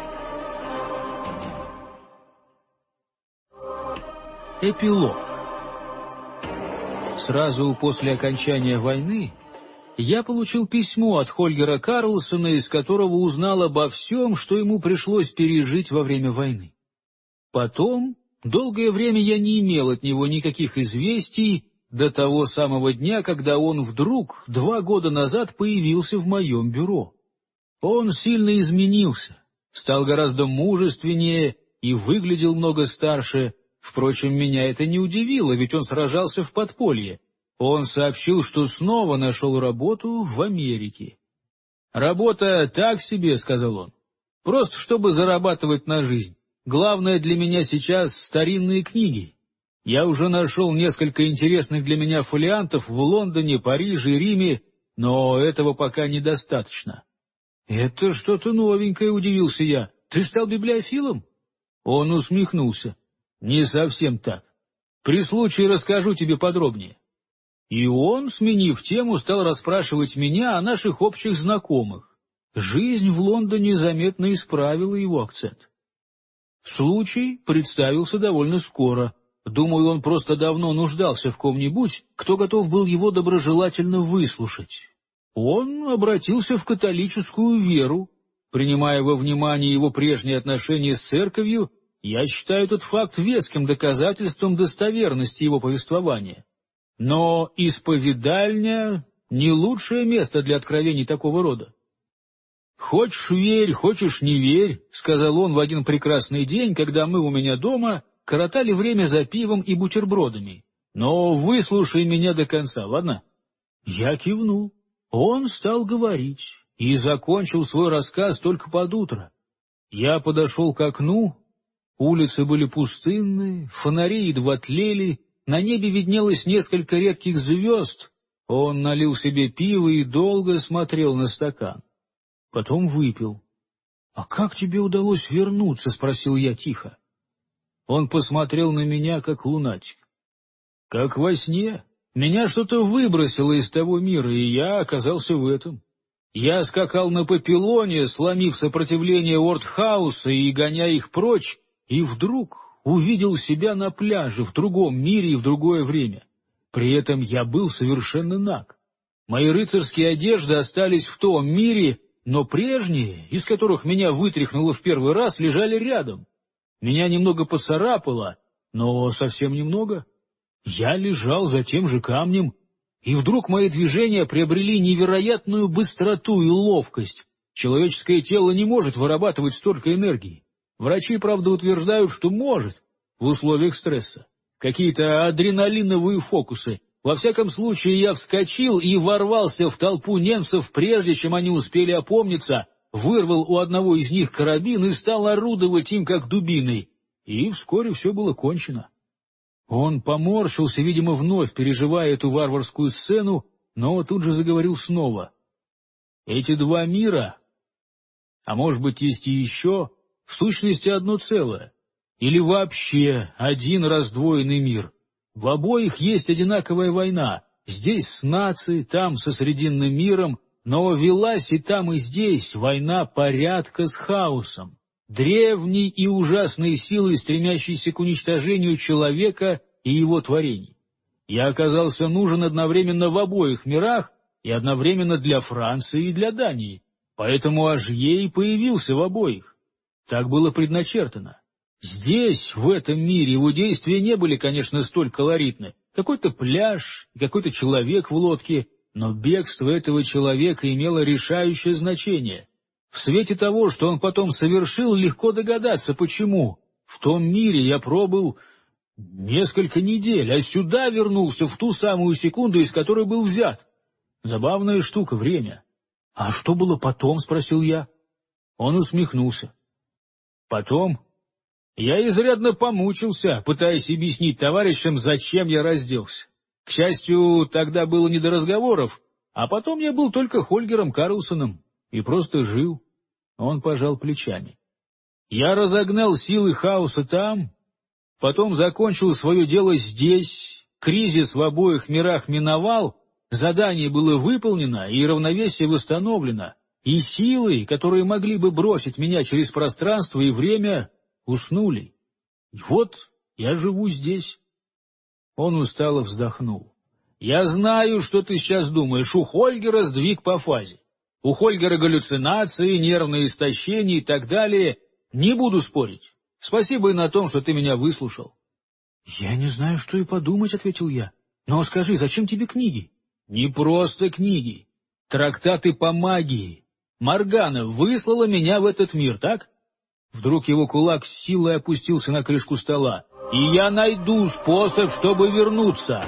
Эпилог. Сразу после окончания войны я получил письмо от Хольгера Карлсона, из которого узнал обо всем, что ему пришлось пережить во время войны. Потом, долгое время я не имел от него никаких известий, до того самого дня, когда он вдруг 2 года назад появился в моем бюро. Он сильно изменился, стал гораздо мужественнее и выглядел много старше. Впрочем, меня это не удивило, ведь он сражался в подполье. Он сообщил, что снова нашел работу в Америке. «Работа так себе», — сказал он, — «просто чтобы зарабатывать на жизнь. Главное для меня сейчас старинные книги. Я уже нашел несколько интересных для меня фолиантов в Лондоне, Париже и Риме, но этого пока недостаточно». «Это что-то новенькое», — удивился я. «Ты стал библиофилом?» Он усмехнулся. «Не совсем так. При случае расскажу тебе подробнее». И он, сменив тему, стал расспрашивать меня о наших общих знакомых. Жизнь в Лондоне заметно исправила его акцент. Случай представился довольно скоро. Думаю, он просто давно нуждался в ком-нибудь, кто готов был его доброжелательно выслушать. Он обратился в католическую веру. Принимая во внимание его прежние отношения с церковью, я считаю этот факт веским доказательством достоверности его повествования. Но исповедальня — не лучшее место для откровений такого рода. «Хочешь — верь, хочешь — не верь», — сказал он в один прекрасный день, когда мы у меня дома коротали время за пивом и бутербродами. «Но выслушай меня до конца, ладно?» Я кивнул. Он стал говорить и закончил свой рассказ только под утро. Я подошел к окну. Улицы были пустынны, фонари едва тлели, на небе виднелось несколько редких звезд. Он налил себе пиво и долго смотрел на стакан. Потом выпил. — А как тебе удалось вернуться? — спросил я тихо. Он посмотрел на меня, как лунатик. — Как во сне. Меня что-то выбросило из того мира, и я оказался в этом. Я скакал на Папилоне, сломив сопротивление Уортхауса и гоняя их прочь, и вдруг увидел себя на пляже в другом мире и в другое время. При этом я был совершенно наг. Мои рыцарские одежды остались в том мире, но прежние, из которых меня вытряхнуло в первый раз, лежали рядом. Меня немного поцарапало, но совсем немного. Я лежал за тем же камнем, и вдруг мои движения приобрели невероятную быстроту и ловкость. Человеческое тело не может вырабатывать столько энергии. Врачи, правда, утверждают, что может в условиях стресса. Какие-то адреналиновые фокусы. Во всяком случае, я вскочил и ворвался в толпу немцев, прежде чем они успели опомниться, вырвал у одного из них карабин и стал орудовать им как дубиной. И вскоре все было кончено. Он поморщился, видимо, вновь переживая эту варварскую сцену, но тут же заговорил снова. Эти два мира, а может быть, есть и еще, в сущности одно целое, или вообще один раздвоенный мир. В обоих есть одинаковая война, здесь с нацией, там со Срединным миром, но велась и там, и здесь война порядка с хаосом, древней и ужасной силой, стремящейся к уничтожению человека и его творений. Я оказался нужен одновременно в обоих мирах и одновременно для Франции и для Дании, поэтому Ажье и появился в обоих. Так было предначертано. Здесь, в этом мире, его действия не были, конечно, столь колоритны. Какой-то пляж, какой-то человек в лодке, но бегство этого человека имело решающее значение. В свете того, что он потом совершил, легко догадаться, почему. В том мире я пробыл несколько недель, а сюда вернулся в ту самую секунду, из которой был взят. Забавная штука — время. — А что было потом? — спросил я. Он усмехнулся. — Потом... Я изрядно помучился, пытаясь объяснить товарищам, зачем я разделся. К счастью, тогда было не до разговоров, а потом я был только Хольгером Карлсоном и просто жил. Он пожал плечами. Я разогнал силы хаоса там, потом закончил свое дело здесь, кризис в обоих мирах миновал, задание было выполнено и равновесие восстановлено, и силы, которые могли бы бросить меня через пространство и время, уснули. И вот я живу здесь. Он устало вздохнул. Я знаю, что ты сейчас думаешь. У Хольгера сдвиг по фазе. У Хольгера галлюцинации, нервное истощение и так далее. Не буду спорить. Спасибо и на том, что ты меня выслушал. Я не знаю, что и подумать, ответил я. Но скажи, зачем тебе книги? Не просто книги. Трактаты по магии. Моргана выслала меня в этот мир, так? Вдруг его кулак с силой опустился на крышку стола. «И я найду способ, чтобы вернуться!»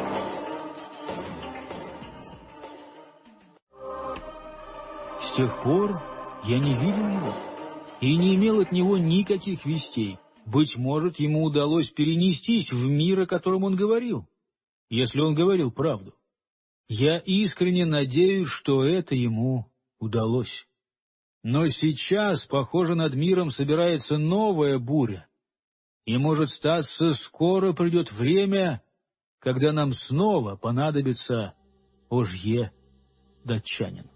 С тех пор я не видел его и не имел от него никаких вестей. Быть может, ему удалось перенестись в мир, о котором он говорил, если он говорил правду. Я искренне надеюсь, что это ему удалось. Но сейчас, похоже, над миром собирается новая буря, и, может статься, скоро придет время, когда нам снова понадобится Ожье датчанин.